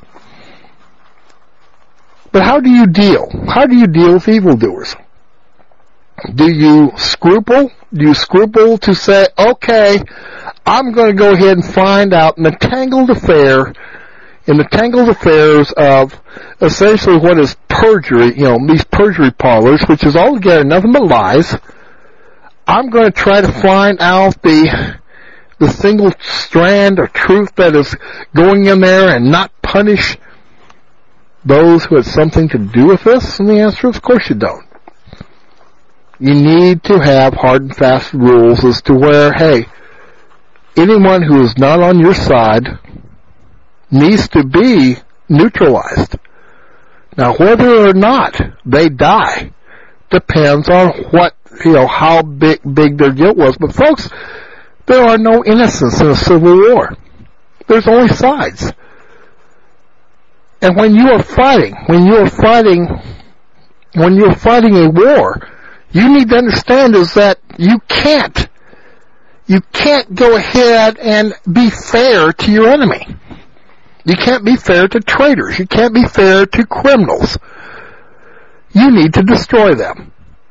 But how do you deal? How do you deal with evildoers? Do you scruple? Do you scruple to say, okay, I'm going to go ahead and find out in the tangled affair, in the tangled affairs of essentially what is perjury, you know, these perjury parlors, which is altogether nothing but lies. I'm going to try to find out the the single strand of truth that is going in there and not punish those who had something to do with this? And the answer is, of course you don't. You need to have hard and fast rules as to where, hey, anyone who is not on your side needs to be neutralized. Now, whether or not they die depends on what, you know, how big, big their guilt was. But folks, there are no innocents in a civil war. There's only sides. And when you are fighting, when you are fighting, when you're fighting a war, you need to understand is that you can't, you can't go ahead and be fair to your enemy. You can't be fair to traitors. You can't be fair to criminals. You need to destroy them.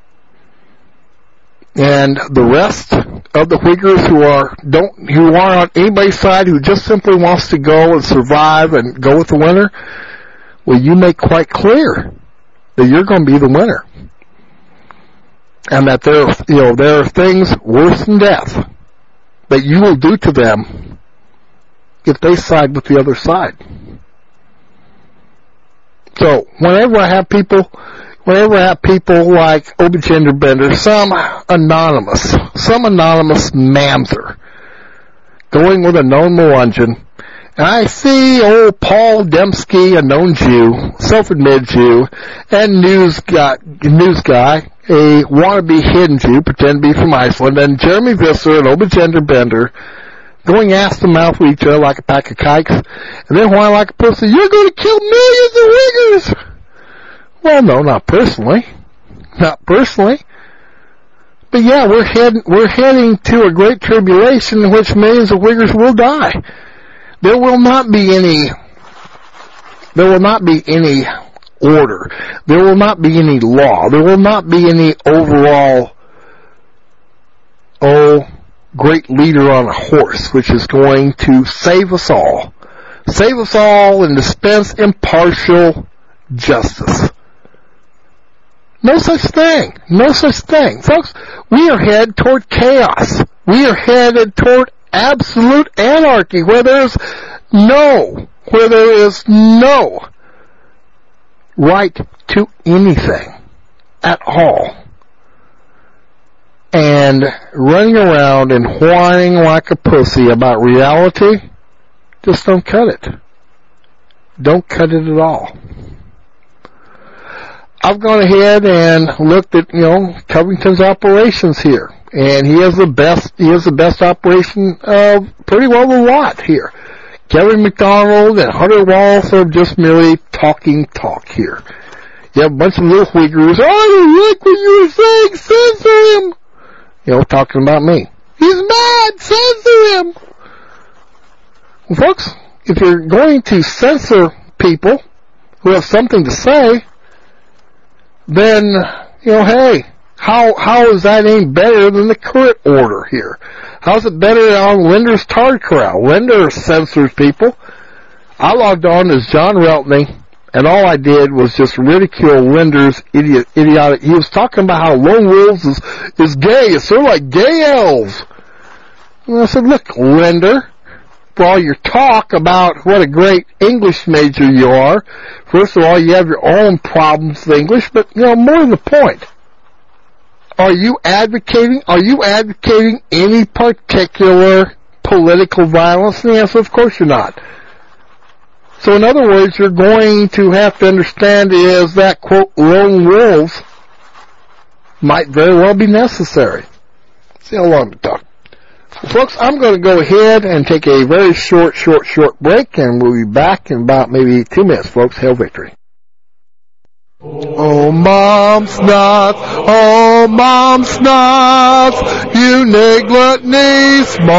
And the rest of the Uyghurs who are don't who are on anybody's side, who just simply wants to go and survive and go with the winner, well, you make quite clear that you're going to be the winner, and that there, you know, there are things worse than death that you will do to them if they side with the other side. So whenever I have people, whenever I have people like Obi Gender Bender, some anonymous, some anonymous mamzer going with a known Melungeon, and I see old Paul Dembski, a known Jew, self-admitted Jew, and news guy, news guy, a wannabe hidden Jew, pretend to be from Iceland, and Jeremy Visser and Obi Gender Bender going ass to mouth with each other like a pack of kikes, and then whine like a pussy, you're going to kill millions of Uyghurs! Well, no, not personally. Not personally. But yeah, we're heading, we're heading to a great tribulation in which millions of Uyghurs will die. There will not be any, there will not be any order. There will not be any law. There will not be any overall, oh, great leader on a horse, which is going to save us all. Save us all and dispense impartial justice. No such thing. No such thing. Folks, we are headed toward chaos. We are headed toward absolute anarchy where there's no, where there is no right to anything at all. And running around and whining like a pussy about reality, just don't cut it. Don't cut it at all. I've gone ahead and looked at, you know, Covington's operations here. And he has the best, he has the best operation of pretty well the lot here. Kevin McDonald and Hunter Walsh are just merely talking talk here. You have a bunch of little Uyghurs, oh, I don't like what you were saying, censor him! You know, talking about me. He's mad, censor him! Well, folks, if you're going to censor people who have something to say, then, you know, hey, how how is that any better than the current order here? How's it better on Linder's Tard Corral? Linder censors people. I logged on as John Reltney, and all I did was just ridicule Linder's idiot, idiotic. He was talking about how Lone Wolves is, is gay. It's sort of like gay elves. And I said, look, Linder, for all your talk about what a great English major you are, first of all, you have your own problems with English, but, you know, more to the point, are you advocating, are you advocating any particular political violence? And the answer, of course you're not. So in other words, you're going to have to understand is that, quote, lone wolves might very well be necessary. See how long to talk. Folks, I'm going to go ahead and take a very short, short, short break, and we'll be back in about maybe two minutes, folks. Hail victory. Oh, mom's nuts, oh, mom's nuts, you negligently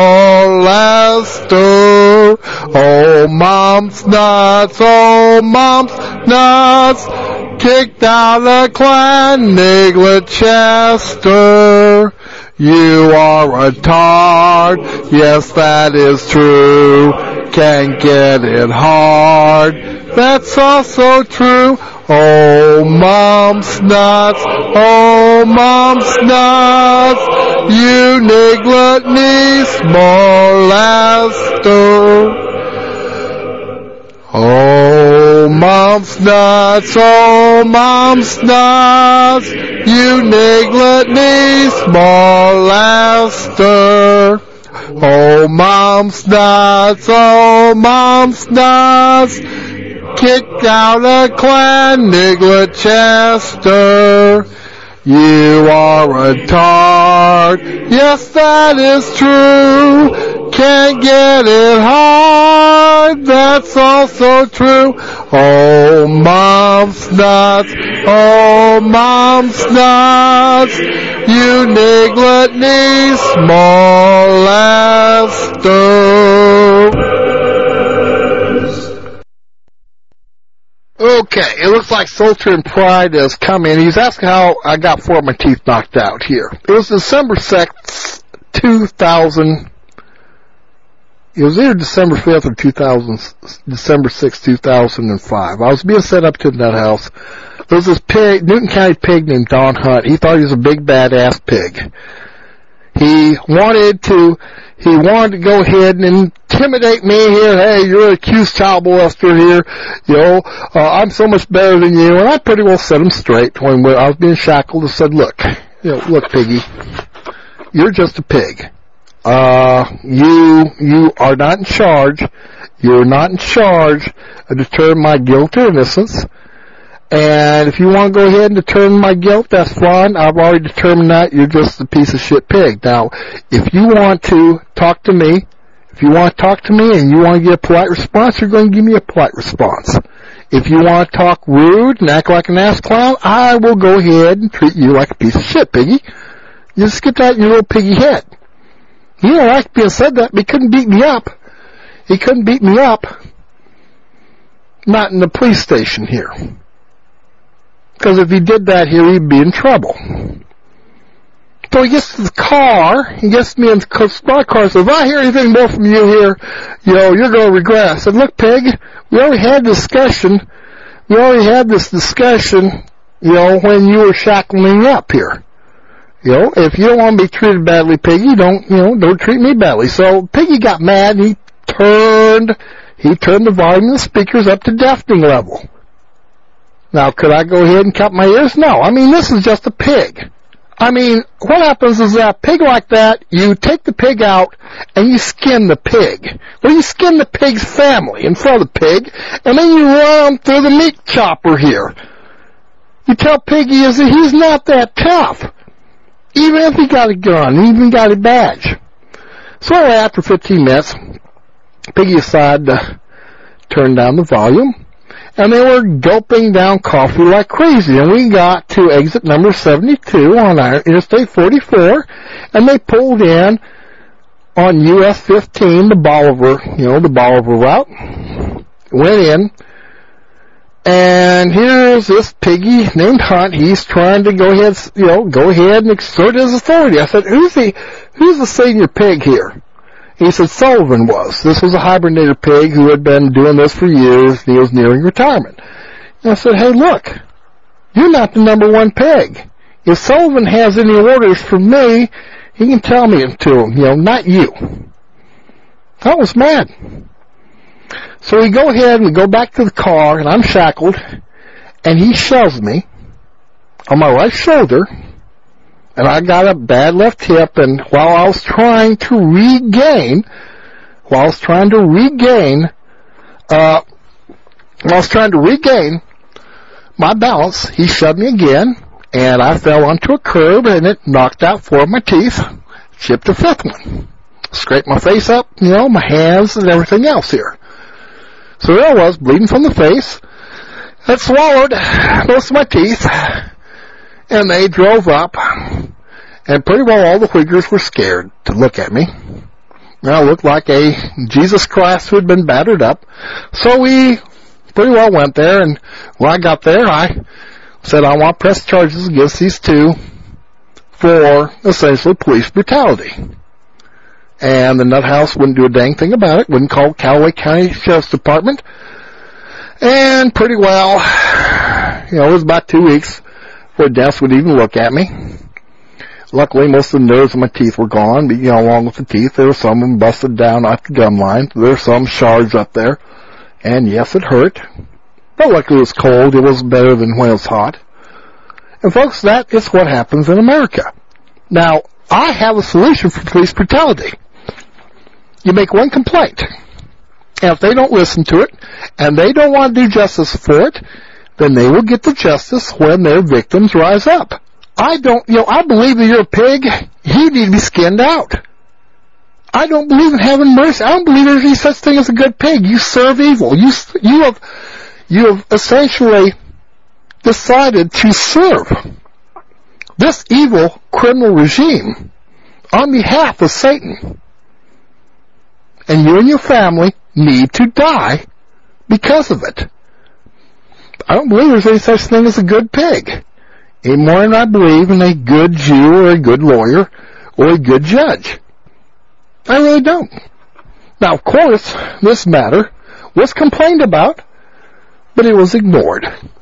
molester. Oh, mom's nuts, oh, mom's nuts, kicked out the clan, Niglet Chester. You are a tard, yes, that is true, can't get it hard, that's also true. Oh, mom's nuts, oh, mom's nuts, you negligently molester. Oh, mom's nuts, oh, mom's nuts, you negligently molester. Oh, mom's nuts, oh, mom's nuts, kicked out a clan, Niglet Chester. You are a tard, yes, that is true, can't get it hard, that's also true. Oh, mom's nuts, oh, mom's nuts, you negligently molester. Okay, it looks like Sultan Pride has come in. He's asking how I got four of my teeth knocked out here. It was December sixth, two thousand. It was either December fifth or two thousand, December sixth, two thousand five. I was being set up to that house. There was this pig, Newton County pig named Don Hunt. He thought he was a big badass pig. He wanted to, he wanted to go ahead and intimidate me here. Hey, you're an accused child molester here. You know, uh, I'm so much better than you. And I pretty well set him straight when I was being shackled and said, look, you know, look, piggy, you're just a pig. Uh, you, you are not in charge. You're not in charge of determining my guilt or innocence. And if you want to go ahead and determine my guilt, that's fine. I've already determined that. You're just a piece of shit pig. Now, if you want to talk to me, if you want to talk to me and you want to get a polite response, you're going to give me a polite response. If you want to talk rude and act like an ass clown, I will go ahead and treat you like a piece of shit, piggy. You just get that in your little piggy head. You don't like being said that, but he couldn't beat me up. He couldn't beat me up. Not in the police station here. Because if he did that here, he'd be in trouble. So he gets to the car, he gets me in my car and says, if I hear anything more from you here, you know, you're going to regret. I said, look, pig, we already had discussion. We already had this discussion, you know, when you were shackling me up here. You know, if you don't want to be treated badly, Piggy, don't, you know, don't treat me badly. So Piggy got mad and he turned, he turned the volume of the speakers up to deafening level. Now, could I go ahead and cut my ears? No. I mean, this is just a pig. I mean, what happens is that a pig like that, you take the pig out and you skin the pig. Well, you skin the pig's family in front of the pig, and then you run through the meat chopper here. You tell Piggy is that he's not that tough. Even if he got a gun, even got a badge. So after fifteen minutes, Piggy decided to turn down the volume, and they were gulping down coffee like crazy. And we got to exit number seventy-two on our Interstate forty-four, and they pulled in on U S fifteen, the Bolivar, you know, the Bolivar route. Went in. And here's this Piggy named Hunt. He's trying to go ahead, you know, go ahead and exert his authority. I said, who's the, who's the senior pig here? He said Sullivan was. This was a hibernator pig who had been doing this for years, and he was nearing retirement. And I said, hey, look, you're not the number one pig. If Sullivan has any orders from me, he can tell me to him, you know, not you. I was mad. So we go ahead and we go back to the car, and I'm shackled, and he shoves me on my right shoulder, and I got a bad left hip, and while I was trying to regain, while I was trying to regain, uh, while I was trying to regain my balance, he shoved me again, and I fell onto a curb, and it knocked out four of my teeth, chipped the fifth one. Scraped my face up, you know, my hands and everything else here. So there I was, bleeding from the face. I swallowed most of my teeth, and they drove up, and pretty well all the Uyghurs were scared to look at me. And I looked like a Jesus Christ who had been battered up. So we pretty well went there, and when I got there, I said I want to press charges against these two for essentially police brutality. And the nut house wouldn't do a dang thing about it, wouldn't call Callaway County Sheriff's Department. And pretty well, you know, it was about two weeks before Dennis would even look at me. Luckily, most of the nerves of my teeth were gone, but, you know, along with the teeth, there were some of them busted down off the gum line. There were some shards up there. And yes, it hurt. But luckily it was cold. It was better than when it was hot. And folks, that is what happens in America. Now, I have a solution for police brutality. You make one complaint, and if they don't listen to it, and they don't want to do justice for it, then they will get the justice when their victims rise up. I don't, you know, I believe that you're a pig, you need to be skinned out. I don't believe in having mercy. I don't believe there's any such thing as a good pig. You serve evil. You, you have, you have essentially decided to serve this evil criminal regime on behalf of Satan. And you and your family need to die because of it. I don't believe there's any such thing as a good pig, any more than I believe in a good Jew or a good lawyer or a good judge. I really don't. Now, of course, this matter was complained about, but it was ignored,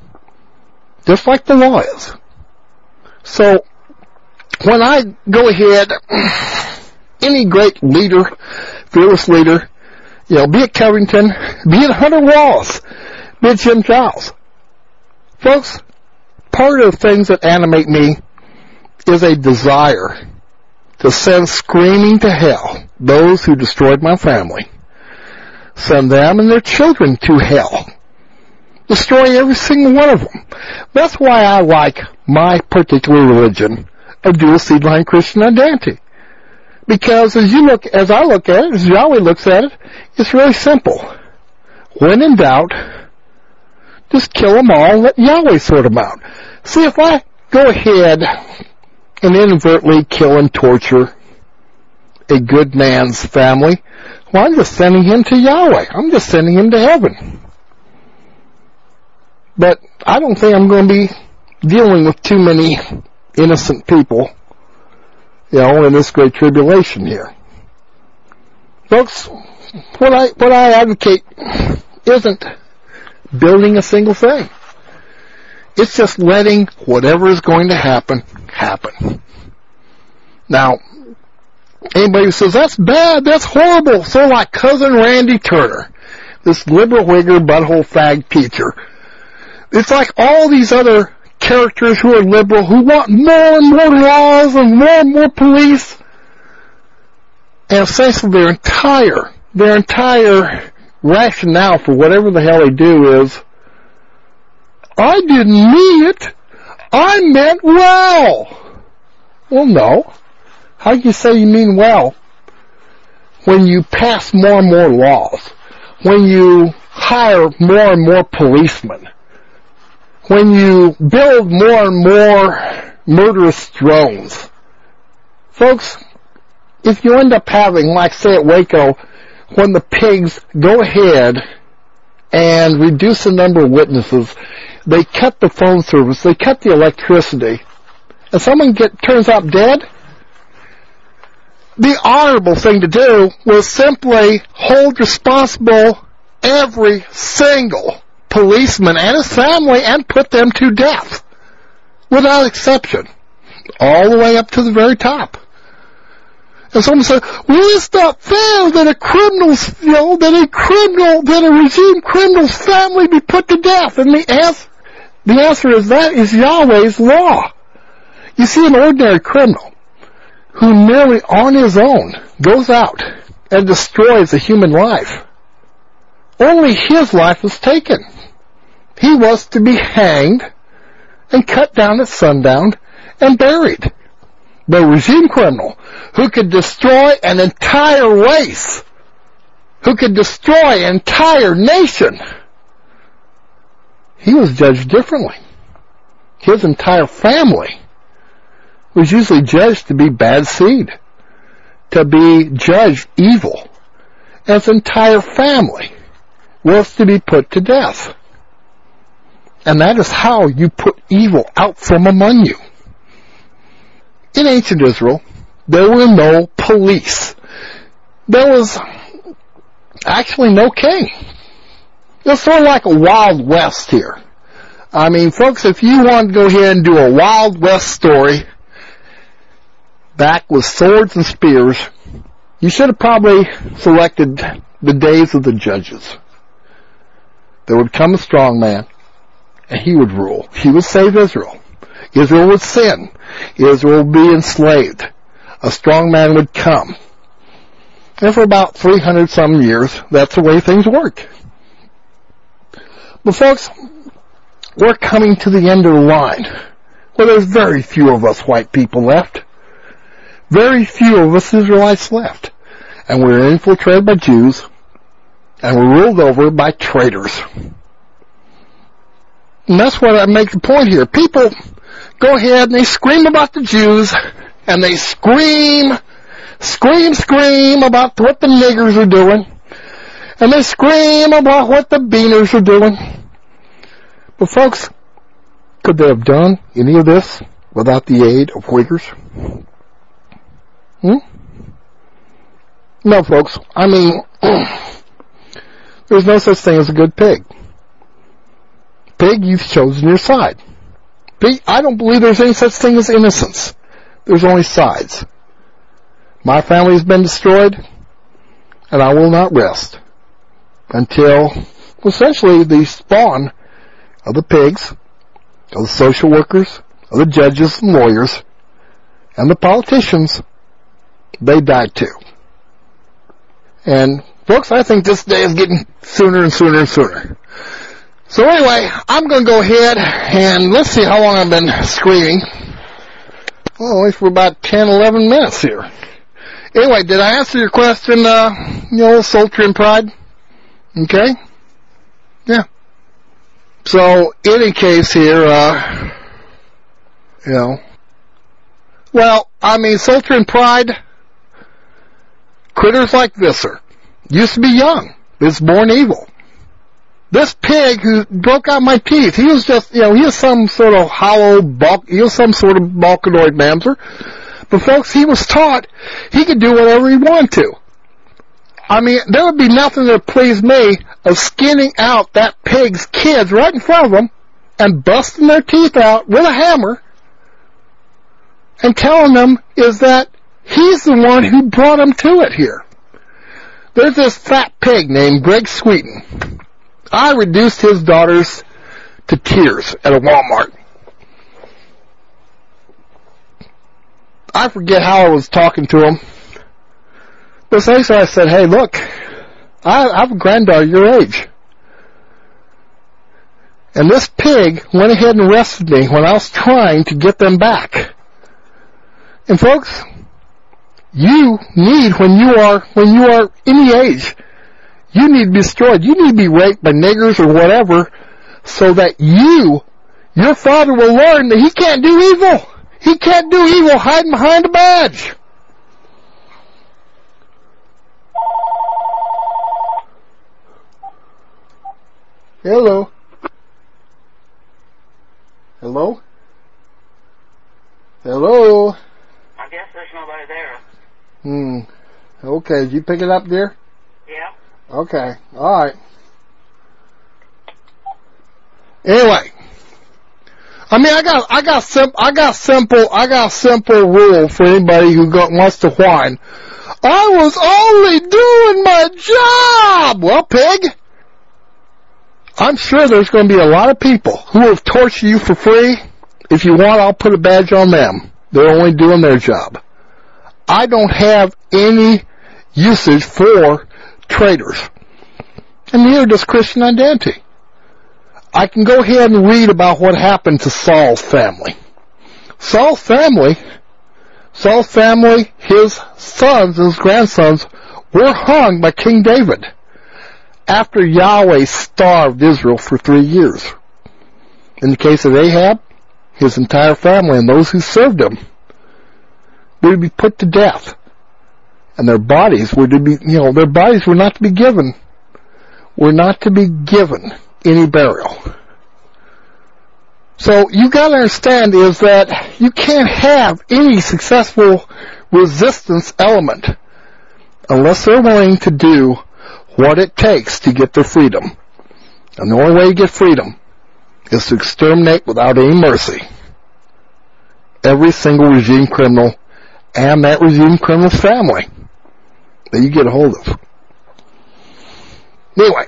just like the law is. So, when I go ahead, any great leader, fearless leader, you know, be it Covington, be it Hunter Wallace, be it Jim Giles. Folks, part of the things that animate me is a desire to send screaming to hell those who destroyed my family. Send them and their children to hell. Destroy every single one of them. That's why I like my particular religion, a dual seed line Christian identity. Because as you look, as I look at it, as Yahweh looks at it, it's really simple. When in doubt, just kill them all and let Yahweh sort them out. See, if I go ahead and inadvertently kill and torture a good man's family, well, I'm just sending him to Yahweh. I'm just sending him to heaven. But I don't think I'm going to be dealing with too many innocent people, you know, in this great tribulation here. Folks, what I, what I advocate isn't building a single thing. It's just letting whatever is going to happen, happen. Now, anybody who says, that's bad, that's horrible, so like Cousin Randy Turner, this liberal wigger butthole fag teacher. It's like all these other characters who are liberal, who want more and more laws and more and more police. And essentially their entire, their entire rationale for whatever the hell they do is, I didn't mean it. I meant well. Well, no. How do you say you mean well when you pass more and more laws, when you hire more and more policemen, when you build more and more murderous drones? Folks, if you end up having, like say at Waco, when the pigs go ahead and reduce the number of witnesses, they cut the phone service, they cut the electricity, and someone get, turns out dead, the honorable thing to do was simply hold responsible every single policeman and his family and put them to death, without exception, all the way up to the very top. And someone said, well, it's not fair that a criminal's, you know, that a criminal, that a regime criminal's family be put to death. And the answer, the answer is that is Yahweh's law. You see, an ordinary criminal who merely on his own goes out and destroys a human life, only his life was taken. He was to be hanged and cut down at sundown and buried. The regime criminal who could destroy an entire race, who could destroy an entire nation, he was judged differently. His entire family was usually judged to be bad seed, to be judged evil. And his entire family was to be put to death. And that is how you put evil out from among you. In ancient Israel, there were no police. There was actually no king. It was sort of like a Wild West here. I mean, folks, if you want to go ahead and do a Wild West story, back with swords and spears, you should have probably selected the days of the judges. There would come a strong man, and he would rule. He would save Israel. Israel would sin. Israel would be enslaved. A strong man would come. And for about three hundred some years, that's the way things worked. But folks, we're coming to the end of the line, where there's very few of us white people left. Very few of us Israelites left. And we're infiltrated by Jews, and we're ruled over by traitors. And that's what I make the point here. People go ahead and they scream about the Jews, and they scream, scream, scream about what the niggers are doing, and they scream about what the beaners are doing. But folks, could they have done any of this without the aid of Uyghurs? Hmm? No, folks. I mean, there's no such thing as a good pig. Pig, you've chosen your side. Pig, I don't believe there's any such thing as innocence. There's only sides. My family has been destroyed, and I will not rest until, essentially, the spawn of the pigs, of the social workers, of the judges and lawyers, and the politicians, they die too. And, folks, I think this day is getting sooner and sooner and sooner. So anyway, I'm going to go ahead and let's see how long I've been screaming. Well, only for about ten, eleven minutes here. Anyway, did I answer your question, uh, you know, sultry and pride? Okay? Yeah. So, in any case here, uh, you know, Well, I mean, Sultry and Pride, critters like Visser, used to be young, but it's born evil. This pig who broke out my teeth, he was just, you know, he was some sort of hollow bulk, he was some sort of balkanoid mamzer. But folks, he was taught he could do whatever he wanted to. I mean, there would be nothing that pleased me of skinning out that pig's kids right in front of them and busting their teeth out with a hammer and telling them is that he's the one who brought them to it here. There's this fat pig named Greg Sweeten. I reduced his daughters to tears at a Walmart. I forget how I was talking to him. But so I said, hey, look, I, I have a granddaughter your age. And this pig went ahead and arrested me when I was trying to get them back. And folks, you need, when you are, when you are any age, you need to be destroyed. You need to be raped by niggers or whatever so that you, your father will learn that he can't do evil. He can't do evil hiding behind a badge. Hello. Hello? Hello? I guess there's nobody there. Hmm. Okay, did you pick it up, dear? Yeah. Okay, alright. Anyway. I mean, I got, I got sim, I got simple, I got simple rule for anybody who got, wants to whine. I was only doing my job! Well, pig, I'm sure there's going to be a lot of people who will torture you for free. If you want, I'll put a badge on them. They're only doing their job. I don't have any usage for traitors. And neither does Christian Identity. I can go ahead and read about what happened to Saul's family. Saul's family, Saul's family, his sons and his grandsons were hung by King David after Yahweh starved Israel for three years. In the case of Ahab, his entire family and those who served him would be put to death. And their bodies were to be, you know, their bodies were not to be given, were not to be given any burial. So you gotta understand is that you can't have any successful resistance element unless they're willing to do what it takes to get their freedom. And the only way you get freedom is to exterminate without any mercy every single regime criminal and that regime criminal's family that you get a hold of. Anyway.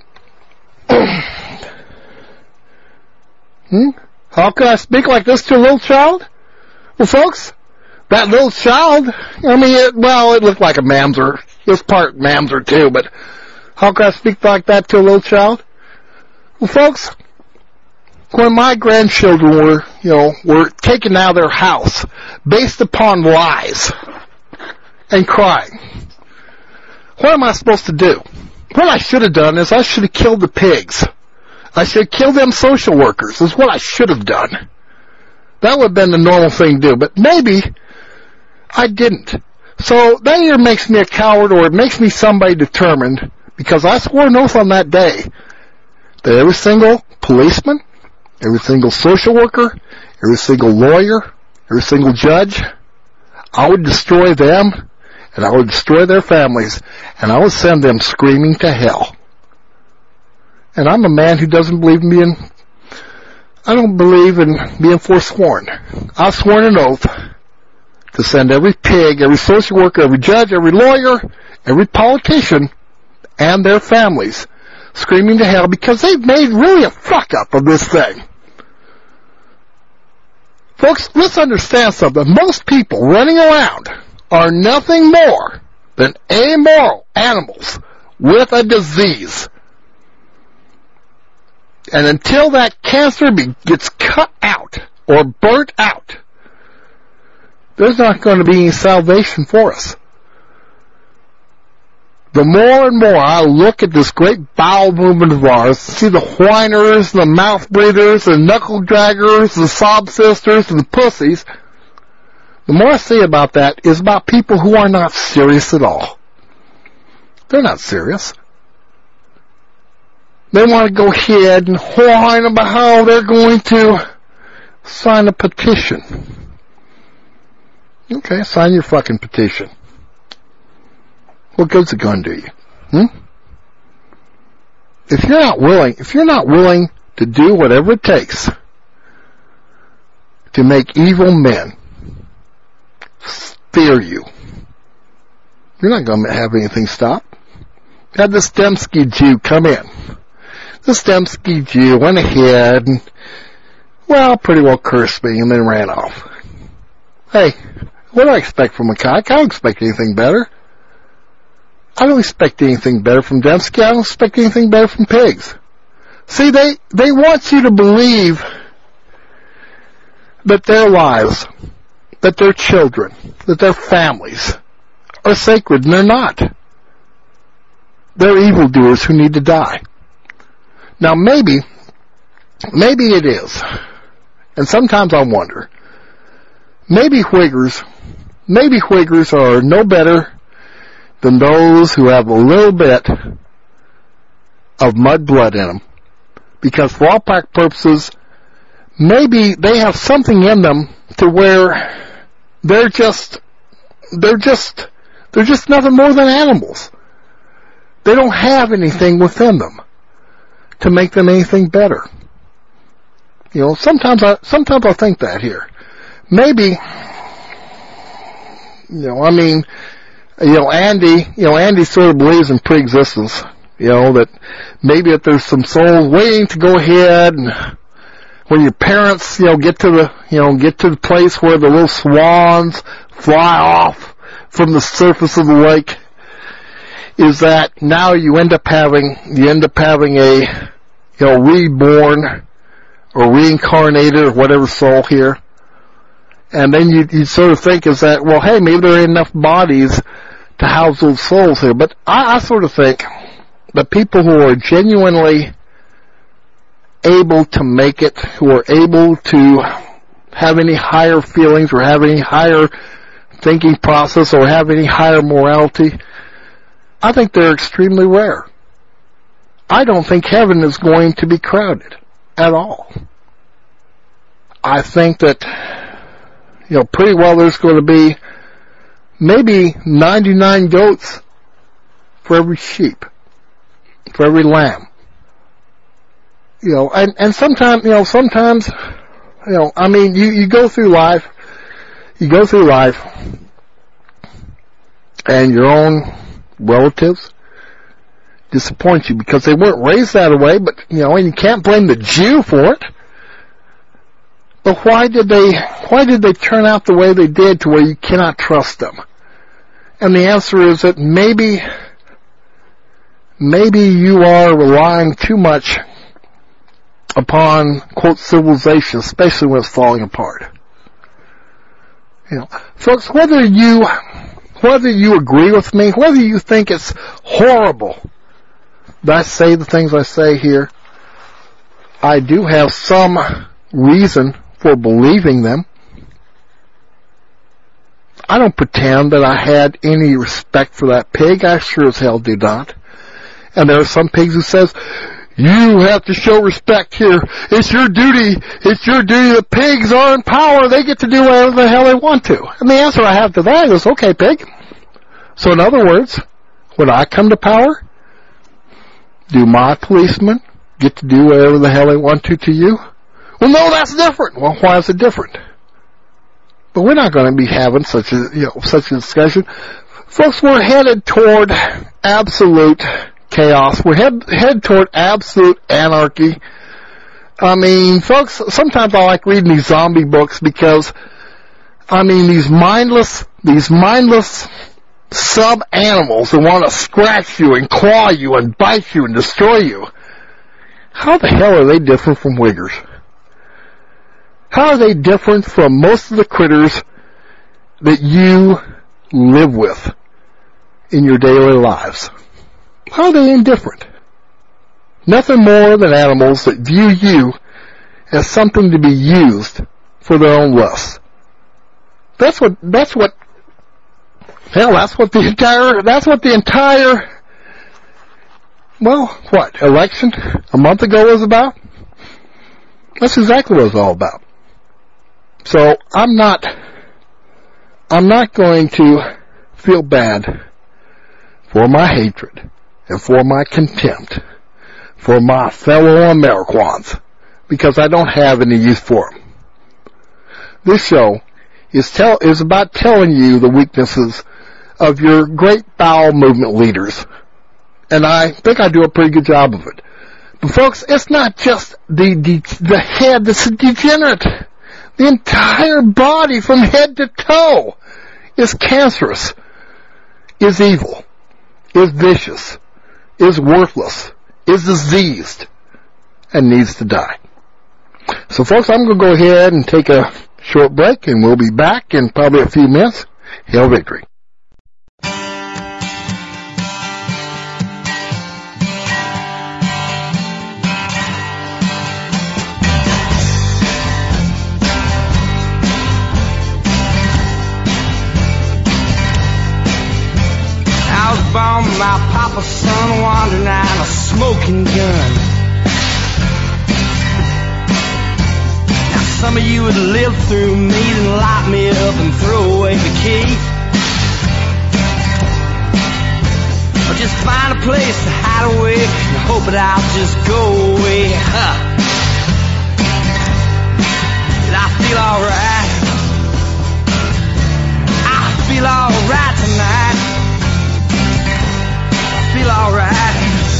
hmm? How can I speak like this to a little child? Well, folks, that little child, I mean, it, well, it looked like a mamzer. It was part mamzer, too, but how can I speak like that to a little child? Well, folks, when my grandchildren were, you know, were taken out of their house based upon lies and crying, what am I supposed to do? What I should have done is I should have killed the pigs. I should have killed them social workers, is what I should have done. That would have been the normal thing to do, but maybe I didn't. So that either makes me a coward or it makes me somebody determined, because I swore an oath on that day that every single policeman, every single social worker, every single lawyer, every single judge, I would destroy them, and I would destroy their families, and I would send them screaming to hell. And I'm a man who doesn't believe in being, I don't believe in being forsworn. I've sworn an oath to send every pig, every social worker, every judge, every lawyer, every politician, and their families screaming to hell because they've made really a fuck up of this thing. Folks, let's understand something. Most people running around are nothing more than amoral animals with a disease. And until that cancer be, gets cut out or burnt out, there's not going to be any salvation for us. The more and more I look at this great bowel movement of ours, see the whiners, the mouth breathers, the knuckle draggers, the sob sisters, and the pussies, the more I see about that is about people who are not serious at all. They're not serious. They want to go ahead and whine about how they're going to sign a petition. Okay, sign your fucking petition. What good's it going to do you? Hmm? If you're not willing, if you're not willing to do whatever it takes to make evil men fear you, you're not going to have anything stop. Had this Dembski Jew come in. This Dembski Jew went ahead and, well, pretty well cursed me and then ran off. Hey, what do I expect from a cock? I don't expect anything better. I don't expect anything better from Dembski. I don't expect anything better from pigs. See, they, they want you to believe that their lives, that their children, that their families are sacred, and they're not. They're evildoers who need to die. Now maybe, maybe it is, and sometimes I wonder, maybe Whiggers, maybe Whiggers are no better than those who have a little bit of mud blood in them. Because for all practical purposes, maybe they have something in them to where they're just, they're just, they're just nothing more than animals. They don't have anything within them to make them anything better. You know, sometimes I, sometimes I think that here. Maybe, you know, I mean, you know, Andy, you know, Andy sort of believes in pre-existence. You know, that maybe if there's some souls waiting to go ahead and when your parents, you know, get to the, you know, get to the place where the little swans fly off from the surface of the lake, is that now you end up having, you end up having a, you know, reborn or reincarnated or whatever soul here. And then you, you sort of think is that, well, hey, maybe there are enough bodies to house those souls here. But I, I sort of think that people who are genuinely able to make it, who are able to have any higher feelings or have any higher thinking process or have any higher morality, I think they're extremely rare. I don't think heaven is going to be crowded at all. I think that, you know, pretty well there's going to be maybe ninety-nine goats for every sheep, for every lamb. You know, and, and sometimes, you know, sometimes, you know, I mean, you, you go through life, you go through life, and your own relatives disappoint you because they weren't raised that way, but, you know, and you can't blame the Jew for it. But why did they, why did they turn out the way they did to where you cannot trust them? And the answer is that maybe, maybe you are relying too much upon, quote, civilization, especially when it's falling apart. You know, folks, whether you, whether you agree with me, whether you think it's horrible that I say the things I say here, I do have some reason for believing them. I don't pretend that I had any respect for that pig. I sure as hell do not. And there are some pigs who says, you have to show respect here. It's your duty. It's your duty. The pigs are in power. They get to do whatever the hell they want to. And the answer I have to that is, okay, pig. So in other words, when I come to power, do my policemen get to do whatever the hell they want to to you? Well, no, that's different. Well, why is it different? But we're not going to be having such a, you know, such a discussion. Folks, we're headed toward absolute chaos. We're head, head toward absolute anarchy. I mean, folks, sometimes I like reading these zombie books because, I mean, these mindless, these mindless sub-animals that want to scratch you and claw you and bite you and destroy you. How the hell are they different from Wiggers? How are they different from most of the critters that you live with in your daily lives? How are they indifferent? Nothing more than animals that view you as something to be used for their own lusts. That's what, that's what, hell, that's what the entire, that's what the entire, well, what, election a month ago was about? That's exactly what it was all about. So, I'm not, I'm not going to feel bad for my hatred and for my contempt for my fellow Americans, because I don't have any use for them. This show is tell is about telling you the weaknesses of your great bowel movement leaders, and I think I do a pretty good job of it. But folks, it's not just the the, the head that's degenerate. The entire body from head to toe is cancerous, is evil, is vicious, is worthless, is diseased, and needs to die. So folks, I'm going to go ahead and take a short break, and we'll be back in probably a few minutes. Hail victory. Born my papa's son, wandering out a smoking gun. Now some of you would live through me and lock me up and throw away the key, or just find a place to hide away and hope that I'll just go away. Huh. Did I feel alright? I feel alright tonight. Feel alright.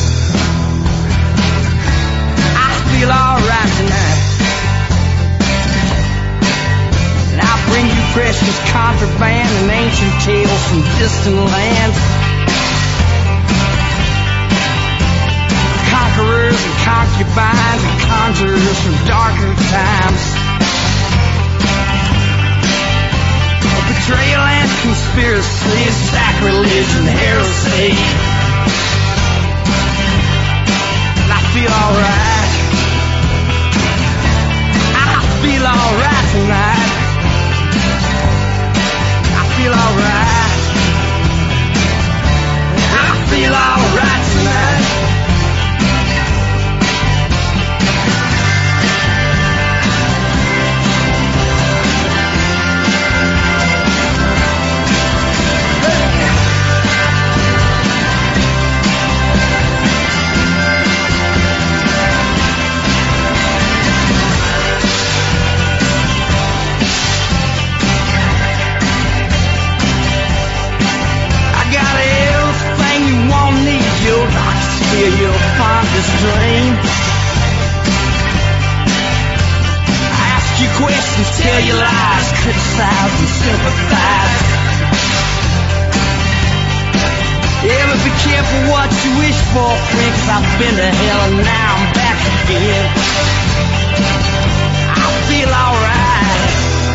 I feel alright tonight. And I'll bring you precious contraband and ancient tales from distant lands, conquerors and concubines and conjurers from darker times, betrayal and conspiracy, sacrilege and heresy. I feel alright. I feel alright tonight. I feel alright. I feel alright tonight. Your fondest dream. I ask you questions, tell you lies, criticize and sympathize. Yeah, but be careful what you wish for, friend, 'cause I've been to hell and now I'm back again. I feel alright.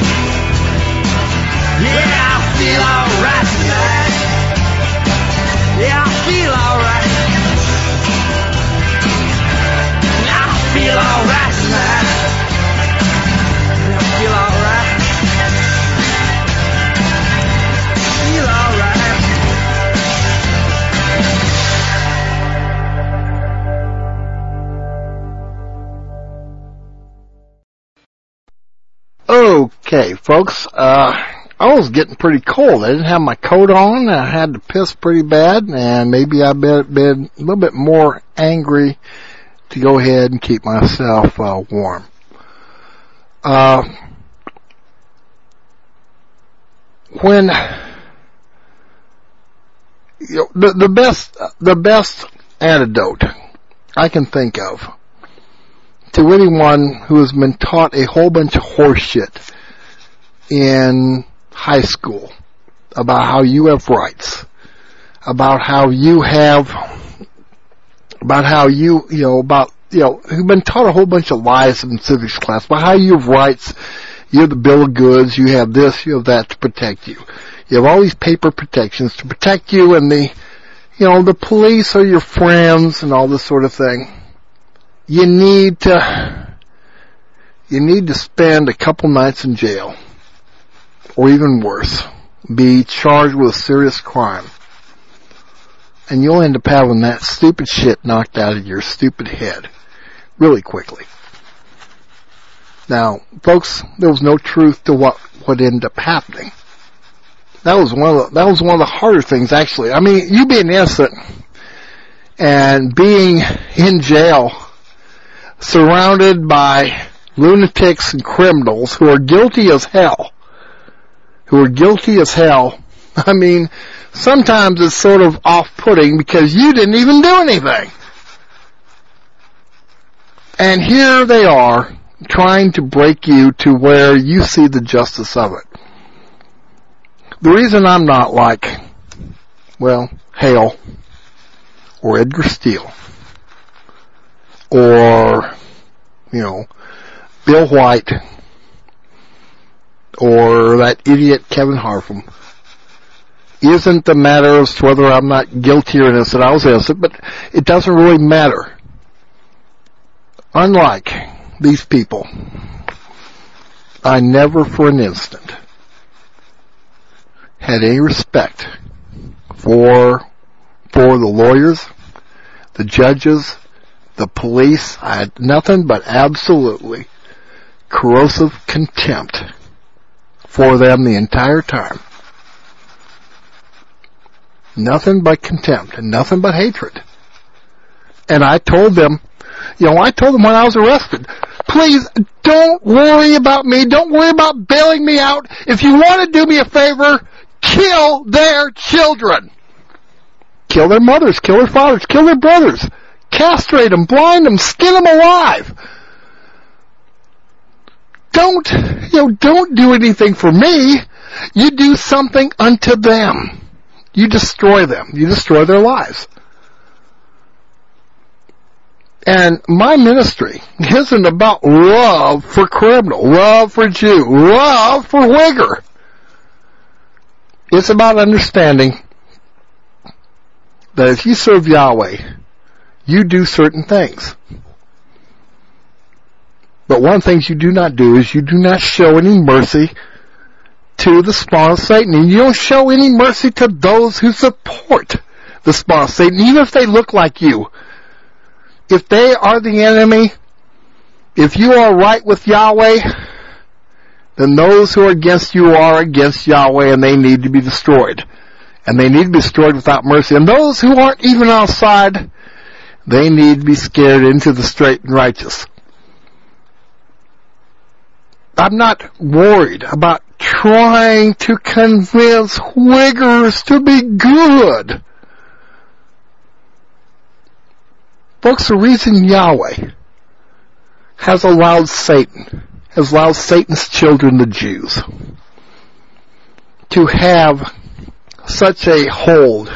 Yeah, I feel alright tonight. Yeah, I feel alright. Feel alright tonight. I feel alright. Feel alright. Okay, folks, uh, I was getting pretty cold. I didn't have my coat on. I had to piss pretty bad, and maybe I've been, been a little bit more angry to go ahead and keep myself uh, warm. Uh, when you know, the the best the best antidote I can think of to anyone who has been taught a whole bunch of horseshit in high school about how you have rights, about how you have about how you, you know, about, you know, who've been taught a whole bunch of lies in civics class about how you have rights, you have the Bill of Goods, you have this, you have that to protect you. You have all these paper protections to protect you, and the, you know, the police are your friends and all this sort of thing. You need to, you need to spend a couple nights in jail or even worse, be charged with a serious crime. And you'll end up having that stupid shit knocked out of your stupid head really quickly. Now, folks, there was no truth to what, what ended up happening. That was one of the, that was one of the harder things, actually. I mean, you being innocent and being in jail, surrounded by lunatics and criminals who are guilty as hell, who are guilty as hell. I mean, sometimes it's sort of off-putting because you didn't even do anything. And here they are, trying to break you to where you see the justice of it. The reason I'm not like, well, Hale, or Edgar Steele, or, you know, Bill White, or that idiot Kevin Harfum, isn't the matter as to whether I'm not guilty or innocent. I was innocent, but it doesn't really matter. Unlike these people, I never for an instant had any respect for for the lawyers, the judges, the police. I had nothing but absolutely corrosive contempt for them the entire time. Nothing but contempt and nothing but hatred. And I told them, you know, I told them when I was arrested, please don't worry about me. Don't worry about bailing me out. If you want to do me a favor, kill their children. Kill their mothers, kill their fathers, kill their brothers. Castrate them, blind them, skin them alive. Don't, you know, don't do anything for me. You do something unto them. You destroy them. You destroy their lives. And my ministry isn't about love for criminal, love for Jew, love for Whigger. It's about understanding that if you serve Yahweh, you do certain things. But one of the things you do not do is you do not show any mercy to the spawn of Satan. And you don't show any mercy to those who support the spawn of Satan, even if they look like you. If they are the enemy, if you are right with Yahweh, then those who are against you are against Yahweh, and they need to be destroyed. And they need to be destroyed without mercy. And those who aren't even outside, they need to be scared into the straight and righteous. I'm not worried about trying to convince Whiggers to be good. Folks, the reason Yahweh has allowed Satan, has allowed Satan's children, the Jews, to have such a hold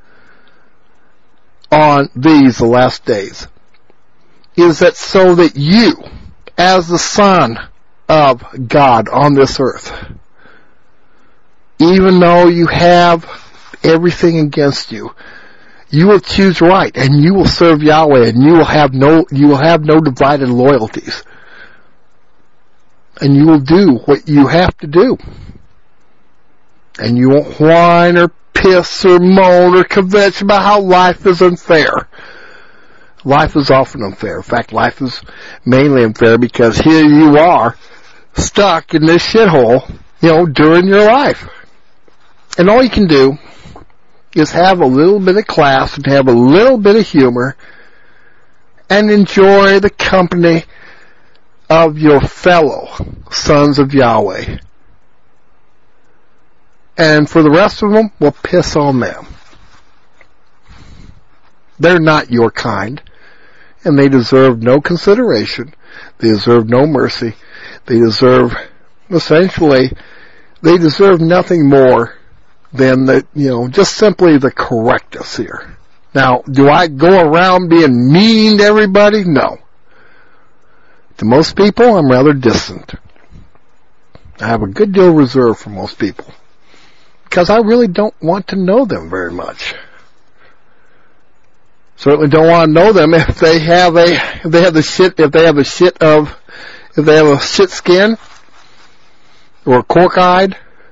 on these, the last days, is that so that you, as the Son of God on this earth, even though you have everything against you, you will choose right, and you will serve Yahweh, and you will have no, you will have no divided loyalties. And you will do what you have to do. And you won't whine or piss or moan or kvetch about how life is unfair. Life is often unfair. In fact, life is mainly unfair because here you are, stuck in this shithole, you know, during your life. And all you can do is have a little bit of class and have a little bit of humor and enjoy the company of your fellow sons of Yahweh. And for the rest of them, well, piss on them. They're not your kind, and they deserve no consideration. They deserve no mercy. They deserve, essentially, they deserve nothing more than the, you know, just simply the correctness here. Now, do I go around being mean to everybody? No. To most people, I'm rather distant. I have a good deal of reserve for most people, because I really don't want to know them very much. Certainly don't want to know them if they have a, if they have the shit, if they have a shit of, if they have a shit skin, or cork-eyed,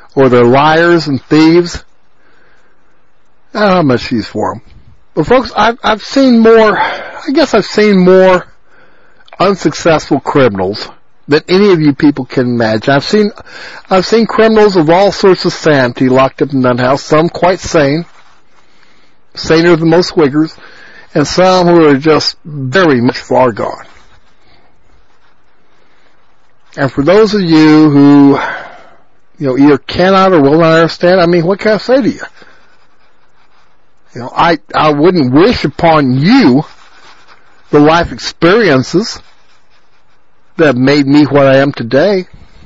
or they're liars and thieves. I don't know how much use for them. But folks, I've, I've seen more, I guess I've seen more unsuccessful criminals than any of you people can imagine. I've seen, I've seen criminals of all sorts of sanity locked up in that house, some quite sane, saner than most Wiggers, and some who are just very much far gone. And for those of you who, you know, either cannot or will not understand, I mean, what can I say to you? You know, I, I wouldn't wish upon you the life experiences that have made me what I am today.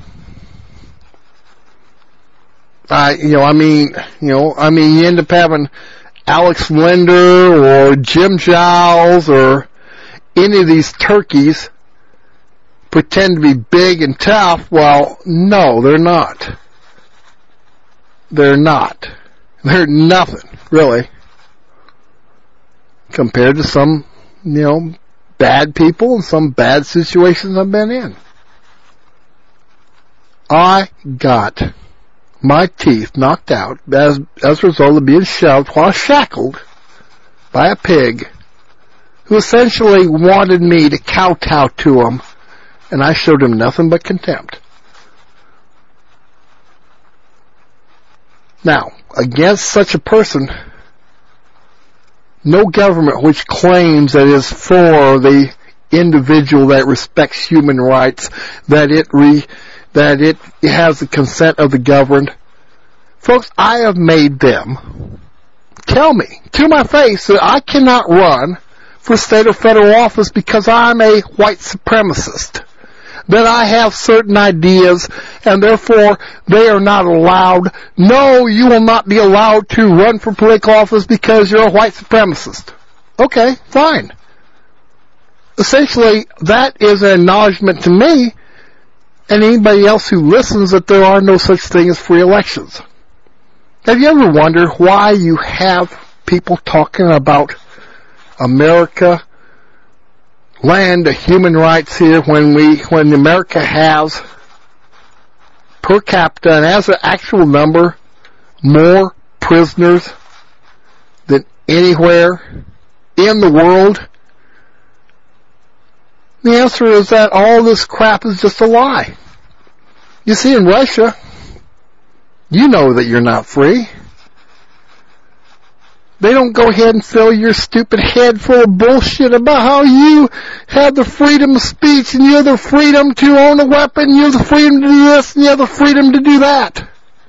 I, you know, I mean, you know, I mean, you end up having Alex Linder or Jim Giles or any of these turkeys pretend to be big and tough. Well, no, they're not. They're not. They're nothing, really, compared to some, you know, bad people and some bad situations I've been in. I got my teeth knocked out as, as a result of being shoved while shackled by a pig who essentially wanted me to kowtow to him, and I showed him nothing but contempt. Now, against such a person, no government which claims that it is for the individual that respects human rights, that it re, that it has the consent of the governed. Folks, I have made them tell me to my face that I cannot run for state or federal office because I'm a white supremacist, that I have certain ideas and therefore they are not allowed. No, you will not be allowed to run for political office because you're a white supremacist. Okay, fine. Essentially, that is an acknowledgement to me and anybody else who listens that there are no such thing as free elections. Have you ever wondered why you have people talking about America, land of human rights here, when we, when America has per capita and as an actual number more prisoners than anywhere in the world? The answer is that all this crap is just a lie. You see, in Russia, you know that you're not free. They don't go ahead and fill your stupid head full of bullshit about how you have the freedom of speech and you have the freedom to own a weapon, you have the freedom to do this, and you have the freedom to do that.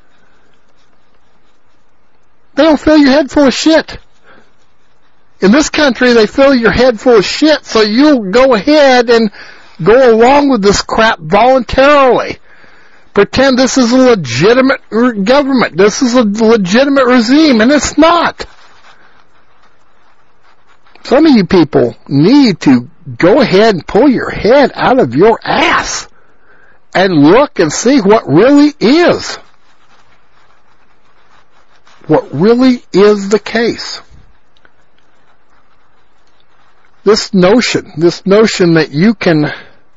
They don't fill your head full of shit. In this country, they fill your head full of shit, so you'll go ahead and go along with this crap voluntarily. Pretend this is a legitimate government. This is a legitimate regime, and it's not. Some of you people need to go ahead and pull your head out of your ass and look and see what really is. What really is the case. This notion, this notion that you can,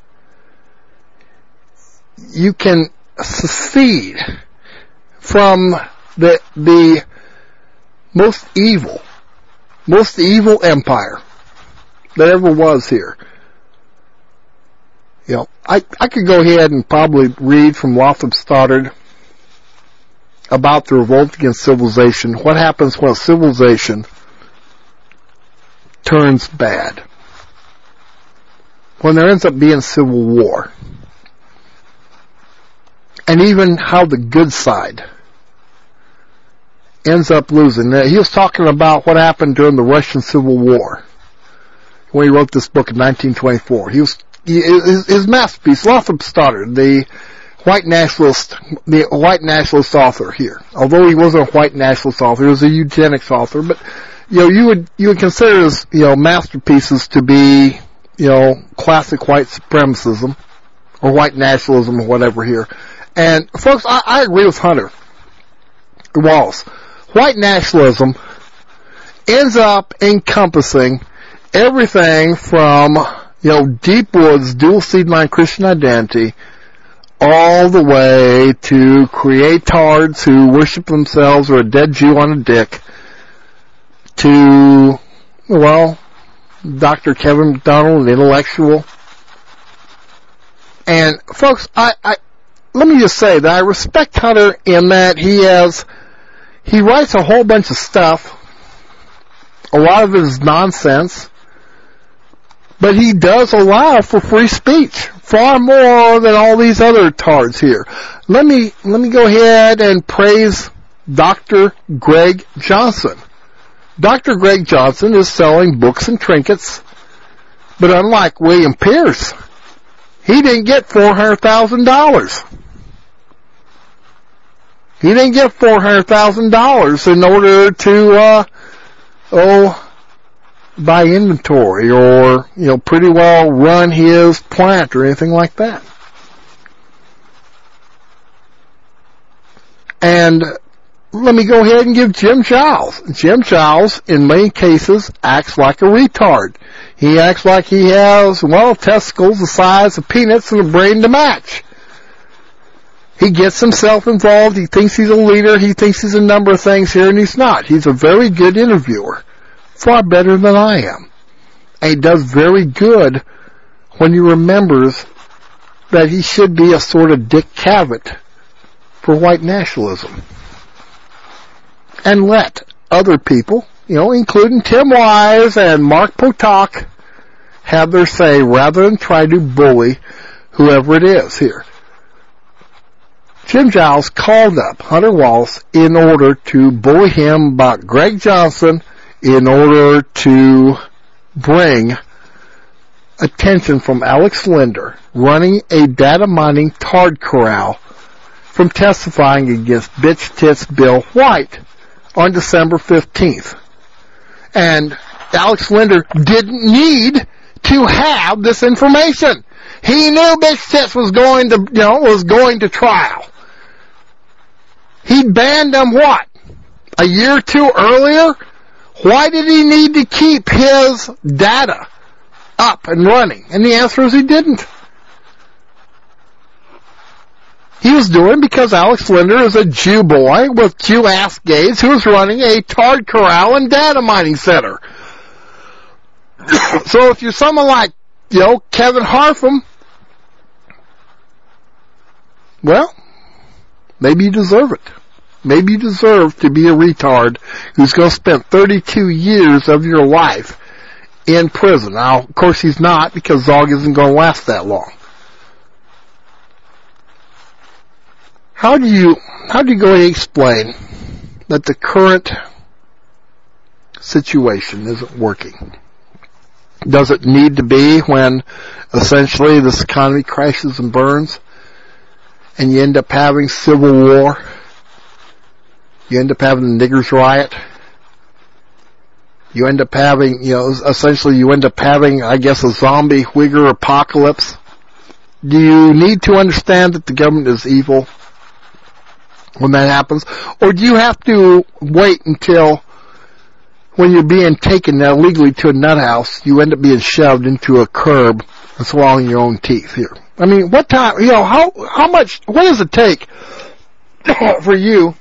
you can secede from the, the most evil, most evil empire that ever was here. You know, I, I could go ahead and probably read from Lothrop Stoddard about the revolt against civilization. What happens when civilization turns bad? When there ends up being civil war. And even how the good side ends up losing. Now, he was talking about what happened during the Russian Civil War when he wrote this book in nineteen twenty-four. He was he, his, his masterpiece, Lothrop Stoddard, the white nationalist, the white nationalist author here. Although he wasn't a white nationalist author, he was a eugenics author. But you know, you would you would consider his you know masterpieces to be you know classic white supremacism or white nationalism or whatever here. And folks, I, I agree with Hunter Wallace. White nationalism ends up encompassing everything from, you know, Deep Woods, dual seed line Christian identity, all the way to creatards who worship themselves or a dead Jew on a dick, to, well, Doctor Kevin McDonald, an intellectual. And folks, I, I, let me just say that I respect Hunter in that he has, he writes a whole bunch of stuff. A lot of it is nonsense. But he does allow for free speech, far more than all these other tards here. Let me, let me go ahead and praise Doctor Greg Johnson. Doctor Greg Johnson is selling books and trinkets, but unlike William Pierce, he didn't get four hundred thousand dollars. He didn't get four hundred thousand dollars in order to, uh, oh, buy inventory or, you know, pretty well run his plant or anything like that. And let me go ahead and give Jim Giles. Jim Giles, in many cases, acts like a retard. He acts like he has, well, testicles the size of peanuts and a brain to match. He gets himself involved. He thinks he's a leader. He thinks he's a number of things here, and he's not. He's a very good interviewer. Far better than I am. And he does very good when he remembers that he should be a sort of Dick Cavett for white nationalism. And let other people, you know, including Tim Wise and Mark Potok, have their say rather than try to bully whoever it is here. Jim Giles called up Hunter Wallace in order to bully him about Greg Johnson in order to bring attention from Alex Linder running a data mining tard corral from testifying against Bitch Tits Bill White on December fifteenth. And Alex Linder didn't need to have this information. He knew Bitch Tits was going to, you know, was going to trial. He banned them what? A year or two earlier? Why did he need to keep his data up and running? And the answer is he didn't. He was doing because Alex Linder is a Jew boy with Jew-ass gays who is running a tard corral and data mining center. So if you're someone like, you know, Kevin Harfum, well, maybe you deserve it. Maybe you deserve to be a retard who's going to spend thirty-two years of your life in prison. Now, of course he's not, because Zog isn't going to last that long. How do you, how do you go and explain that the current situation isn't working? Does it need to be when essentially this economy crashes and burns and you end up having civil war? You end up having the niggers riot. You end up having, you know, essentially you end up having, I guess, a zombie Uyghur apocalypse. Do you need to understand that the government is evil when that happens? Or do you have to wait until when you're being taken illegally to a nut house, you end up being shoved into a curb and swallowing your own teeth here? I mean, what time, you know, how, how much, what does it take for you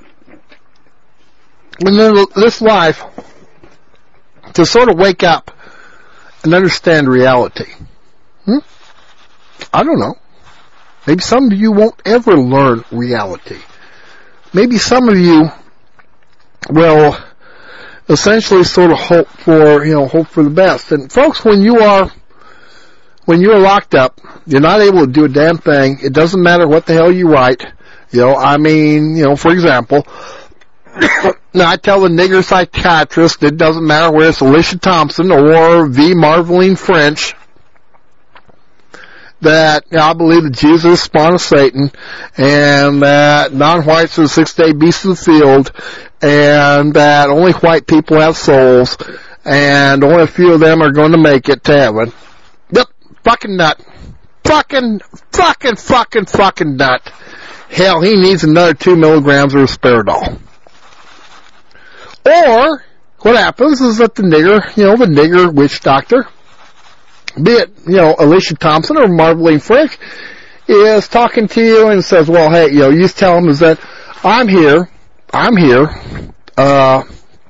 in this life to sort of wake up and understand reality? Hmm? I don't know. Maybe some of you won't ever learn reality. Maybe some of you will essentially sort of hope for, you know, hope for the best. And folks, when you are, when you are locked up, you're not able to do a damn thing. It doesn't matter what the hell you write. You know, I mean, you know, for example, now I tell the nigger psychiatrist, it doesn't matter whether it's Alicia Thompson or V. Marveline French, that, you know, I believe that Jesus is spawn of Satan, and that non-whites are the six-day beasts of the field, and that only white people have souls, and only a few of them are going to make it to heaven. Yep, fucking nut. Fucking, fucking, fucking, fucking nut. Hell, he needs another two milligrams of Risperidol. Or, what happens is that the nigger, you know, the nigger witch doctor, be it, you know, Alicia Thompson or Marveline French, is talking to you and says, well, hey, you know, you just tell him is that I'm here, I'm here, uh,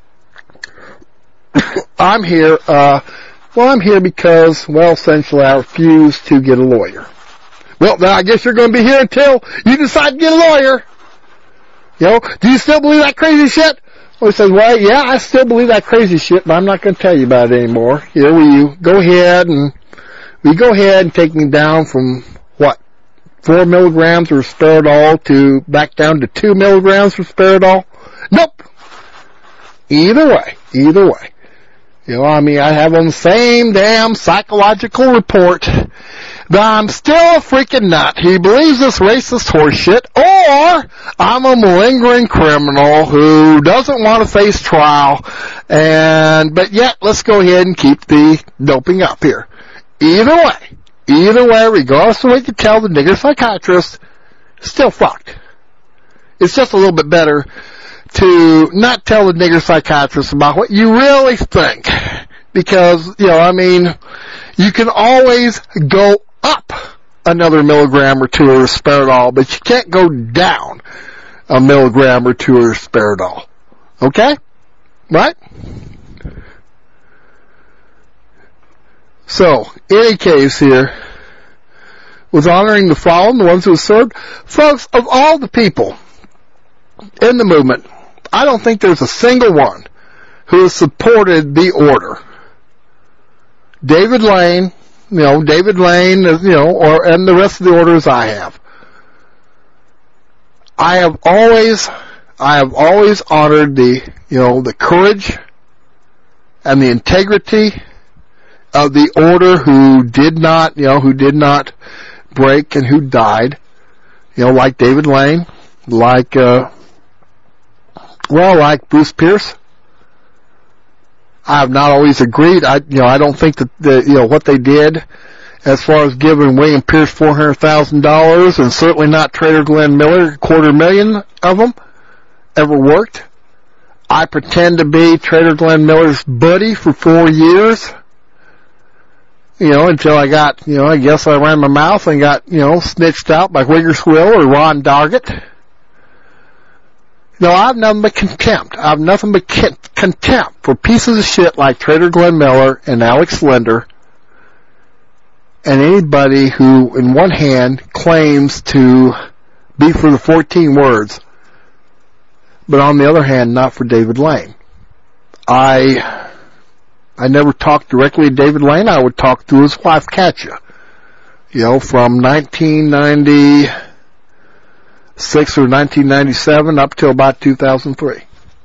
I'm here, uh, well, I'm here because, well, essentially I refuse to get a lawyer. Well, then I guess you're going to be here until you decide to get a lawyer. You know, do you still believe that crazy shit? Well, he says, well, yeah, I still believe that crazy shit, but I'm not going to tell you about it anymore. Here, will you go ahead and, will you go ahead and take me down from, what, four milligrams of Risperidol to back down to two milligrams of Risperidol? Nope. Either way, either way. You know, I mean, I have on the same damn psychological report that I'm still a freaking nut. He believes this racist horseshit, or I'm a malingering criminal who doesn't want to face trial, and, but yet, let's go ahead and keep the doping up here. Either way, either way, regardless of what you tell the nigger psychiatrist, still fucked. It's just a little bit better to not tell the nigger psychiatrist about what you really think. Because, you know, I mean, you can always go up another milligram or two of Risperidol, but you can't go down a milligram or two of Risperidol. Okay? Right? So, any case here, was honoring the fallen, the ones who served. Folks, of all the people in the movement, I don't think there's a single one who has supported the order. David Lane, you know, David Lane, you know, or, and the rest of the orders I have. I have always, I have always honored the, you know, the courage and the integrity of the order who did not, you know, who did not break and who died. You know, like David Lane, like, uh, well, like Bruce Pierce. I have not always agreed. I, you know, I don't think that the, you know, what they did as far as giving William Pierce four hundred thousand dollars and certainly not Trader Glenn Miller, a quarter million of them, ever worked. I pretend to be Trader Glenn Miller's buddy for four years. You know, until I got, you know, I guess I ran my mouth and got, you know, snitched out by Wiggerswill or Ron Doggett. No, I have nothing but contempt. I have nothing but contempt for pieces of shit like Trader Glenn Miller and Alex Linder and anybody who, in one hand, claims to be for the fourteen words, but on the other hand, not for David Lane. I, I never talked directly to David Lane. I would talk to his wife, Katya. You know, from nineteen ninety-six or nineteen ninety-seven up till about two thousand three.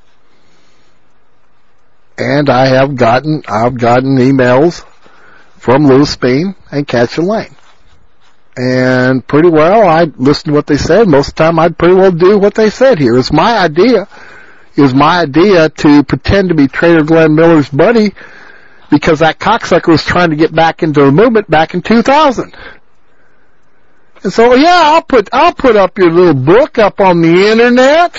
And I have gotten, I've gotten emails from Louis Bean and Katya Lane. And pretty well, I listened to what they said. Most of the time, I'd pretty well do what they said here. It's my idea, it was my idea to pretend to be Trader Glenn Miller's buddy because that cocksucker was trying to get back into the movement back in two thousand. And so, yeah, I'll put, I'll put up your little book up on the internet.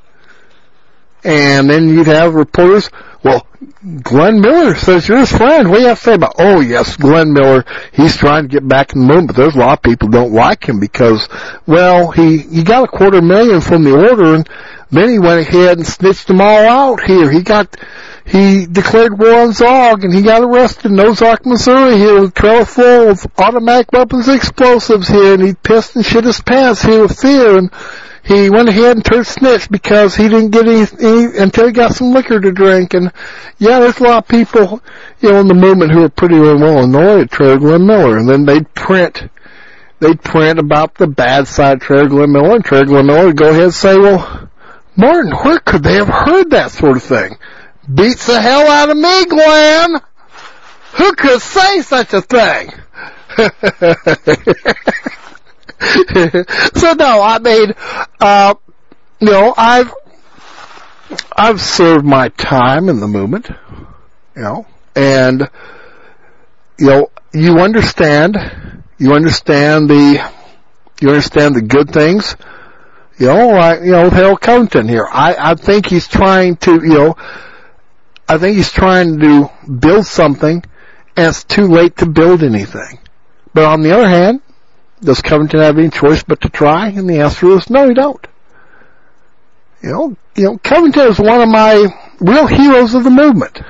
And then you'd have reporters, well, Glenn Miller says you're his friend. What do you have to say about, oh yes, Glenn Miller, he's trying to get back in the movement, but there's a lot of people who don't like him because, well, he, he got a quarter million from the order and then he went ahead and snitched them all out here. He got, he declared war on Zog and he got arrested in Ozark, Missouri here with a trailer full of automatic weapons and explosives here and he pissed and shit his pants here with fear and he went ahead and turned snitch because he didn't get any, any until he got some liquor to drink. And yeah, there's a lot of people, you know, in the movement who are pretty well annoyed at Trader Glenn Miller. And then they'd print, they'd print about the bad side of Trader Glenn Miller, and Trader Glenn Miller would go ahead and say, well, Martin, where could they have heard that sort of thing? Beats the hell out of me, Glenn. Who could say such a thing? So no, I mean, uh, you know, I've, I've served my time in the movement, you know, and, you know, you understand, you understand the, you understand the good things, you know, like, you know, Harold Covington here. I, I think he's trying to, you know, I think he's trying to build something and it's too late to build anything. But on the other hand, does Covington have any choice but to try? And the answer is no, he don't. You know, you know, Covington is one of my real heroes of the movement.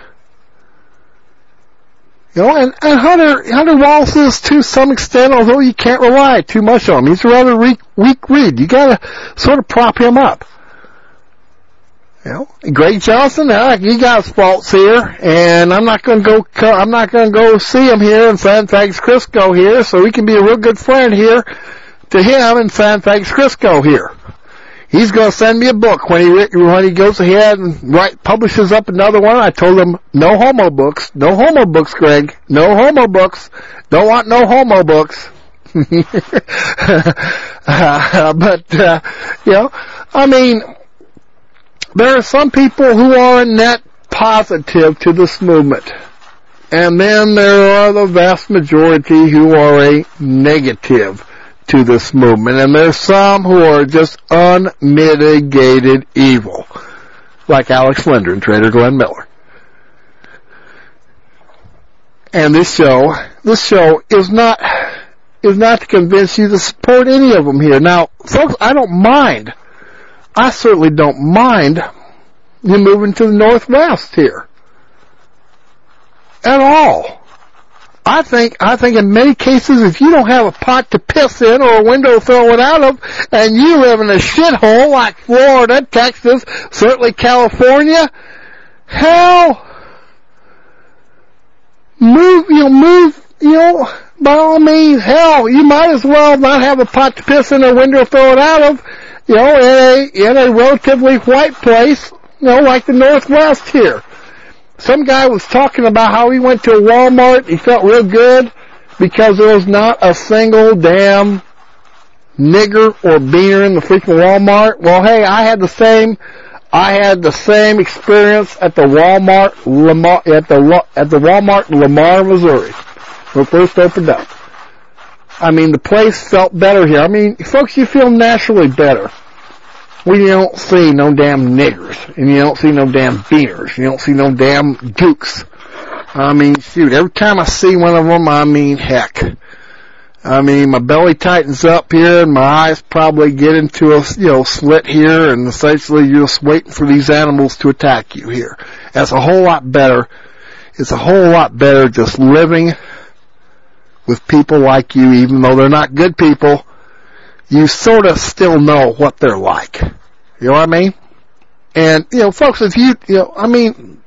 You know, and, and Hunter, Hunter Wallace is to some extent, although you can't rely too much on him. He's a rather weak, weak read. You gotta sort of prop him up. You know, Greg Johnson, uh, he got his faults here, and I'm not gonna go, I'm not gonna go see him here in San Francisco here, so he can be a real good friend here to him in San Francisco here. He's going to send me a book when he when he goes ahead and write, publishes up another one. I told him, no homo books. No homo books, Greg. No homo books. Don't want no homo books. uh, but, uh, you know, I mean, there are some people who are a net positive to this movement. And then there are the vast majority who are a negative to this movement, and there's some who are just unmitigated evil, like Alex Linder and Trader Glenn Miller. And this show, this show is not, is not to convince you to support any of them here. Now, folks, I don't mind. I certainly don't mind you moving to the Northwest here. At all. I think, I think in many cases, if you don't have a pot to piss in or a window to throw it out of, and you live in a shithole like Florida, Texas, certainly California, hell, move, you know, move, you know, by all means, hell, you might as well not have a pot to piss in or a window to throw it out of, you know, in a, in a relatively white place, you know, like the Northwest here. Some guy was talking about how he went to a Walmart, he felt real good because there was not a single damn nigger or beaner in the freaking Walmart. Well, hey, I had the same, I had the same experience at the Walmart, Lamar, at the, at the Walmart Lamar, Missouri, when it first opened up. I mean, the place felt better here. I mean, folks, you feel naturally better when you don't see no damn niggers, and you don't see no damn beaners, you don't see no damn dukes. I mean, shoot, every time I see one of them, I mean, heck. I mean, my belly tightens up here, and my eyes probably get into a, you know, slit here, and essentially you're just waiting for these animals to attack you here. That's a whole lot better. It's a whole lot better just living with people like you, even though they're not good people. You sort of still know what they're like. You know what I mean? And, you know, folks, if you, you know, I mean,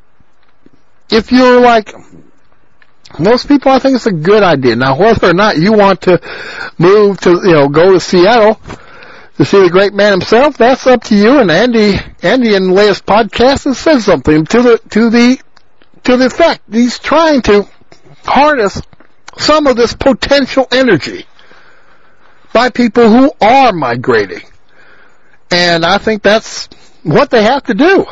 if you're like most people, I think it's a good idea. Now, whether or not you want to move to, you know, go to Seattle to see the great man himself, that's up to you. And Andy, Andy in the latest podcast has said something to the, to the, to the effect. He's trying to harness some of this potential energy by people who are migrating. And I think that's what they have to do.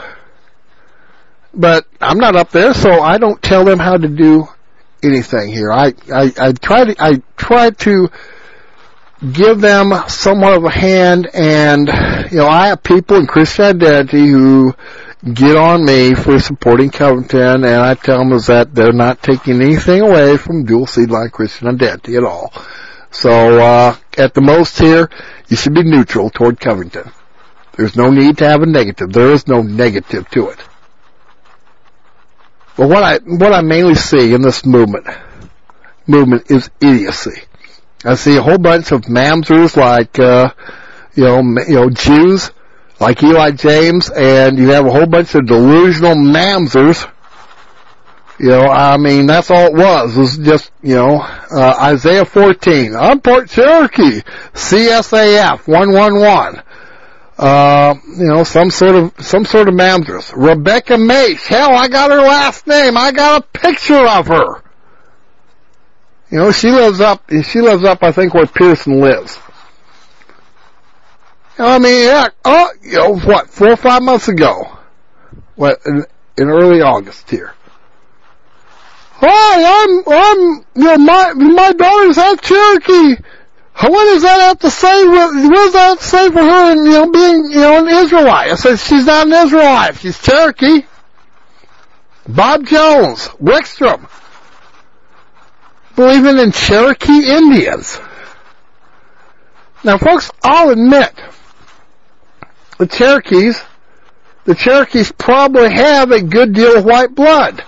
But I'm not up there, so I don't tell them how to do anything here. I, I, I try to, I try to give them somewhat of a hand, and, you know, I have people in Christian Identity who get on me for supporting Covington, and I tell them is that they're not taking anything away from dual seed line Christian Identity at all. So, uh, at the most here, you should be neutral toward Covington. There's no need to have a negative. There is no negative to it. But what I, what I mainly see in this movement, movement is idiocy. I see a whole bunch of mamzers like, uh, you know, you know, Jews, like Eli James, and you have a whole bunch of delusional mamzers. You know, I mean, that's all it was, was just, you know, uh, Isaiah fourteen, I'm Port Cherokee, C S A F, one one one, uh, you know, some sort of, some sort of mamzers. Rebecca Mace, hell, I got her last name, I got a picture of her. You know, she lives up, she lives up, I think, where Pearson lives. I mean, yeah, oh, you know, what, four or five months ago, what, in, in early August here. Hi, I'm, I'm, you know, my, my daughter's half Cherokee. What does that have to say, what, what does that have to say for her, and, you know, being, you know, an Israelite? I said, she's not an Israelite, she's Cherokee. Bob Jones, Wickstrom, believing in Cherokee Indians. Now, folks, I'll admit, the Cherokees, the Cherokees probably have a good deal of white blood.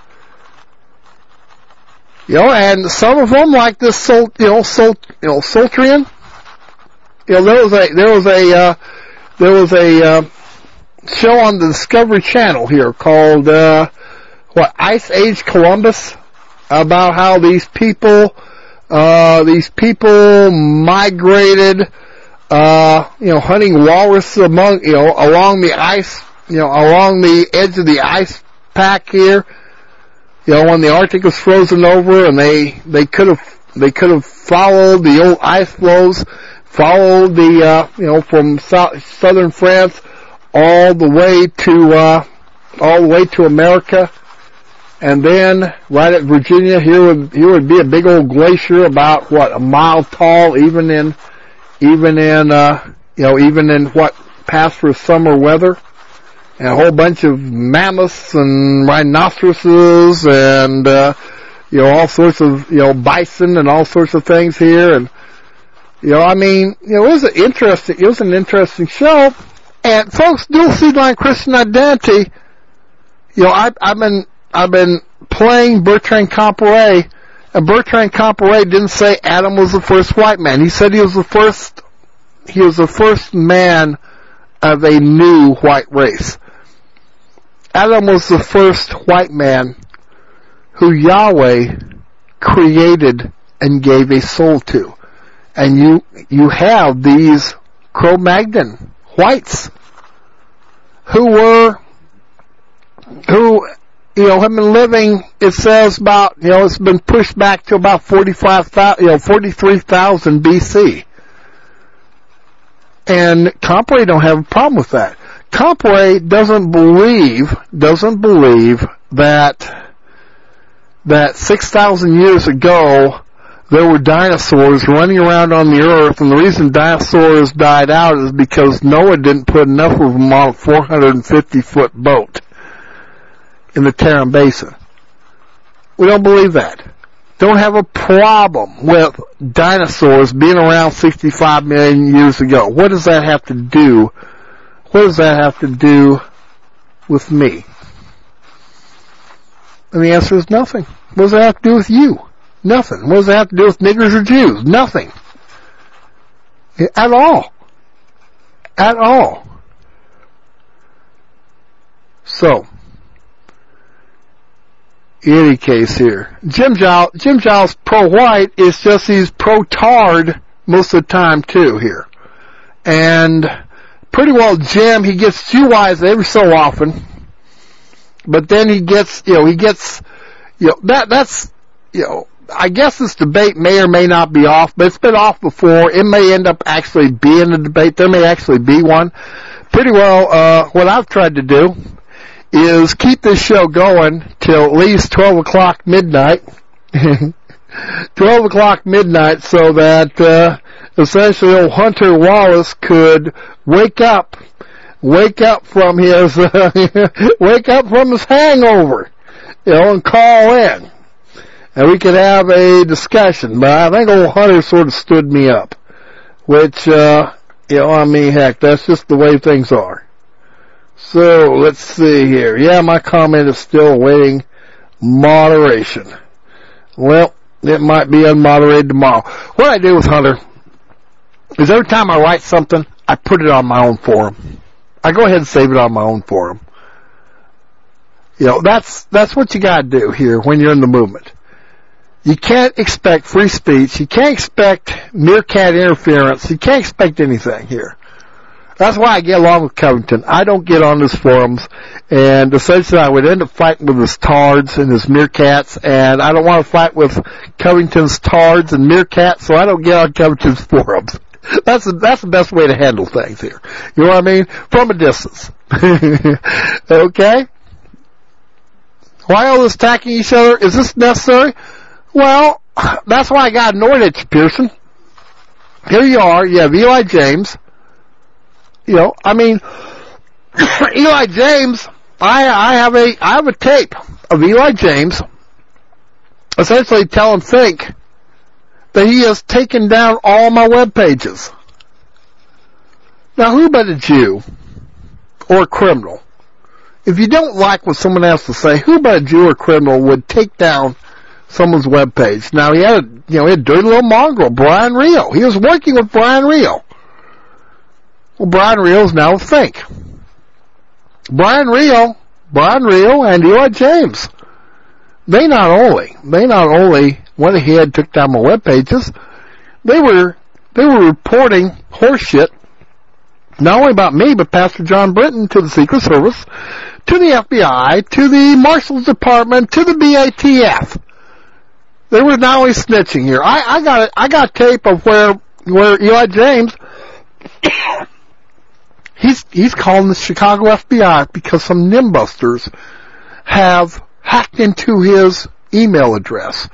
You know, and some of them, like this, Sol, you know, Sol, you know, Soltrian. You know, there was a there was a uh, there was a uh, show on the Discovery Channel here called uh, what Ice Age Columbus, about how these people uh, these people migrated, uh, you know, hunting walrus among you know along the ice, you know, along the edge of the ice pack here. You know, when the Arctic was frozen over, and they they could have they could have followed the old ice flows, followed the uh, you know from south, southern France all the way to uh, all the way to America, and then right at Virginia, here would here would be a big old glacier about what a mile tall, even in even in uh, you know even in what passed for summer weather. And a whole bunch of mammoths and rhinoceroses and, uh, you know, all sorts of, you know, bison and all sorts of things here. And, you know, I mean, you know, it was an interesting, it was an interesting show. And folks, dual seed line Christian identity, you know, I, I've been, I've been playing Bertrand Comparet, and Bertrand Comparet didn't say Adam was the first white man. He said he was the first, he was the first man of a new white race. Adam was the first white man who Yahweh created and gave a soul to. And you, you have these Cro-Magnon whites who were, who, you know, have been living, it says about, you know, it's been pushed back to about forty-five thousand, you know, forty-three thousand B C. And Comparet don't have a problem with that. Comparet doesn't believe, doesn't believe that, that six thousand years ago there were dinosaurs running around on the earth, and the reason dinosaurs died out is because Noah didn't put enough of them on a four hundred fifty foot boat in the Tarim Basin. We don't believe that. Don't have a problem with dinosaurs being around sixty-five million years ago. What does that have to do? What does that have to do with me? And the answer is nothing. What does that have to do with you? Nothing. What does that have to do with niggers or Jews? Nothing. At all. At all. So, any case here. Jim Giles, Jim Giles pro-white is just he's pro-tard most of the time too here. And pretty well Jim, he gets Jew-wise every so often. But then he gets, you know, he gets, you know, that, that's, you know, I guess this debate may or may not be off, but it's been off before. It may end up actually being a debate. There may actually be one. Pretty well, uh, what I've tried to do is keep this show going till at least twelve o'clock midnight. twelve o'clock midnight, so that, uh, essentially old Hunter Wallace could wake up, wake up from his, uh, wake up from his hangover, you know, and call in. And we could have a discussion. But I think old Hunter sort of stood me up. Which, uh, you know, I mean, heck, that's just the way things are. So, let's see here. Yeah, my comment is still awaiting moderation. Well, it might be unmoderated tomorrow. What I do with Hunter is every time I write something, I put it on my own forum. I go ahead and save it on my own forum. You know, that's, that's what you gotta do here when you're in the movement. You can't expect free speech. You can't expect meerkat interference. You can't expect anything here. That's why I get along with Covington. I don't get on his forums, and essentially I would end up fighting with his tards and his meerkats, and I don't want to fight with Covington's tards and meerkats, so I don't get on Covington's forums. That's the, that's the best way to handle things here. You know what I mean? From a distance. Okay? Why all this attacking each other? Is this necessary? Well, that's why I got annoyed at you, Pearson. Here you are, you have Eli James. You know, I mean, Eli James, I, I have a, I have a tape of Eli James essentially telling Think that he has taken down all my web pages. Now, who but a Jew or a criminal? If you don't like what someone has to say, who but a Jew or a criminal would take down someone's webpage? Now, he had a, you know, he had a dirty little mongrel, Brian Rio. He was working with Brian Rio. Well, Brian Rio is now with Think. Brian Rio, Brian Rio and Eli James, they not only, they not only went ahead, took down my web pages, they were, they were reporting horseshit, not only about me, but Pastor John Britton to the Secret Service, to the F B I, to the Marshals Department, to the B A T F. They were not only snitching here. I, I got, I got tape of where, where Eli James, He's, he's calling the Chicago F B I because some nimbusters have hacked into his email address.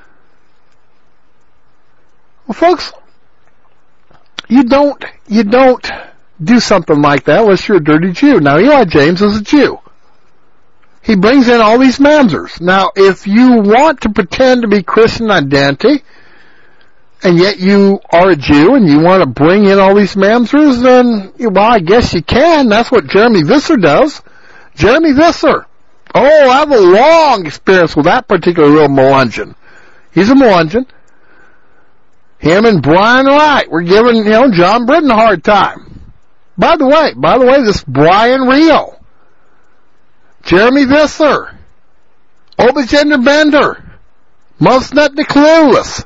Well, folks, you don't, you don't do something like that unless you're a dirty Jew. Now, Eli James is a Jew. He brings in all these mamzers. Now, if you want to pretend to be Christian identity, and yet you are a Jew and you want to bring in all these mamzers, then, well, I guess you can. That's what Jeremy Visser does. Jeremy Visser. Oh, I have a long experience with that particular real Melungeon. He's a Melungeon. Him and Brian Wright were giving, you know, John Britton a hard time. By the way, by the way, this Brian Rio, Jeremy Visser, Obagender Bender, Musnut the Clueless,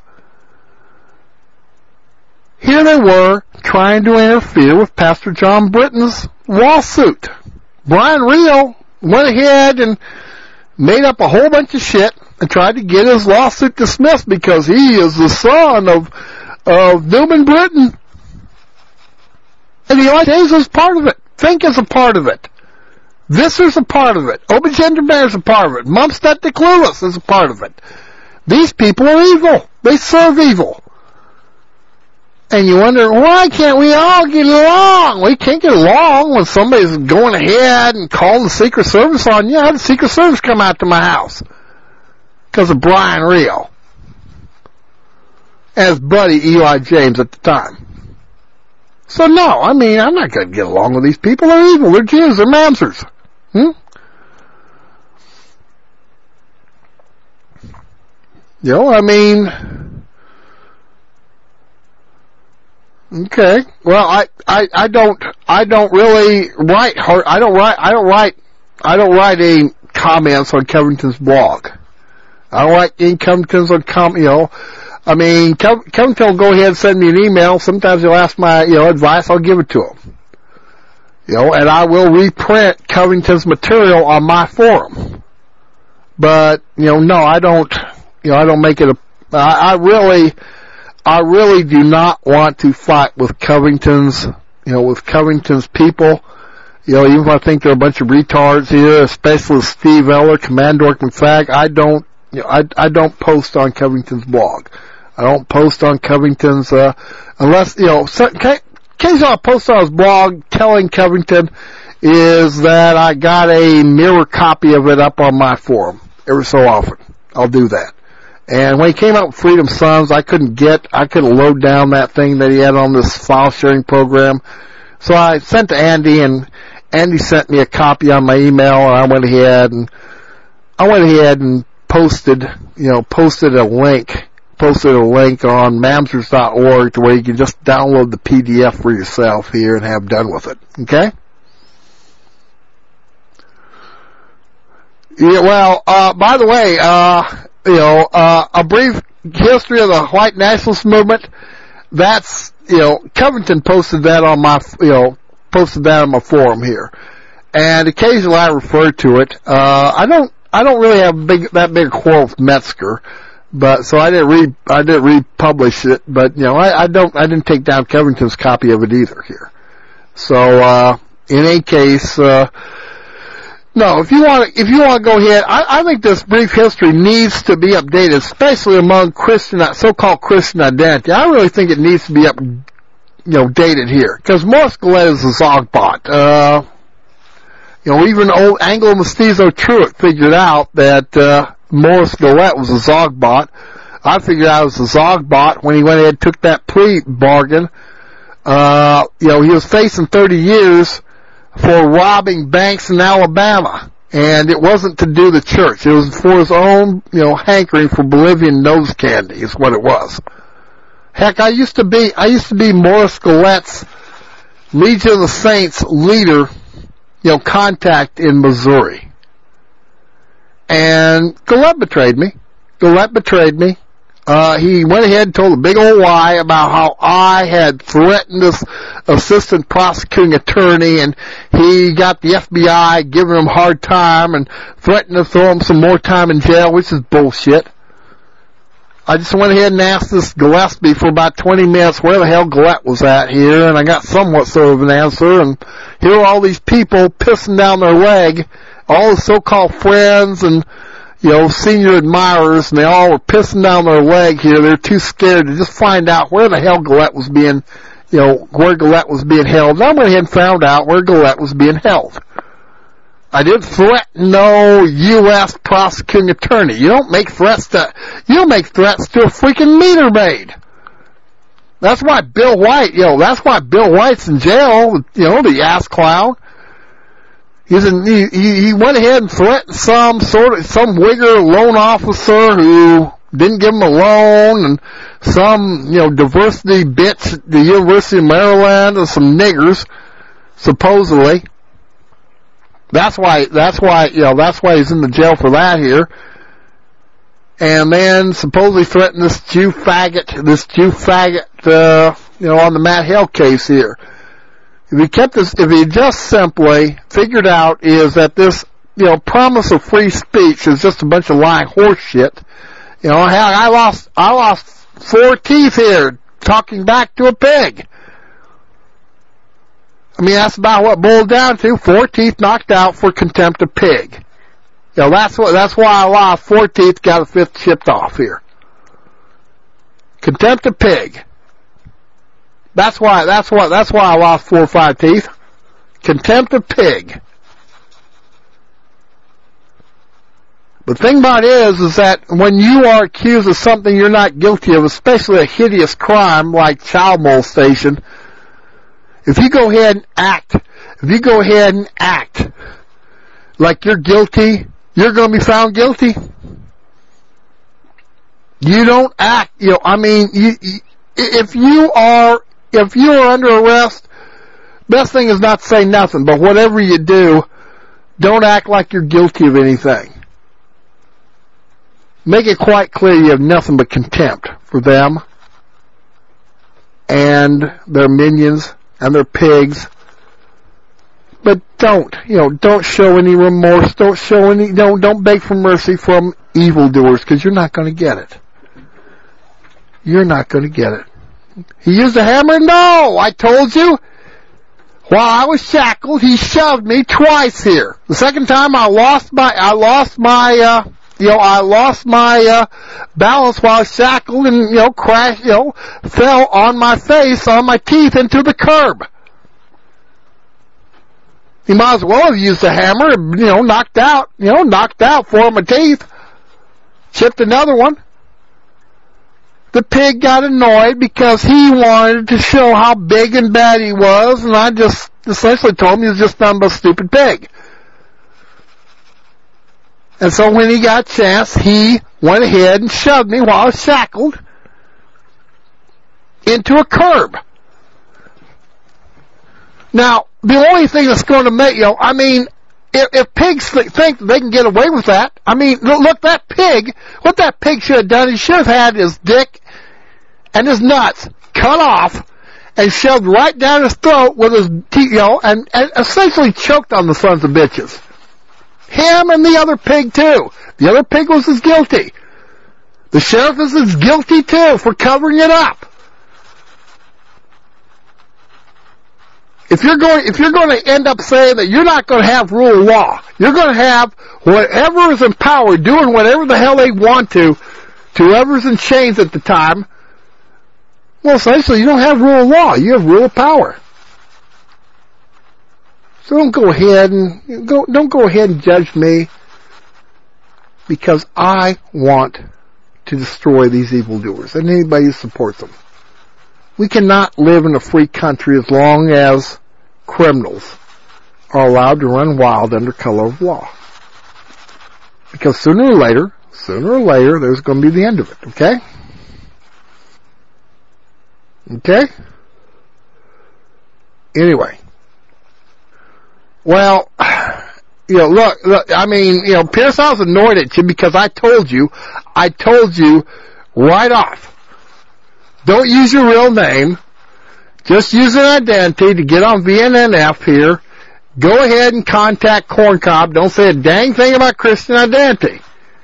here they were trying to interfere with Pastor John Britton's lawsuit. Brian Rio went ahead and made up a whole bunch of shit and tried to get his lawsuit dismissed because he is the son of, of Newman Britton. And Eli James is part of it. Think is a part of it. Visser's a part of it. Obagender Bear's a part of it. Mumstet the Clueless is a part of it. These people are evil. They serve evil. And you wonder, why can't we all get along? We can't get along when somebody's going ahead and calling the Secret Service on you. I had the Secret Service come out to my house because of Brian Rio and his buddy Eli James at the time. So no, I mean, I'm not going to get along with these people. They're evil. They're Jews. They're mamzers. Hmm? You know, I mean... Okay. Well, I, I, I don't, I don't really write hard, I don't write, I don't write, I don't write any comments on Covington's blog. I don't write any Covington's on com, you know, I mean, Covington will go ahead and send me an email. Sometimes he'll ask my, you know, advice. I'll give it to him. You know, and I will reprint Covington's material on my forum. But, you know, no, I don't, you know, I don't make it a, I, I really, I really do not want to fight with Covington's, you know, with Covington's people. You know, even if I think they're a bunch of retards here, especially Steve Eller, Commandor McFag, I don't, you know, I, I don't post on Covington's blog. I don't post on Covington's, uh, unless, you know, so, occasionally I'll post on his blog telling Covington is that I got a mirror copy of it up on my forum. Every so often. I'll do that. And when he came out with Freedom Sons, I couldn't get, I couldn't load down that thing that he had on this file sharing program. So I sent to Andy, and Andy sent me a copy on my email, and I went ahead and, I went ahead and posted, you know, posted a link, posted a link on mamzers dot org to where you can just download the P D F for yourself here and have done with it. Okay? Yeah, well, uh, by the way, uh, you know, uh, a brief history of the white nationalist movement, that's, you know, Covington posted that on my, you know, posted that on my forum here. And occasionally I refer to it. Uh, I don't, I don't really have big, that big quarrel with Metzger, but, so I didn't re, I didn't republish it, but, you know, I, I don't, I didn't take down Covington's copy of it either here. So, uh, in any case, uh, no, if you want to, if you want to go ahead, I, I think this brief history needs to be updated, especially among Christian, so-called Christian identity. I really think it needs to be up, you know, dated here. Because Morris Gillette is a Zogbot. Uh, you know, even old Anglo-Mestizo Truitt figured out that, uh, Morris Gillette was a Zogbot. I figured out it was a Zogbot when he went ahead and took that plea bargain, Uh, you know, he was facing thirty years for robbing banks in Alabama. And it wasn't to do the church. It was for his own, you know, hankering for Bolivian nose candy is what it was. Heck, I used to be, I used to be Morris Gillette's Legion of the Saints leader, you know, contact in Missouri. And Gillette betrayed me. Gillette betrayed me. Uh, he went ahead and told a big old lie about how I had threatened this assistant prosecuting attorney, and he got the F B I giving him a hard time and threatened to throw him some more time in jail, which is bullshit. I just went ahead and asked this Gillespie for about twenty minutes where the hell Gillette was at here, and I got somewhat sort of an answer, and here are all these people pissing down their leg, all the so-called friends and, you know, senior admirers, and they all were pissing down their leg here. They're too scared to just find out where the hell Gillette was being, you know, where Gillette was being held. And I went ahead and found out where Gillette was being held. I didn't threaten no U S prosecuting attorney. You don't make threats to, you don't make threats to a freaking meter maid. That's why Bill White, you know, that's why Bill White's in jail, you know, the ass clown. He's in, he, he went ahead and threatened some sort of, some Wigger loan officer who didn't give him a loan, and some, you know, diversity bitch at the University of Maryland, and some niggers, supposedly. That's why, that's why, you know, that's why he's in the jail for that here. And then supposedly threatened this Jew faggot, this Jew faggot, uh, you know, on the Matt Hale case here. If he kept this, if he just simply figured out is that this, you know, promise of free speech is just a bunch of lying horse shit. You know, hell, I lost, I lost four teeth here talking back to a pig. I mean, that's about what it boiled down to. Four teeth knocked out for contempt of pig. You know, that's what, that's why I lost four teeth, got a fifth chipped off here. Contempt of pig. That's why, that's why, that's why I lost four or five teeth. Contempt of pig. The thing about it is, is that when you are accused of something you're not guilty of, especially a hideous crime like child molestation, if you go ahead and act, if you go ahead and act like you're guilty, you're going to be found guilty. You don't act, you know, I mean, you, you, if you are, if you are under arrest, best thing is not to say nothing, but whatever you do, don't act like you're guilty of anything. Make it quite clear you have nothing but contempt for them and their minions and their pigs. But don't, you know, don't show any remorse, don't show any, don't, don't beg for mercy from evildoers, because you're not going to get it. You're not going to get it. He used a hammer? No! I told you! While I was shackled, he shoved me twice here. The second time I lost my, I lost my, uh, you know, I lost my, uh, balance while I was shackled and, you know, crashed, you know, fell on my face, on my teeth into the curb. He might as well have used a hammer, you know, knocked out, you know, knocked out four of my teeth. Chipped another one. The pig got annoyed because he wanted to show how big and bad he was, and I just essentially told him he was just nothing but a stupid pig. And so when he got a chance, he went ahead and shoved me while I was shackled into a curb. Now, the only thing that's going to make, you know, I mean, if, if pigs th- think they can get away with that, I mean, look, that pig, what that pig should have done, he should have had his dick and his nuts cut off and shoved right down his throat with his teeth, you know, and, and essentially choked on the sons of bitches. Him and the other pig too. The other pig was as guilty. The sheriff is as guilty too for covering it up. If you're going, if you're going to end up saying that you're not going to have rule of law, you're going to have whatever is in power doing whatever the hell they want to, to whoever's in chains at the time, well, essentially you don't have rule of law, you have rule of power. So don't go ahead and, go, don't go ahead and judge me, because I want to destroy these evildoers and anybody who supports them. We cannot live in a free country as long as criminals are allowed to run wild under color of law. Because sooner or later, sooner or later, there's going to be the end of it, okay? Okay? Anyway. Well, you know, look, look, I mean, you know, Pierce, I was annoyed at you because I told you, I told you right off, don't use your real name, just use an identity to get on V N N F here. Go ahead and contact Corncob. Don't say a dang thing about Christian Identity.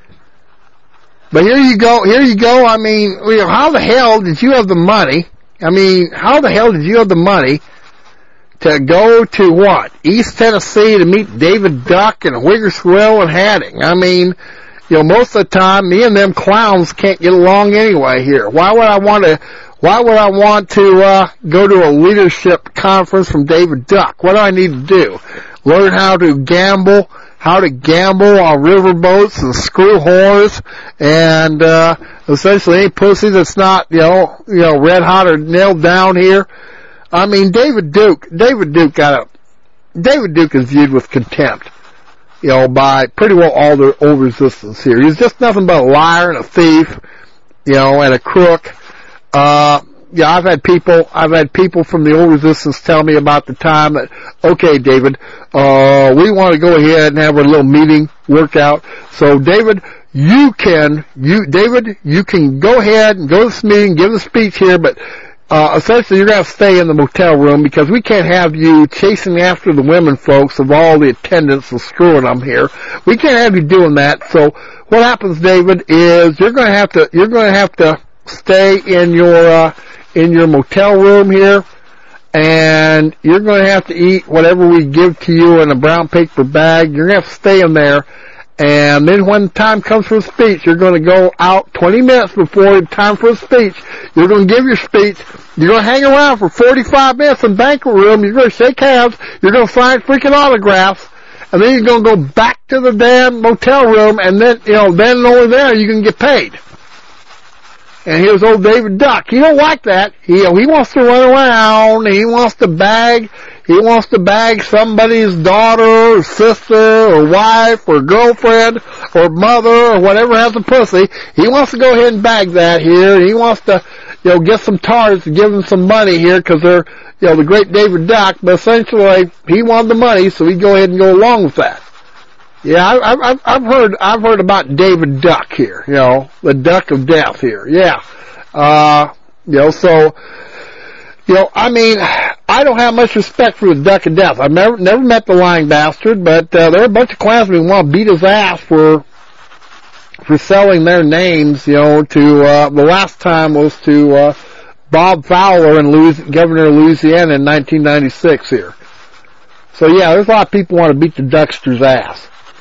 But here you go, here you go, I mean, you know, how the hell did you have the money? I mean, how the hell did you have the money to go to what? East Tennessee to meet David Duck and Wiggersville and Hadding. I mean, you know, most of the time, me and them clowns can't get along anyway here. Why would I want to, why would I want to, uh, go to a leadership conference from David Duck? What do I need to do? Learn how to gamble, how to gamble on riverboats and screw whores and, uh, essentially any pussy that's not, you know, you know, red hot or nailed down here. I mean, David Duke, David Duke got a, David Duke is viewed with contempt, you know, by pretty well all the old resistance here. He's just nothing but a liar and a thief, you know, and a crook. Uh, yeah, I've had people, I've had people from the old resistance tell me about the time that, okay, David, uh, we want to go ahead and have a little meeting, workout. So, David, you can, you, David, you can go ahead and go to this meeting, give the speech here, but Uh, essentially you're going to have to stay in the motel room because we can't have you chasing after the women folks of all the attendants and screwing them here. We can't have you doing that. So what happens, David, is you're going to have to, you're going to have to stay in your, uh, in your motel room here and you're going to have to eat whatever we give to you in a brown paper bag. You're going to have to stay in there. And then when the time comes for a speech, you're going to go out twenty minutes before the time for a speech. You're going to give your speech. You're going to hang around for forty-five minutes in the banquet room. You're going to shake hands. You're going to sign freaking autographs. And then you're going to go back to the damn motel room. And then, you know, then and only there you can get paid. And here's old David Duck. He don't like that. He, you know, he wants to run around. He wants to bag. He wants to bag somebody's daughter or sister or wife or girlfriend or mother or whatever has a pussy. He wants to go ahead and bag that here. He wants to, you know, get some tards to give them some money here because they're, you know, the great David Duck. But essentially, he wanted the money, so he'd go ahead and go along with that. Yeah, I, I've, I've heard, I've heard about David Duck here. You know, the Duck of Death here. Yeah, uh, you know, so. You know, I mean, I don't have much respect for the Duck of Death. I've never never met the lying bastard, but uh, there are a bunch of Klansmen who want to beat his ass for for selling their names. You know, to uh, the last time was to uh, Bob Fowler and Louis, Governor of Louisiana in nineteen ninety-six here. So yeah, there's a lot of people who want to beat the Duckster's ass.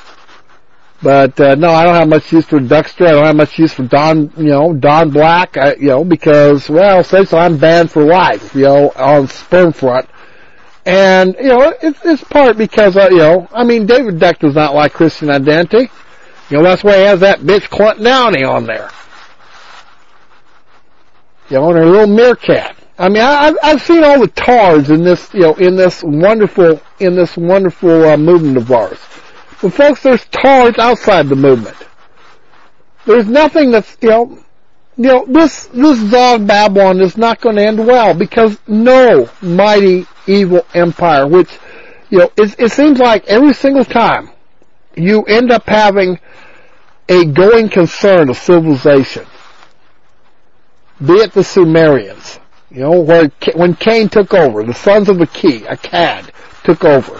But, uh, no, I don't have much use for Duckster. I don't have much use for Don, you know, Don Black, I, you know, because, well, essentially I'm banned for life, you know, on sperm front. And, you know, it's, it's part because, uh, you know, I mean, David Duck does not like Christian Identity. You know, that's why he has that bitch Clinton Downey on there. You know, and her little meerkat. I mean, I, I've, I've seen all the tards in this, you know, in this wonderful, in this wonderful, uh, movement of ours. But folks, there's tards outside the movement. There's nothing that's, you know, you know, this, this Zog Babylon is not going to end well because no mighty evil empire, which, you know, it, it seems like every single time you end up having a going concern of civilization, be it the Sumerians, you know, where, when Cain took over, the sons of Aki, Akkad, took over.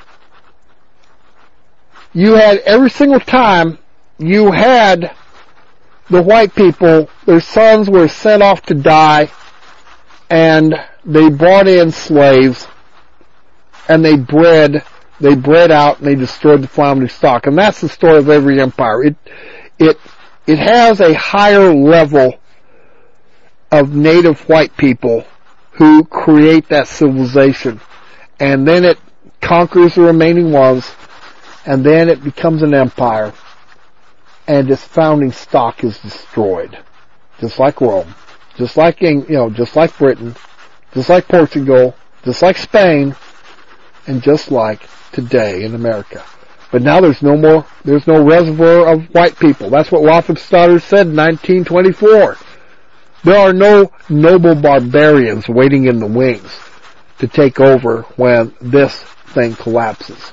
You had, every single time, you had the white people, their sons were sent off to die, and they brought in slaves, and they bred, they bred out, and they destroyed the family stock. And that's the story of every empire. It, it, it has a higher level of native white people who create that civilization, and then it conquers the remaining ones, and then it becomes an empire, and its founding stock is destroyed, just like Rome. just like, you know, just like Britain, just like Portugal, just like Spain, and just like today in America. But now there's no more, there's no reservoir of white people. That's what Waffenstatter said in nineteen twenty-four. There are no noble barbarians waiting in the wings to take over when this thing collapses.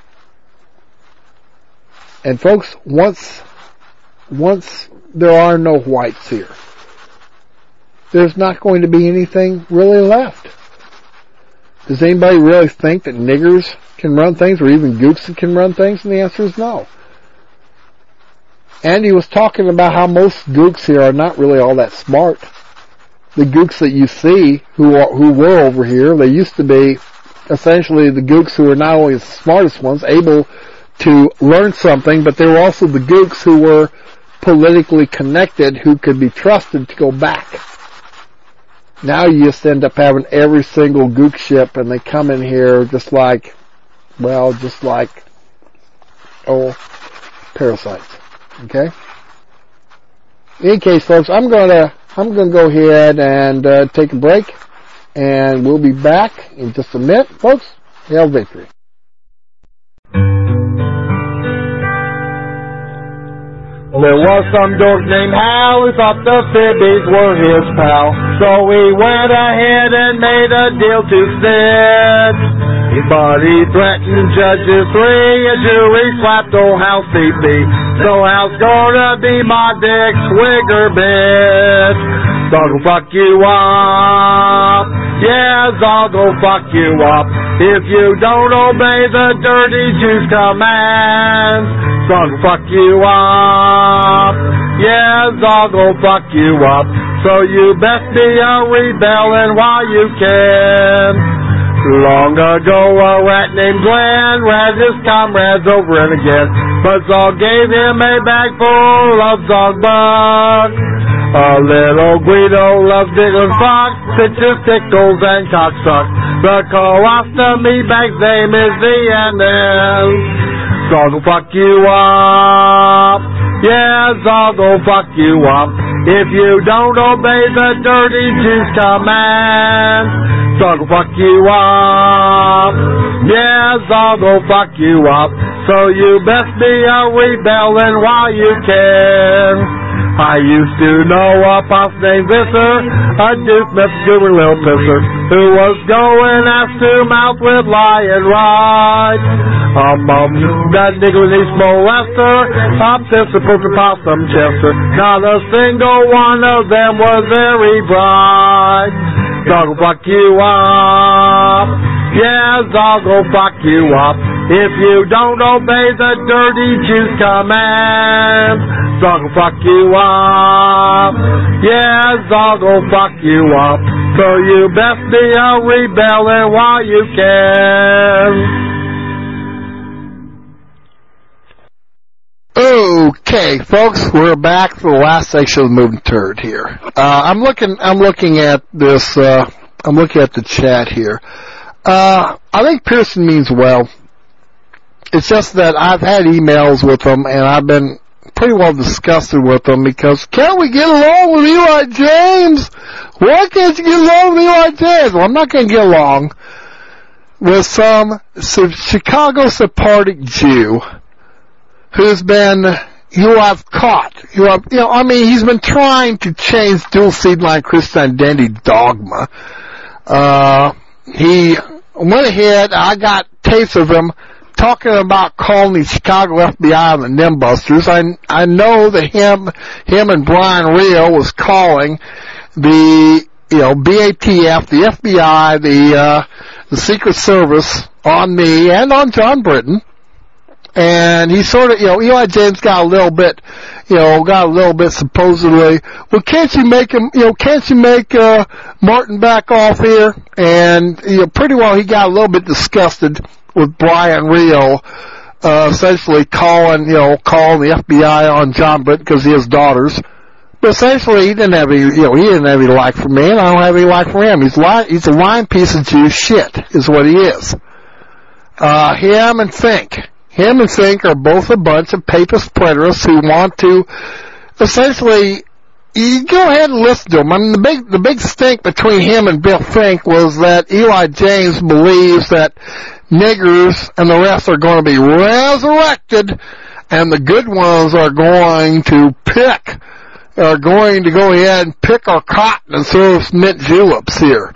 And folks, once, once there are no whites here, there's not going to be anything really left. Does anybody really think that niggers can run things, or even gooks that can run things? And the answer is no. Andy was talking about how most gooks here are not really all that smart. The gooks that you see who are, who were over here, they used to be essentially the gooks who were not only the smartest ones, able to learn something, but they were also the gooks who were politically connected, who could be trusted to go back. Now you just end up having every single gook ship, and they come in here just like, well, just like, oh, parasites. Okay? In any case, folks, I'm gonna, I'm gonna go ahead and, uh, take a break, and we'll be back in just a minute. Folks, hail victory. There was some dork named Hal who thought the Fibbies were his pal. So he went ahead and made a deal to sit. But he threatened judges three, a jury slapped old Hal C P. So Hal's gonna be my Dick Swigger bitch. Zog will fuck you up. Yeah, Zog will fuck you up. If you don't obey the dirty Jew's commands, Zog will fuck you up. Yeah, Zog will fuck you up. So you best be a rebelling while you can. Long ago a rat named Glenn ran his comrades over and again, but Zog gave him a bag full of Zog bugs. A little Guido loves diggling fox, pitches, tickles, and cocksucks. The colostomy bag's name is the N N. Zog will fuck you up. Yeah, Zog will fuck you up. If you don't obey the dirty Jew's command, Zog will fuck you up. Yeah, Zog will fuck you up. So you best be a rebelling while you can. I used to know a posse named Visser, a Duke Mississippi little pisser, who was going ass to mouth with Lion Ride. Um, um, that nigger was East molester, a pisser, perfect possum chester. Not a single one of them was very bright. Zog will fuck you up. Yeah, Zog will fuck you up. If you don't obey the dirty Jew's command, Zog will fuck you up. Yeah, Zog will fuck you up. So you best be a rebelling while you can. Okay, folks, we're back for the last section of the Moving Turd here. Uh, I'm looking, I'm looking at this, uh, I'm looking at the chat here. Uh, I think Pearson means well. It's just that I've had emails with them, and I've been pretty well disgusted with them because can't we get along with Eli James? Why can't you get along with Eli James? Well, I'm not going to get along with some, some Chicago Sephardic Jew who's been, who I've caught, who I've, you know, I mean, he's been trying to change dual seed line Christian identity dogma. Uh, he went ahead, I got tapes of him talking about calling the Chicago F B I the Nimbusters. I, I know that him, him and Brian Rio was calling the, you know, B A T F, the F B I, the, uh, the Secret Service on me and on John Britton. And he sort of, you know, Eli James got a little bit, you know, got a little bit supposedly, well, can't you make him, you know, can't you make, uh, Martin back off here? And, you know, pretty well he got a little bit disgusted with Brian Rio, uh, essentially calling, you know, calling the F B I on John Britton because he has daughters. But essentially he didn't have any, you know, he didn't have any like for me, and I don't have any like for him. He's li- he's a lying piece of Jew shit, is what he is. Uh, him and Fink. Him and Fink are both a bunch of papist preterists who want to essentially you go ahead and listen to him. I mean, the big, the big stink between him and Bill Fink was that Eli James believes that niggers and the rest are going to be resurrected, and the good ones are going to pick, are going to go ahead and pick our cotton and serve us mint juleps here.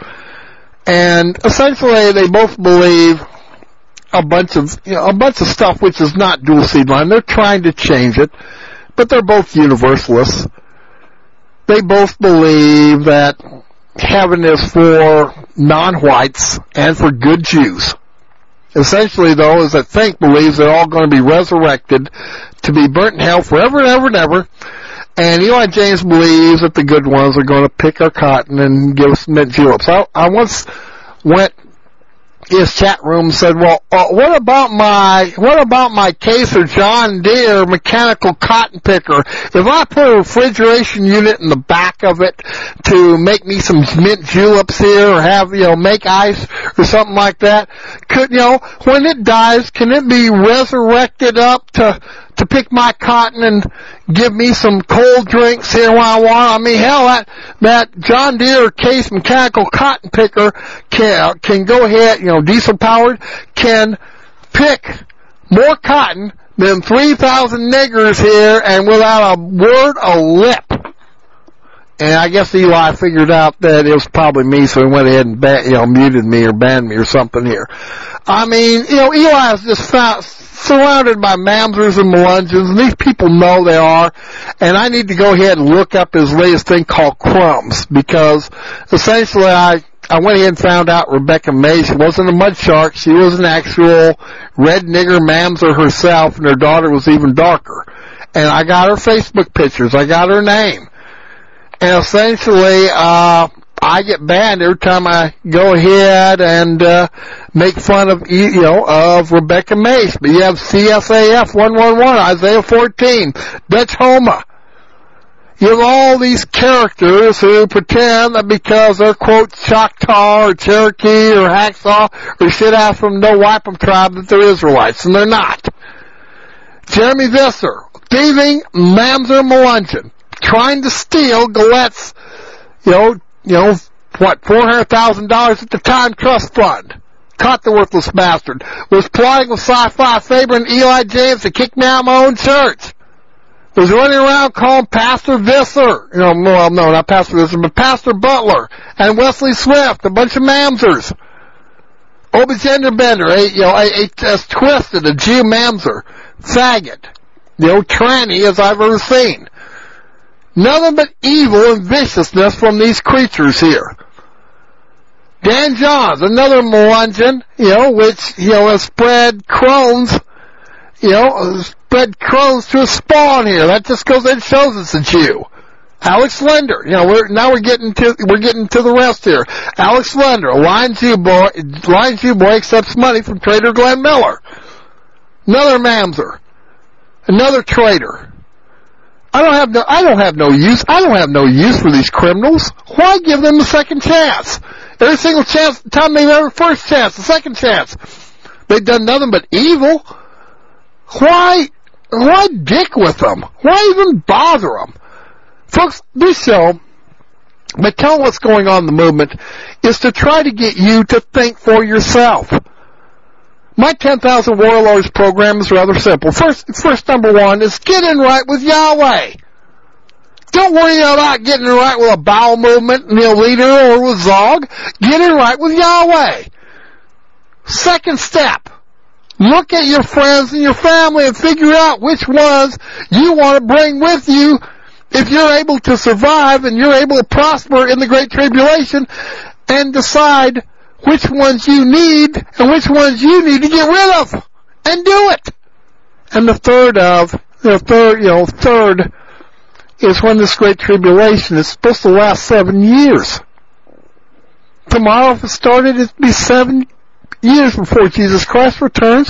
And essentially, they both believe a bunch of, you know, a bunch of stuff which is not dual seed line. They're trying to change it, but they're both universalists. They both believe that heaven is for non-whites and for good Jews. Essentially, though, is that Fink believes they're all going to be resurrected to be burnt in hell forever and ever and ever. And Eli James believes that the good ones are going to pick our cotton and give us mint juleps. I, I once went in his chat room and said, well, uh, what about my, what about my Kaiser John Deere mechanical cotton picker? If I put a refrigeration unit in the back of it to make me some mint juleps here or have, you know, make ice or something like that, could, you know, when it dies, can it be resurrected up to, to pick my cotton and give me some cold drinks here while I want? I mean, hell, that, that John Deere Case mechanical cotton picker can, can go ahead, you know, diesel powered, can pick more cotton than three thousand niggers here and without a word of lip. And I guess Eli figured out that it was probably me, so he went ahead and ban, you know, muted me or banned me or something here. I mean, you know, Eli is just found, surrounded by mamsers and melungeons, and these people know they are, and I need to go ahead and look up his latest thing called Crumbs, because essentially I, I went ahead and found out Rebecca May, she wasn't a mud shark, she was an actual red nigger mamser herself, and her daughter was even darker. And I got her Facebook pictures, I got her name. And essentially, uh, I get banned every time I go ahead and, uh, make fun of, you know, of Rebecca Mace. But you have C S A F one one one, Isaiah fourteen, Dutch Homa. You have all these characters who pretend that because they're, quote, Choctaw or Cherokee or Hacksaw or shit-ass from No Wipem tribe that they're Israelites, and they're not. Jeremy Visser, thieving mamser melungeon, trying to steal Galette's, you know, you know, what, four hundred thousand dollars at the Time Trust Fund. Caught the worthless bastard. Was plotting with Sci-Fi Faber and Eli James to kick me out of my own church. Was running around calling Pastor Visser, you know, well, no, not Pastor Visser, but Pastor Butler and Wesley Swift, a bunch of mamsers. Obagender Bender, a, you know, a, a, a twisted, a Jew mamser, faggot, you know, tranny as I've ever seen. Nothing but evil and viciousness from these creatures here. Dan Johns, another melungeon, you know, which, you know, has spread Crohn's, you know, spread Crohn's to a spawn here. That just goes and shows it's a Jew. Alex Linder, you know, we're, now we're getting to, we're getting to the rest here. Alex Linder, a Lion Jew boy, Lion Jew boy accepts money from Trader Glenn Miller. Another mamser. Another traitor. I don't have no, I don't have no use, I don't have no use for these criminals. Why give them a second chance? Every single chance, time they've ever first chance, the second chance. They've done nothing but evil. Why, why dick with them? Why even bother them? Folks, this show, by telling what's going on in the movement, is to try to get you to think for yourself. My ten thousand Warlords program is rather simple. First, first number one is get in right with Yahweh. Don't worry about getting in right with a bowel movement, you know, leader or with Zog. Get in right with Yahweh. Second step, look at your friends and your family and figure out which ones you want to bring with you if you're able to survive and you're able to prosper in the Great Tribulation, and decide which ones you need and which ones you need to get rid of, and do it. And the third of, the third, you know, third is when this Great Tribulation is supposed to last seven years. Tomorrow, if it started, it'd be seven years before Jesus Christ returns.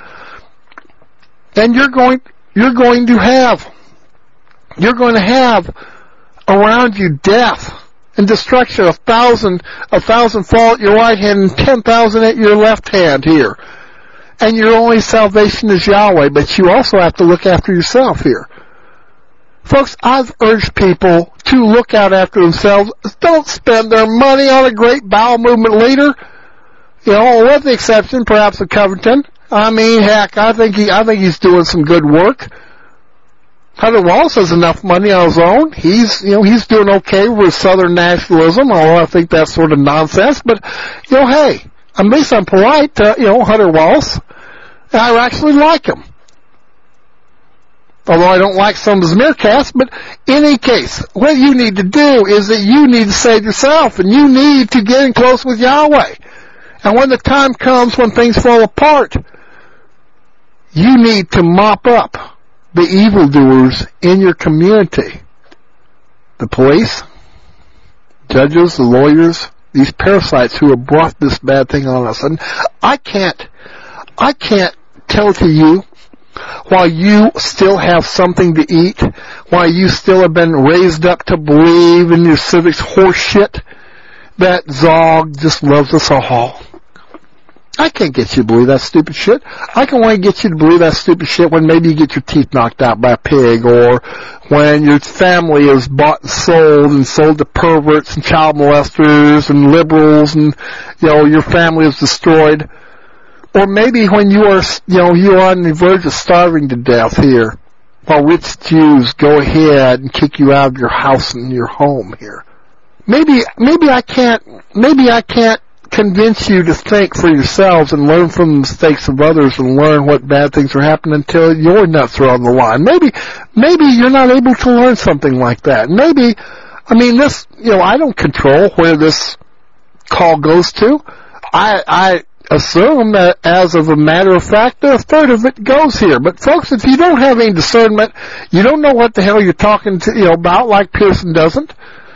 And you're going, you're going to have, you're going to have around you death and destruction, a thousand, a thousand fall at your right hand and ten thousand at your left hand here. And your only salvation is Yahweh, but you also have to look after yourself here. Folks, I've urged people to look out after themselves. Don't spend their money on a great bowel movement leader. You know, with the exception, perhaps, of Covington. I mean, heck, I think he, I think he's doing some good work. Hunter Wallace has enough money on his own. He's, you know, he's doing okay with Southern nationalism, although I think that's sort of nonsense. But, you know, hey, at least I'm polite to, you know, Hunter Wallace. I actually like him. Although I don't like some of his meerkats, but in any case, what you need to do is that you need to save yourself, and you need to get in close with Yahweh. And when the time comes when things fall apart, you need to mop up the evildoers in your community. The police, judges, the lawyers, these parasites who have brought this bad thing on us. And I can't, I can't tell to you, while you still have something to eat, while you still have been raised up to believe in your civics horse shit, that Zog just loves us all. I can't get you to believe that stupid shit. I can only get you to believe that stupid shit when maybe you get your teeth knocked out by a pig, or when your family is bought and sold and sold to perverts and child molesters and liberals, and, you know, your family is destroyed. Or maybe when you are, you know, you are on the verge of starving to death here, while rich Jews go ahead and kick you out of your house and your home here. Maybe, maybe I can't, maybe I can't convince you to think for yourselves and learn from the mistakes of others and learn what bad things are happening until your nuts are on the line. Maybe, maybe you're not able to learn something like that. Maybe, I mean, this, you know, I don't control where this call goes to. I, I assume that as of a matter of fact, a third of it goes here. But folks, if you don't have any discernment, you don't know what the hell you're talking to, you know, about, like Pearson doesn't.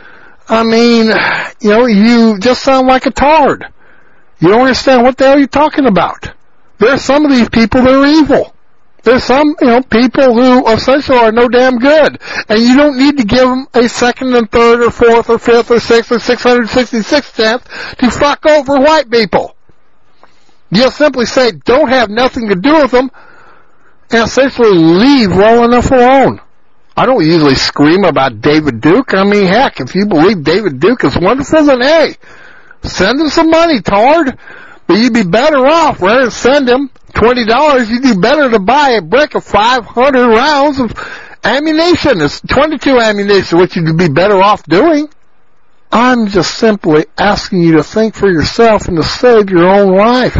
I mean, you know, you just sound like a tard. You don't understand what the hell you're talking about. There are some of these people that are evil. There's some, you know, people who essentially are no damn good. And you don't need to give them a second and third or fourth or fifth or sixth or six hundred sixty-sixth chance to fuck over white people. You simply say, don't have nothing to do with them, and essentially leave well enough alone. I don't usually scream about David Duke. I mean, heck, if you believe David Duke is wonderful, then hey, send him some money, tard. But you'd be better off, rather than send him twenty dollars, you'd be better to buy a brick of five hundred rounds of ammunition. It's twenty-two ammunition, which you'd be better off doing. I'm just simply asking you to think for yourself and to save your own life.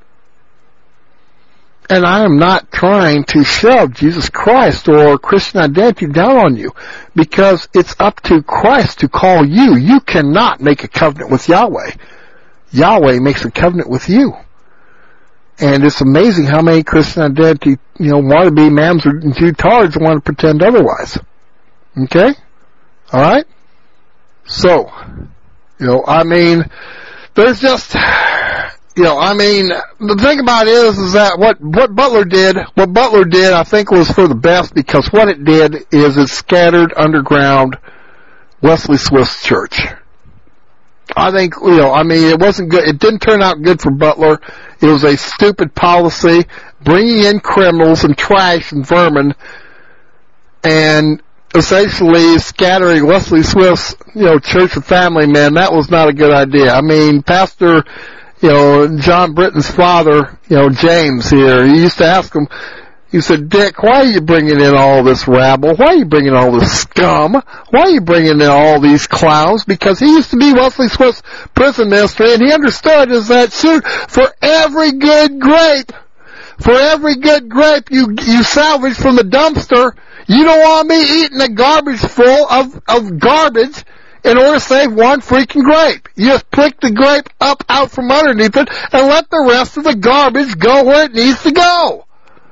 And I am not trying to shove Jesus Christ or Christian identity down on you, because it's up to Christ to call you. You cannot make a covenant with Yahweh. Yahweh makes a covenant with you. And it's amazing how many Christian identity, you know, wannabe mams or Jew tards want to pretend otherwise. Okay? Alright? So, you know, I mean, there's just... You know, I mean, the thing about it is, is that what, what Butler did, what Butler did, I think was for the best, because what it did is it scattered underground Wesley Swift's church. I think, you know, I mean, it wasn't good, it didn't turn out good for Butler. It was a stupid policy, bringing in criminals and trash and vermin, and essentially scattering Wesley Swift's, you know, church of family men. That was not a good idea. I mean, Pastor, you know, John Britton's father, you know, James here, he used to ask him, he said, Dick, why are you bringing in all this rabble? Why are you bringing all this scum? Why are you bringing in all these clowns? Because he used to be Wesley Swift's prison ministry, and he understood is that, shoot, for every good grape, for every good grape you, you salvage from the dumpster, you don't want me eating a garbage full of, of garbage in order to save one freaking grape. You just pick the grape up out from underneath it and let the rest of the garbage go where it needs to go.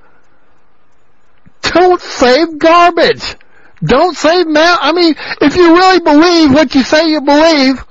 Don't save garbage. Don't save man. I mean, if you really believe what you say you believe,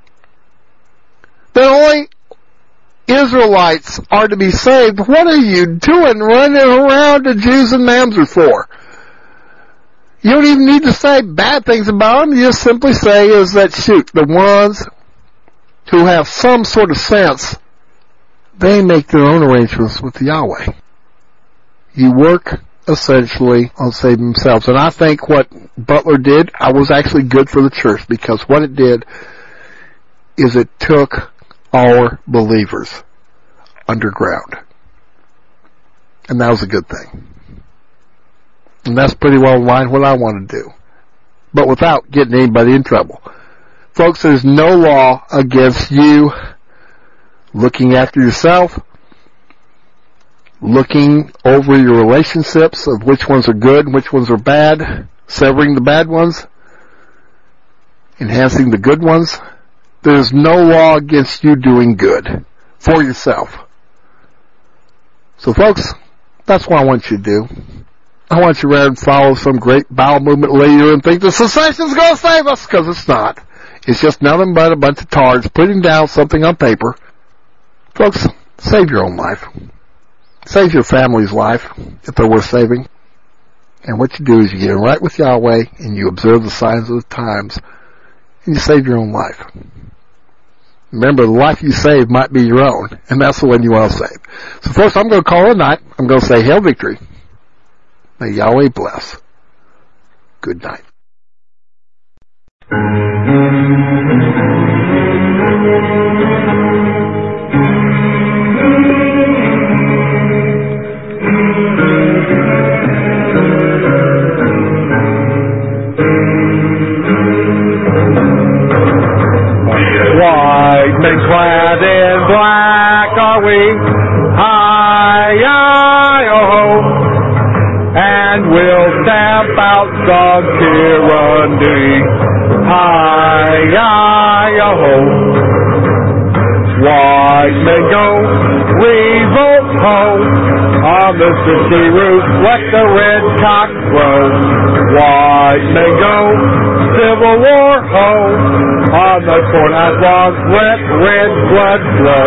that only Israelites are to be saved, what are you doing running around to Jews and Mamzer for? You don't even need to say bad things about them. You just simply say is that, shoot, the ones who have some sort of sense, they make their own arrangements with Yahweh. You work essentially on saving themselves. And I think what Butler did, I was actually good for the church, because what it did is it took our believers underground. And that was a good thing. And that's pretty well in line with what I want to do. But without getting anybody in trouble. Folks, there's no law against you looking after yourself, looking over your relationships of which ones are good and which ones are bad, severing the bad ones, enhancing the good ones. There's no law against you doing good for yourself. So folks, that's what I want you to do. I want you to rather follow some great bowel movement leader and think the secession's going to save us, because it's not. It's just nothing but a bunch of tards putting down something on paper. Folks, save your own life. Save your family's life, if they're worth saving. And what you do is you get right with Yahweh, and you observe the signs of the times, and you save your own life. Remember, the life you save might be your own, and that's the one you want to save. So first, I'm going to call it a night. I'm going to say Hail Victory. May Yahweh bless. Good night. White men clad in black are we, hi-yi-oh-ho, and we'll stamp out dog tyranny, hi-yi-oh-ho. White men go, revolt ho, on the city roof, let the red cock crow. White men go, Civil War ho, on the courthouse lawns, let red blood flow.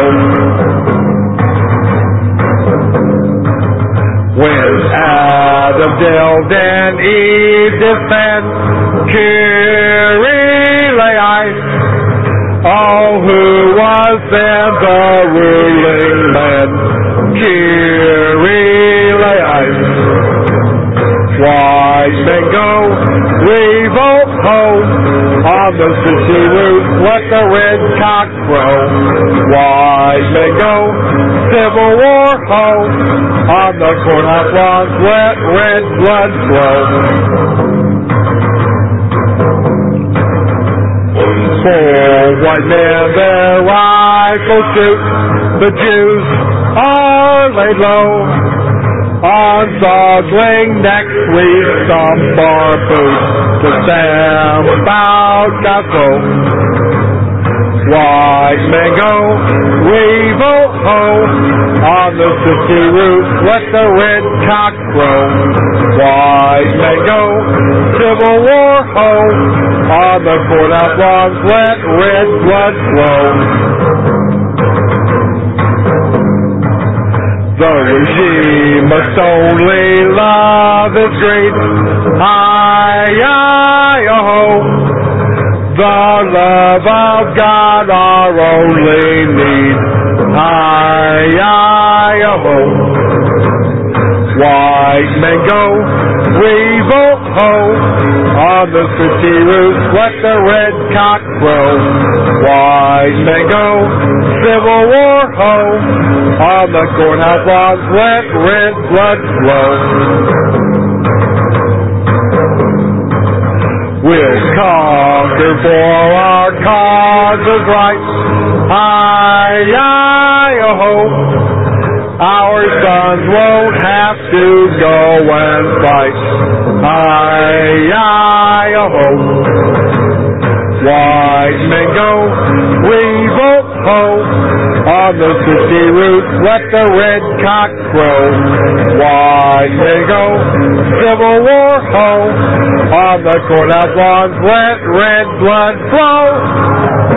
When Adam delved and Eve defend, Kyrie, oh, who was then the ruling man? Kyrie, white men go, revolt ho, on the city roof, let the red cock crow. White men go, Civil War ho, on the courthouse lawns, let red blood flow. For white men their rifles shoot, the Jews are laid low. On Zogling next we stomp our boots to stamp out God's White men go, revolt ho, on the city roof, let the red cock crow. White men go, Civil War ho, on the courthouse lawns, let red blood flow. The regime must only love its great, hi-yi-oh-ho. The love of God our only need, hi-yi-oh-ho. White men go, revolt ho, on the city roof, let the red cock crow. White men go, Civil War ho, on the courthouse lawns, let red blood flow. We'll conquer for our cause's rights, hi-yi-oh-ho. Our sons won't have to go and fight, hi-yi-oh-ho. White men go, revolt ho, on the city roof, let the red cock crow. White men go, Civil War ho, on the courthouse lawns, let red blood flow.